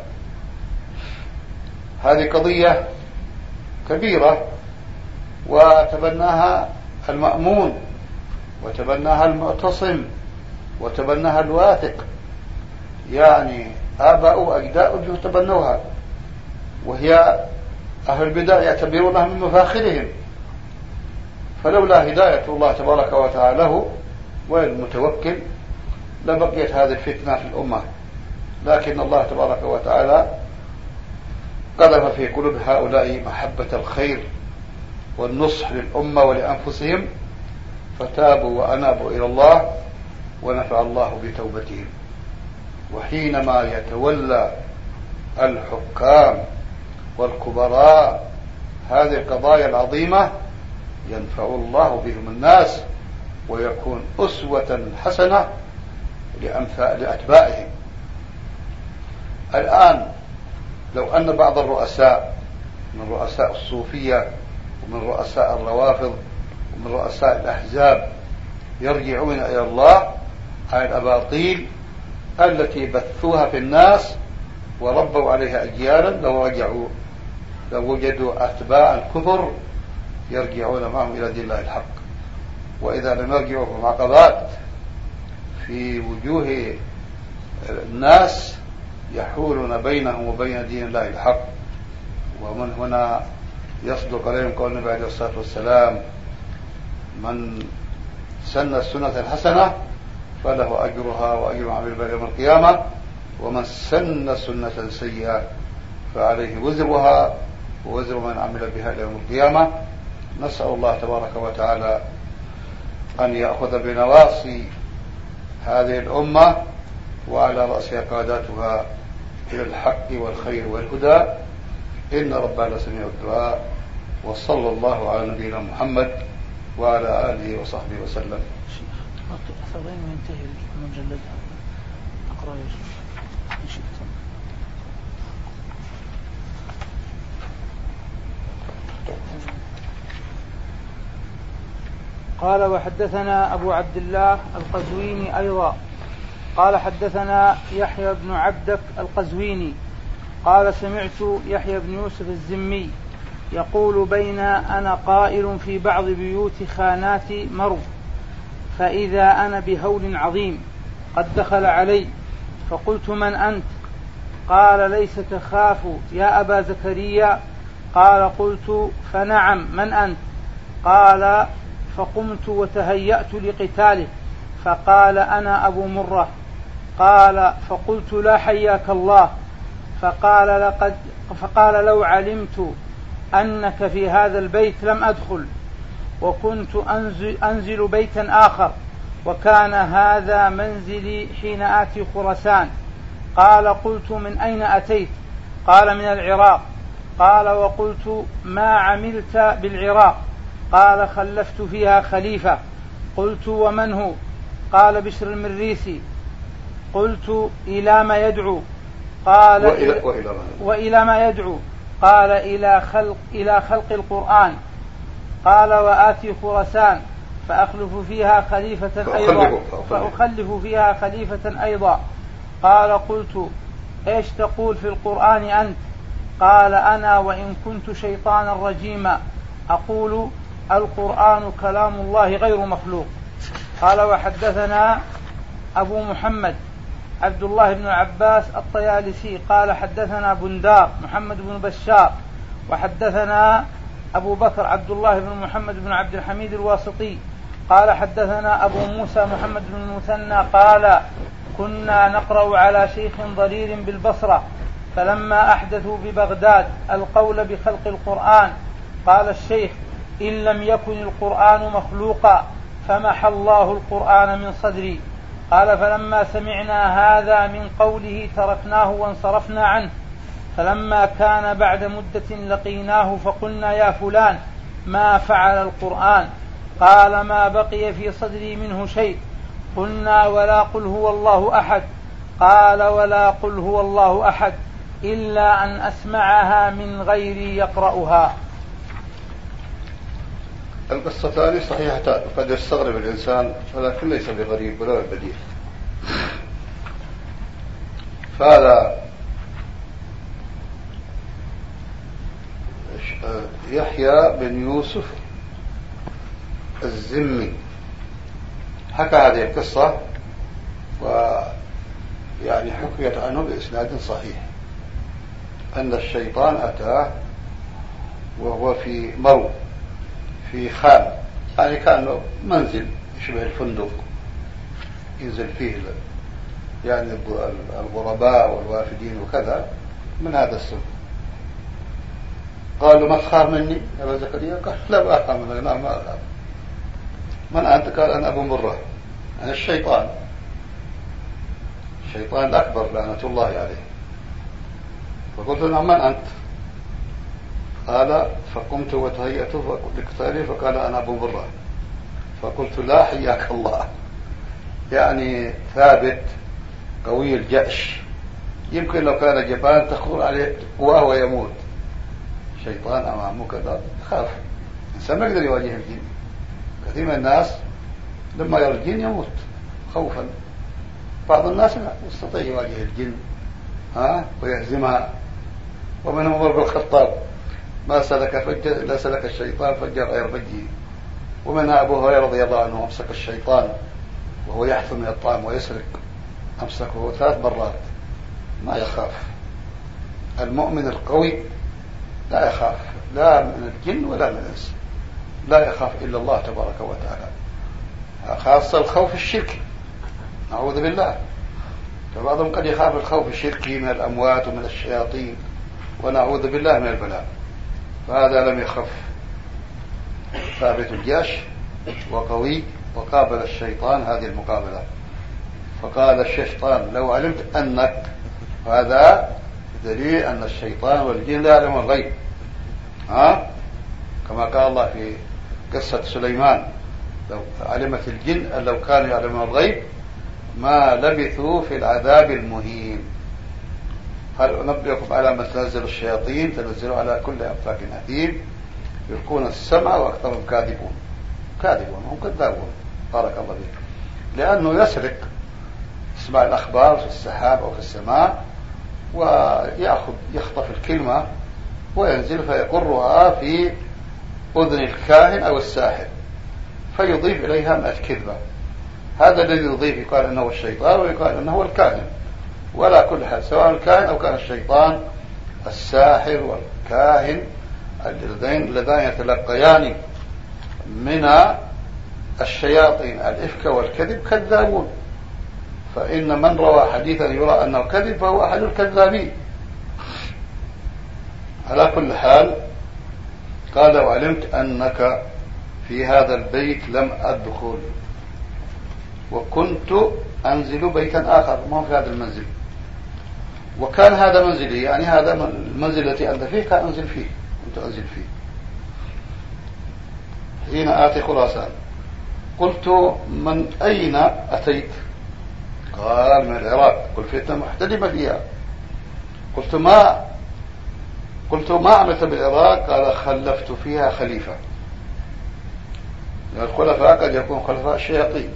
[SPEAKER 2] هذه قضية كبيرة، وتبناها المأمون وتبناها المعتصم وتبناها الواثق، يعني آباء وأجداء تبنوها، وهي أهل البدع يعتبرونها من مفاخرهم، فلولا هداية الله تبارك وتعالى له والمتوكل لبقيت هذه الفتنة في الأمة. لكن الله تبارك وتعالى قذف في قلوب هؤلاء محبة الخير والنصح للأمة ولأنفسهم، فتابوا وأنابوا إلى الله ونفع الله بتوبتهم. وحينما يتولى الحكام والكبراء هذه القضايا العظيمة ينفع الله بهم الناس ويكون أسوة حسنة لأتباعهم. الآن لو أن بعض الرؤساء من رؤساء الصوفية ومن رؤساء الروافض ومن رؤساء الأحزاب يرجعون إلى الله عن الأباطيل التي بثوها في الناس وربوا عليها أجيالا. لو رجعوا لو وجدوا أتباع الكفر يرجعون معهم إلى دين الله الحق، وإذا لم يرجعوا فهم عقبات في وجوه الناس يحولون بينهم وبين دين الله الحق. ومن هنا يصدق عليهم قول النبي عليه الصلاة والسلام: من سن السنة الحسنة فله أجرها وأجر عمل بها يوم القيامة، ومن سن سنة سيئة فعليه وزرها ووزر من عمل بها يوم القيامة. نسأل الله تبارك وتعالى أن يأخذ بنواصي هذه الأمة وعلى رأسها قاداتها إلى الحق والخير والهدى، إن ربنا لسميع الدعاء. وصلى الله على نبينا محمد وعلى آله وصحبه وسلم.
[SPEAKER 1] أثرين وينتهي المجلد. أقرأ يا شيخ إن شئتم. قال: وحدثنا أبو عبد الله القزويني أيضا قال: حدثنا يحيى بن عبدك القزويني قال: سمعت يحيى بن يوسف الزمي يقول: بين أنا قائل في بعض بيوت خانات مرو، فإذا أنا بهول عظيم قد دخل علي، فقلت: من أنت؟ قال: ليس تخاف يا أبا زكريا. قال: قلت: فنعم، من أنت؟ قال: فقمت وتهيأت لقتاله، فقال: أنا أبو مرة. قال: فقلت: لا حياك الله. فقال: لقد فقال: لو علمت أنك في هذا البيت لم أدخل، وكنت أنزل, أنزل بيتا آخر، وكان هذا منزلي حين آتي خراسان. قال: قلت: من أين أتيت؟ قال: من العراق. قال: وقلت: ما عملت بالعراق؟ قال: خلفت فيها خليفة. قلت: ومن هو؟ قال: بشر المريسي. قلت: إلى ما يدعو؟ قال:
[SPEAKER 2] وإلى, وإلى,
[SPEAKER 1] وإلى ما يدعو؟ قال: إلى خلق, إلى خلق القرآن. قال: وآتي خراسان فأخلف فيها خليفة أيضا فأخلف فيها خليفة أيضا. قال: قلت: إيش تقول في القرآن أنت؟ قال: أنا وإن كنت شيطانا رجيما أقول: القرآن كلام الله غير مخلوق. قال: وحدثنا أبو محمد عبد الله بن عباس الطيالسي قال: حدثنا بندار محمد بن بشار، وحدثنا أبو بكر عبد الله بن محمد بن عبد الحميد الواسطي قال: حدثنا أبو موسى محمد بن المثنى قال: كنا نقرأ على شيخ ضرير بالبصرة، فلما أحدثوا ببغداد القول بخلق القرآن قال الشيخ: إن لم يكن القرآن مخلوقا فمحى الله القرآن من صدري. قال: فلما سمعنا هذا من قوله تركناه وانصرفنا عنه، فلما كان بعد مدة لقيناه فقلنا: يا فلان، ما فعل القرآن؟ قال: ما بقي في صدري منه شيء. قلنا: ولا قل هو الله أحد؟ قال: ولا قل هو الله أحد إلا أن أسمعها من غيري يقرأها.
[SPEAKER 2] القصتان صحيحتان، قد يستغرب الإنسان ولكن ليس بغريب ولا بديع. فهذا يحيى بن يوسف الزمي حكى هذه القصة، ويعني حكيت عنه بإسناد صحيح أن الشيطان أتاه وهو في مرو في خان، يعني كان منزل يشبه الفندق ينزل فيه يعني الغرباء والوافدين وكذا من هذا السن. قالوا: ما تخاف مني يا أبا زكريا؟ قال: لا أخاف منك. لا ما أخاف. من أنت؟ قال: أنا أبو مرة، أنا الشيطان الشيطان الأكبر لعنة الله عليه. فقلت له: من أنت؟ قال: فقمت وتهيأت لقتالي، فقال: أنا أبو مرة. فقلت: لا حياك الله، يعني ثابت قوي الجأش، يمكن لو كان جبان تخطر عليه قواه ويموت. شيطان أمامه كذا خاف، إنسان ما يقدر يواجه الجن، كثير من الناس لما يرى الجن يموت خوفا. بعض الناس لا يستطيع يواجه الجن ها ويهزمها. ومنهم عمر بن الخطاب ما سلك فجا إلا سلك الشيطان فجا غير فجه. ومنها أبو هريرة رضي الله عنه أمسك الشيطان وهو يحث من الطعام ويسرق، أمسكه ثلاث مرات ما يخاف. المؤمن القوي لا يخاف لا من الجن ولا من الإنس، لا يخاف إلا الله تبارك وتعالى. خاصة الخوف الشركي نعوذ بالله. فبعضهم قد يخاف الخوف الشركي من الأموات ومن الشياطين ونعوذ بالله من البلاء، فهذا لم يخف، ثابت الجيش وقوي وقابل الشيطان هذه المقابلة. فقال الشيطان لو علمت أنك، هذا دليل أن الشيطان والجن لا يعلمون الغيب، ها كما قال الله في قصة سليمان لو علمت الجن أن لو كانوا يعلمون الغيب ما لبثوا في العذاب المهين. هل أنبئكم على ما تنزل الشياطين؟ تنزلوا على كل أفاك أثيم يلقون السمع وأكثرهم كاذبون. كاذبون هم كذابون بارك الله فيك، لأنه يسرق، يسمع الأخبار في السحاب أو في السماء ويأخذ يخطف الكلمة وينزل فيقرها في أذن الكاهن أو الساحر فيضيف إليها مئة كذبة. هذا الذي يضيف يقال أنه الشيطان ويقال أنه الكاهن، ولا كل حال سواء الكاهن أو كان الشيطان الساحر والكاهن اللذان يتلقيان من الشياطين الإفك والكذب كذابون. فإن من روى حديثا يرى أنه كذب فهو أحد الكذابين. على كل حال قال وعلمت أنك في هذا البيت لم أدخل وكنت أنزل بيتا آخر ما في هذا المنزل، وكان هذا منزلي، يعني هذا المنزل التي أنت فيه كان أنزل فيه، كنت أنزل فيه حين آتي خراسان. قلت من أين أتيت؟ قال من العراق. قلت فتنة محتدمة فيها. قلت ما قلت ما عملت بالعراق؟ قال خلفت فيها خليفة. الخلفاء قد يكون خلفاء الشياطين.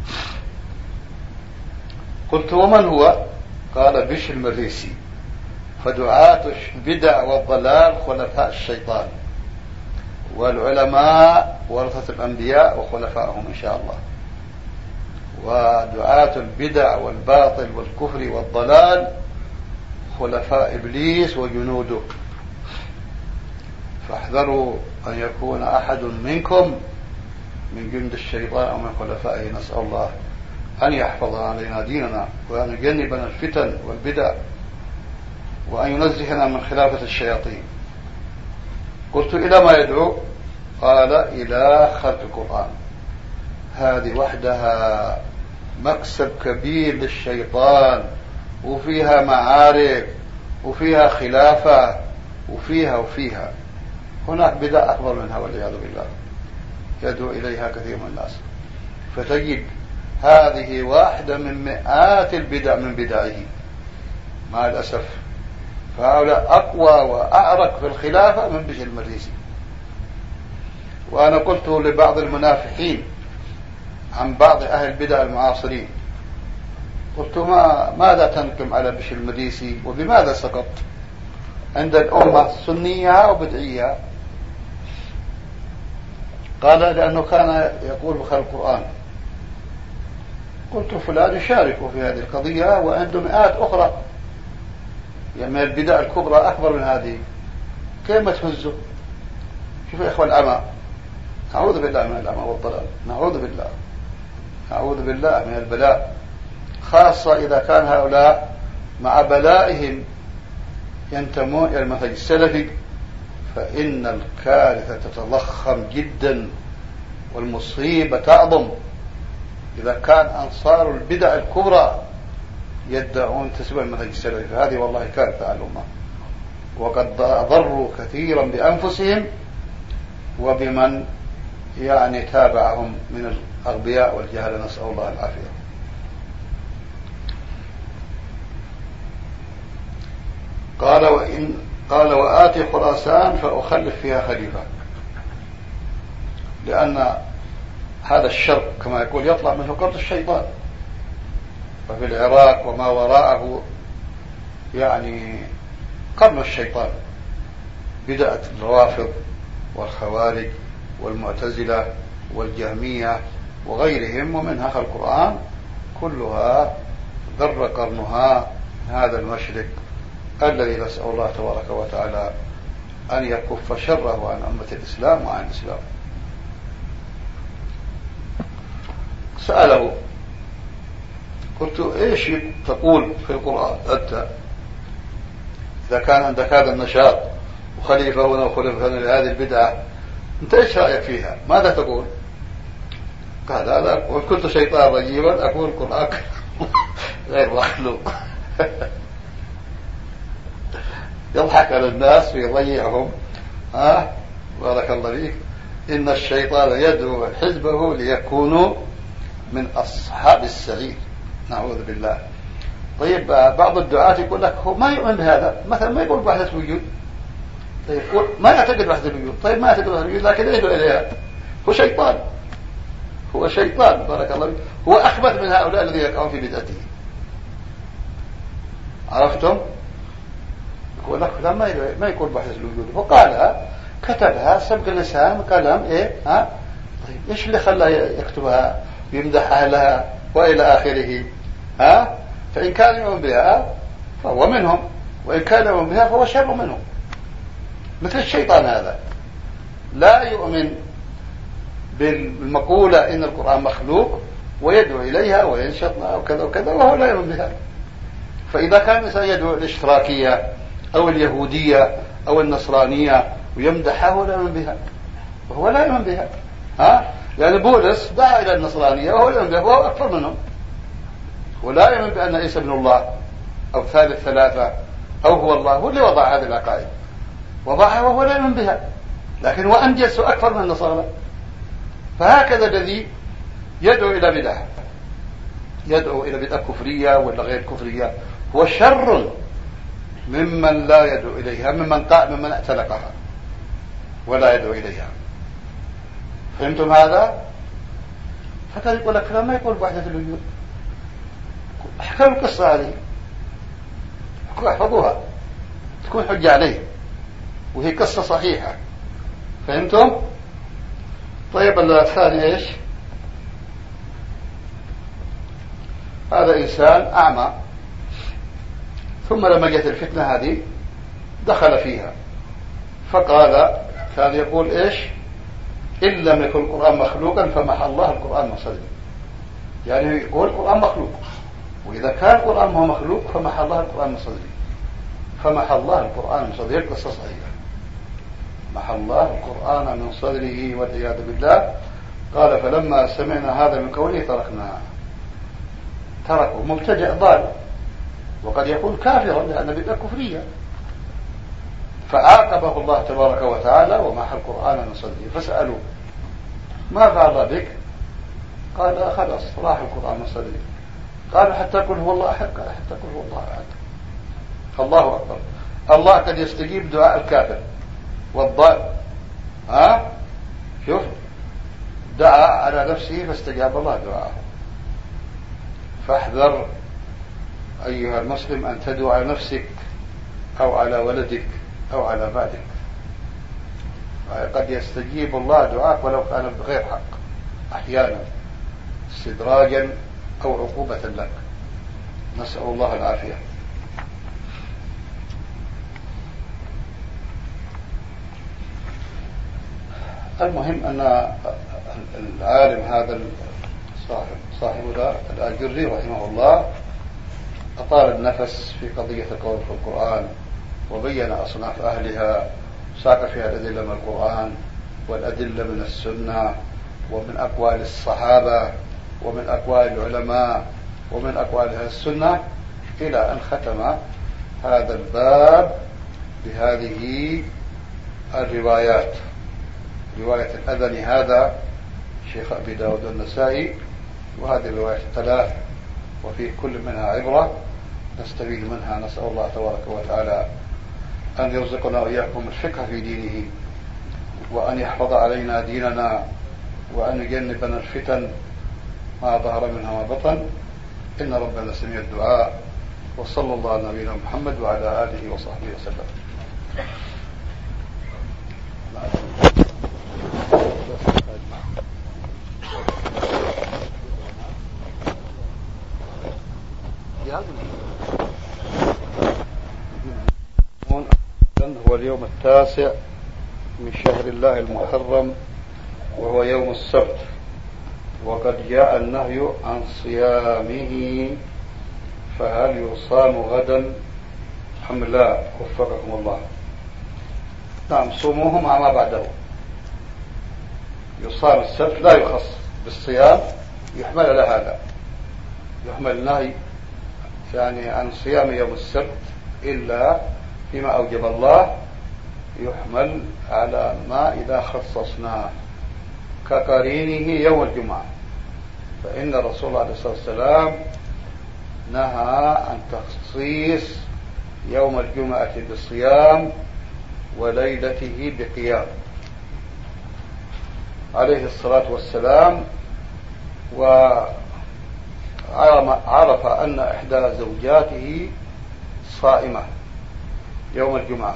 [SPEAKER 2] قلت ومن هو؟ قال بشر المريسي. فدعاة البدع والضلال خلفاء الشيطان، والعلماء ورثة الأنبياء وخلفائهم إن شاء الله، ودعاة البدع والباطل والكفر والضلال خلفاء إبليس وجنوده. فاحذروا أن يكون أحد منكم من جند الشيطان أو من خلفائه. نسأل الله أن يحفظ علينا ديننا وأن يجنبنا الفتن والبدع وأن ينزهنا من خلافة الشياطين. قلت إلى ما يدعو؟ قال إلى خلق القرآن. هذه وحدها مكسب كبير للشيطان، وفيها معارك وفيها خلافة وفيها وفيها هناك بدع أكبر منها والعياذ بالله يدعو إليها كثير من الناس. فتجد هذه واحدة من مئات البدع من بدعه مع الأسف. فهؤلاء أقوى وأعرق في الخلافة من بشر المريسي. وأنا قلت لبعض المنافحين عن بعض أهل البدع المعاصرين، قلت ما ماذا تنقم على بشر المريسي وبماذا سقط عند الأمة سنيها وبدعيها؟ قال لأنه كان يقول بخلق القرآن. قلت فلان يشارك في هذه القضية وعنده مئات أخرى يعني من البدع الكبرى أكبر من هذه، كيف ما تهزه؟ شوف يا إخوة العمى، نعوذ بالله من العمى والضلال، نعوذ بالله نعوذ بالله من البلاء، خاصة إذا كان هؤلاء مع بلائهم ينتمون إلى المنهج السلفي، فإن الكارثة تتضخم جدا والمصيبة تعظم إذا كان أنصار البدع الكبرى يدعون تسبب المنهج السلفي. فهذه والله كارثة على الأمة، وقد ضروا كثيرا بأنفسهم وبمن يعني تابعهم من الأغبياء والجهل، نسأل الله العافية. قال وإن قال وآتي خراسان فأخلف فيها خليفة، لأن هذا الشر كما يقول يطلع منه قرض الشيطان. وفي العراق وما وراءه يعني قرن الشيطان، بدأت الروافض والخوارج والمعتزلة والجهمية وغيرهم، ومنها خلق القرآن، كلها ذر قرنها هذا المشرك الذي نسأل الله تبارك وتعالى أن يكف شره عن أمة الإسلام وعن الإسلام. سأله قلت ايش تقول في القرآن انت اذا كان عندك هذا النشاط وخليفة هنا وخليفة هنا لهذه البدعة، انت ايش رأيك فيها؟ ماذا تقول؟ قال هذا وإن كنت شيطان رجيما اقول القرآن غير مخلوق. يضحك على الناس ويضيعهم. ها بارك الله فيك. ان الشيطان يدعو حزبه ليكونوا من اصحاب السعير، نعوذ بالله. طيب بعض الدعاة يقول لك هو ما يؤمن بهذا، مثلا ما يقول بوحدة الوجود، طيب ما يعتقد بوحدة الوجود، طيب ما يعتقد بوحدة الوجود لكن يدعو إليها، هو شيطان، هو شيطان بارك الله فيك، هو أخبث من هؤلاء الذين يقعون في بدعته. عرفتم؟ يقول لك لا ما ما يقول بوحدة الوجود، وقالها كتبها سبق لسان قلم ايه ها، طيب ايش اللي خلاه يكتبها ويمدح أهلها وإلى آخره؟ ها؟ فإن كان يؤمن بها فهو منهم، وإن كان يؤمن بها فهو شر منهم. مثل الشيطان هذا لا يؤمن بالمقولة إن القرآن مخلوق ويدعو إليها وينشط وكذا وكذا وهو لا يؤمن بها. فإذا كان الإنسان يدعو الاشتراكية أو اليهودية أو النصرانية ويمدحها ولا يؤمن بها، وهو لا يؤمن بها. ها؟ يعني بولس دعا إلى النصرانية وهو لا يؤمن بها وهو أكثر منهم، ولا يؤمن بأن عيسى ابن الله أو ثالث ثلاثة أو هو الله، هو اللي وضع هذه العقائد وضعها وهو لا يؤمن بها، لكن هو أنجز أكثر من النصارى. فهكذا الذي يدعو إلى بدعة، يدعو إلى بدعة كفرية ولا غير كفرية، هو شر ممن لا يدعو إليها، ممن قال ممن اعتنقها ولا يدعو إليها. فهمتم هذا؟ فكان يقول لك ما يقول بوحدة الوجود، احكوا القصة هذه، احفظوها تكون حجة عليه، وهي قصة صحيحة. فهمتم؟ طيب الثاني ايش؟ هذا إنسان أعمى، ثم لما جت الفتنة هذه دخل فيها، فقال كان يقول ايش؟ إن لم يكن القرآن مخلوقا فمحى الله القرآن من صدره. يعني يقول القرآن مخلوق، وإذا كان القرآن هو مخلوق فمحى الله القرآن من صدره، فمحى الله القرآن من صدره. القصة صحيحة، محى الله القرآن من صدره والعياذ بالله. قال فلما سمعنا هذا من قوله تركناه، تركه مبتدئ ضال، وقد يكون كافرا لأن بدعة كفرية، فعاقبه الله تبارك وتعالى ومحى القرآن من صدره. فسألوا ما فعل بك؟ قال خلاص راح القرآن من صدره. قالوا حتى قل هو الله أحد؟ قال حتى قل هو الله أحد. الله أكبر. الله قد يستجيب دعاء الكافر والضال. ها شوف، دعا على نفسه فاستجاب الله دعاءه. فاحذر أيها المسلم أن تدعو على نفسك أو على ولدك أو على مالك، قد يستجيب الله دعاءك ولو كان بغير حق، أحيانا استدراجا أو عقوبة لك، نسأل الله العافية. المهم أن العالم هذا صاحب صاحبنا الآجري رحمه الله أطال النفس في قضية القول في القرآن، وبين أصناف أهلها، ساق فيها الأدلة من القرآن والأدلة من السنة ومن أقوال الصحابة ومن أقوال العلماء ومن أقوال أهل السنة، إلى أن ختم هذا الباب بهذه الروايات. رواية الأذن هذا شيخ أبي داود النسائي، وهذه الرواية الثلاث، وفي كل منها عبرة نستفيد منها. نسأل الله تبارك وتعالى أن يرزقنا وإياكم الفقه في دينه، وأن يحفظ علينا ديننا، وأن يجنبنا الفتن ما ظهر منها ما بطن، إن ربنا سميع الدعاء. وصلى الله على نبينا محمد وعلى آله وصحبه وسلم. هو اليوم التاسع من شهر الله المحرم، وهو يوم السبت، وقد جاء النهي عن صيامه، فهل يصام غدا أم لا؟ وفقكم الله. نعم، صوموه مع ما بعده. يصام السبت لا يخص بالصيام، يحمل على هذا، يحمل النهي يعني عن صيام يوم السبت إلا فيما أوجب الله، يحمل على ما إذا خصصناه كقرينه يوم الجمعة، فإن الرسول الله عليه الصلاة والسلام نهى عن تخصيص يوم الجمعة بالصيام وليلته بقيام عليه الصلاة والسلام. وعرف أن إحدى زوجاته صائمة يوم الجمعة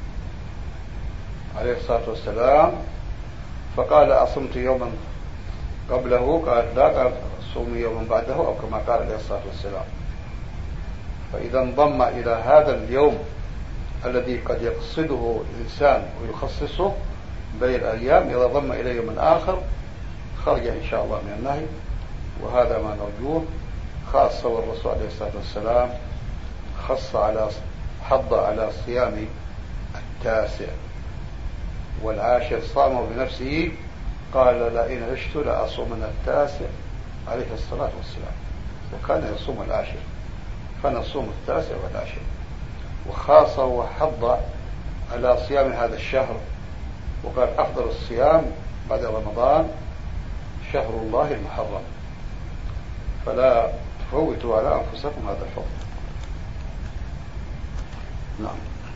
[SPEAKER 2] عليه الصلاة والسلام، فقال أصمت يوما قبله؟ قالت لا، قال صومي يوما بعده، أو كما قال عليه الصلاة والسلام. فإذا انضم إلى هذا اليوم الذي قد يقصده الإنسان ويخصصه بين الأيام، إذا ضم إلى يوم آخر خرج إن شاء الله من النهي، وهذا ما نرجوه. خاصة والرسول عليه الصلاة والسلام خص على حض على صيام التاسع والعاشر، صامه بنفسه، قال لئن عشت لأصومن التاسع عليه الصلاة والسلام، وكان يصوم العاشر، فنصوم التاسع والعاشر. وخاصة وحض على صيام هذا الشهر، وقال أفضل الصيام بعد رمضان شهر الله المحرم، فلا تفوتوا على أنفسكم هذا الفضل. نعم.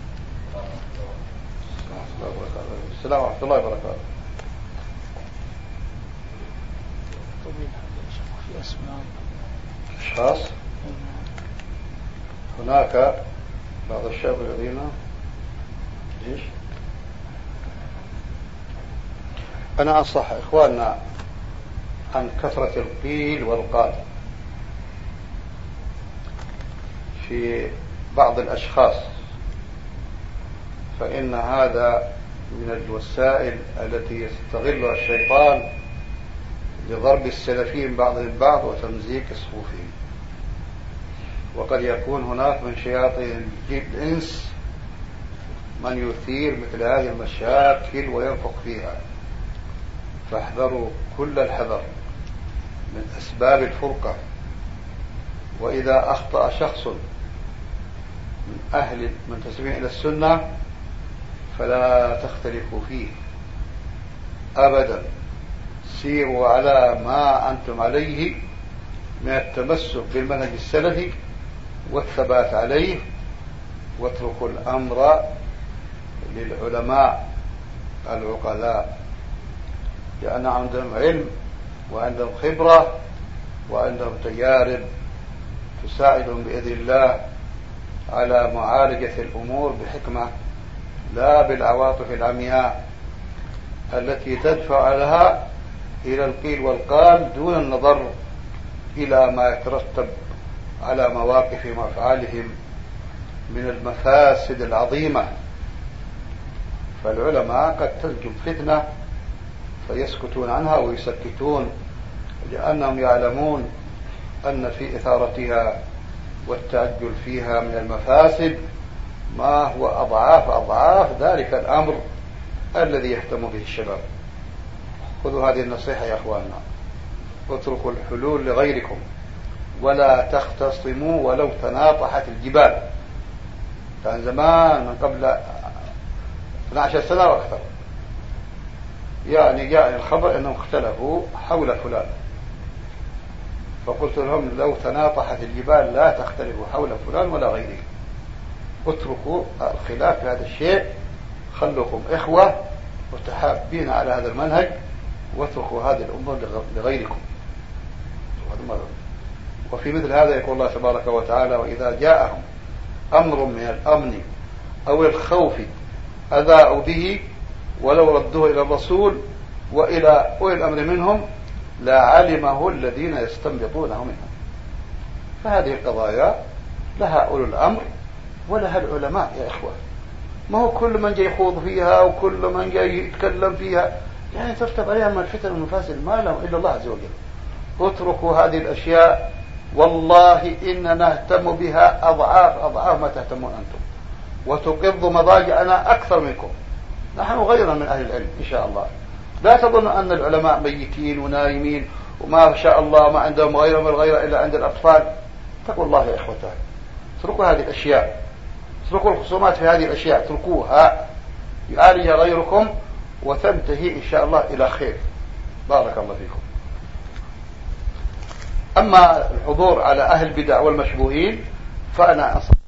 [SPEAKER 2] السلام ورحمة الله وبركاته.
[SPEAKER 1] في أسماء
[SPEAKER 2] أشخاص، هناك بعض الشباب الذين إيش؟ أنا أنصح إخواننا عن كثرة القيل والقال في بعض الأشخاص، فإن هذا من الوسائل التي يستغلها الشيطان لضرب السلفيين بعضهم البعض وتمزيق صفوفهم. وقد يكون هناك من شياطين الإنس من يثير مثل هذه المشاكل وينفق فيها، فاحذروا كل الحذر من أسباب الفرقة. وإذا أخطأ شخص من أهل من تسمين إلى السنة فلا تختلفوا فيه أبدا، سيروا على ما أنتم عليه من التمسك بالمنهج السلفي والثبات عليه، واتركوا الأمر للعلماء العقلاء، لأن عندهم علم وعندهم خبرة وعندهم تجارب تساعدهم بإذن الله على معالجة الأمور بحكمة، لا بالعواطف العمياء التي تدفع لها إلى القيل والقال دون النظر إلى ما يترتب على مواقف وأفعالهم من المفاسد العظيمة. فالعلماء قد تنجم فتنة فيسكتون عنها ويسكتون، لأنهم يعلمون أن في إثارتها والتعجل فيها من المفاسد ما هو أضعاف أضعاف ذلك الأمر الذي يهتم به الشباب. خذوا هذه النصيحة يا أخواننا، اتركوا الحلول لغيركم، ولا تختصموا ولو تناطحت الجبال. كان زمان من قبل اثنتي عشرة سنة وأكثر يعني جاء الخبر أنهم اختلفوا حول فلان، فقلت لهم لو تناطحت الجبال لا تختلفوا حول فلان ولا غيره، اتركوا الخلاف في هذا الشيء، خلوكم إخوة متحابين على هذا المنهج واتركوا هذه الأمور لغيركم. وفي مثل هذا يقول الله تبارك وتعالى: وإذا جاءهم أمر من الأمن أو الخوف أذاعوا به ولو ردوه إلى الرسول وإلى أولي الأمر منهم لعلمه الذين يستنبطونه منهم. فهذه القضايا لها أولو الأمر ولها العلماء يا إخوة. ما هو كل من جاي يخوض فيها وكل من جاي يتكلم فيها يعني ترتب عليها من الفتن والمفاسد ما لهم إلا الله عز وجل. اتركوا هذه الأشياء، والله إننا نهتم بها أضعاف أضعاف ما تهتمون أنتم، وتقض مضاجعنا أكثر منكم. نحن غير من أهل العلم إن شاء الله. لا تظنوا أن العلماء ميتين ونايمين وما شاء الله ما عندهم غير من الغيرة إلا عند الأطفال. اتقوا الله يا إخوتان، اتركوا هذه الأشياء، اتركوا الخصومات في هذه الأشياء، اتركوها يعالج غيركم وتنتهي إن شاء الله إلى خير. بارك الله فيكم. أما الحضور على أهل البدع والمشبوهين فأنا أنصح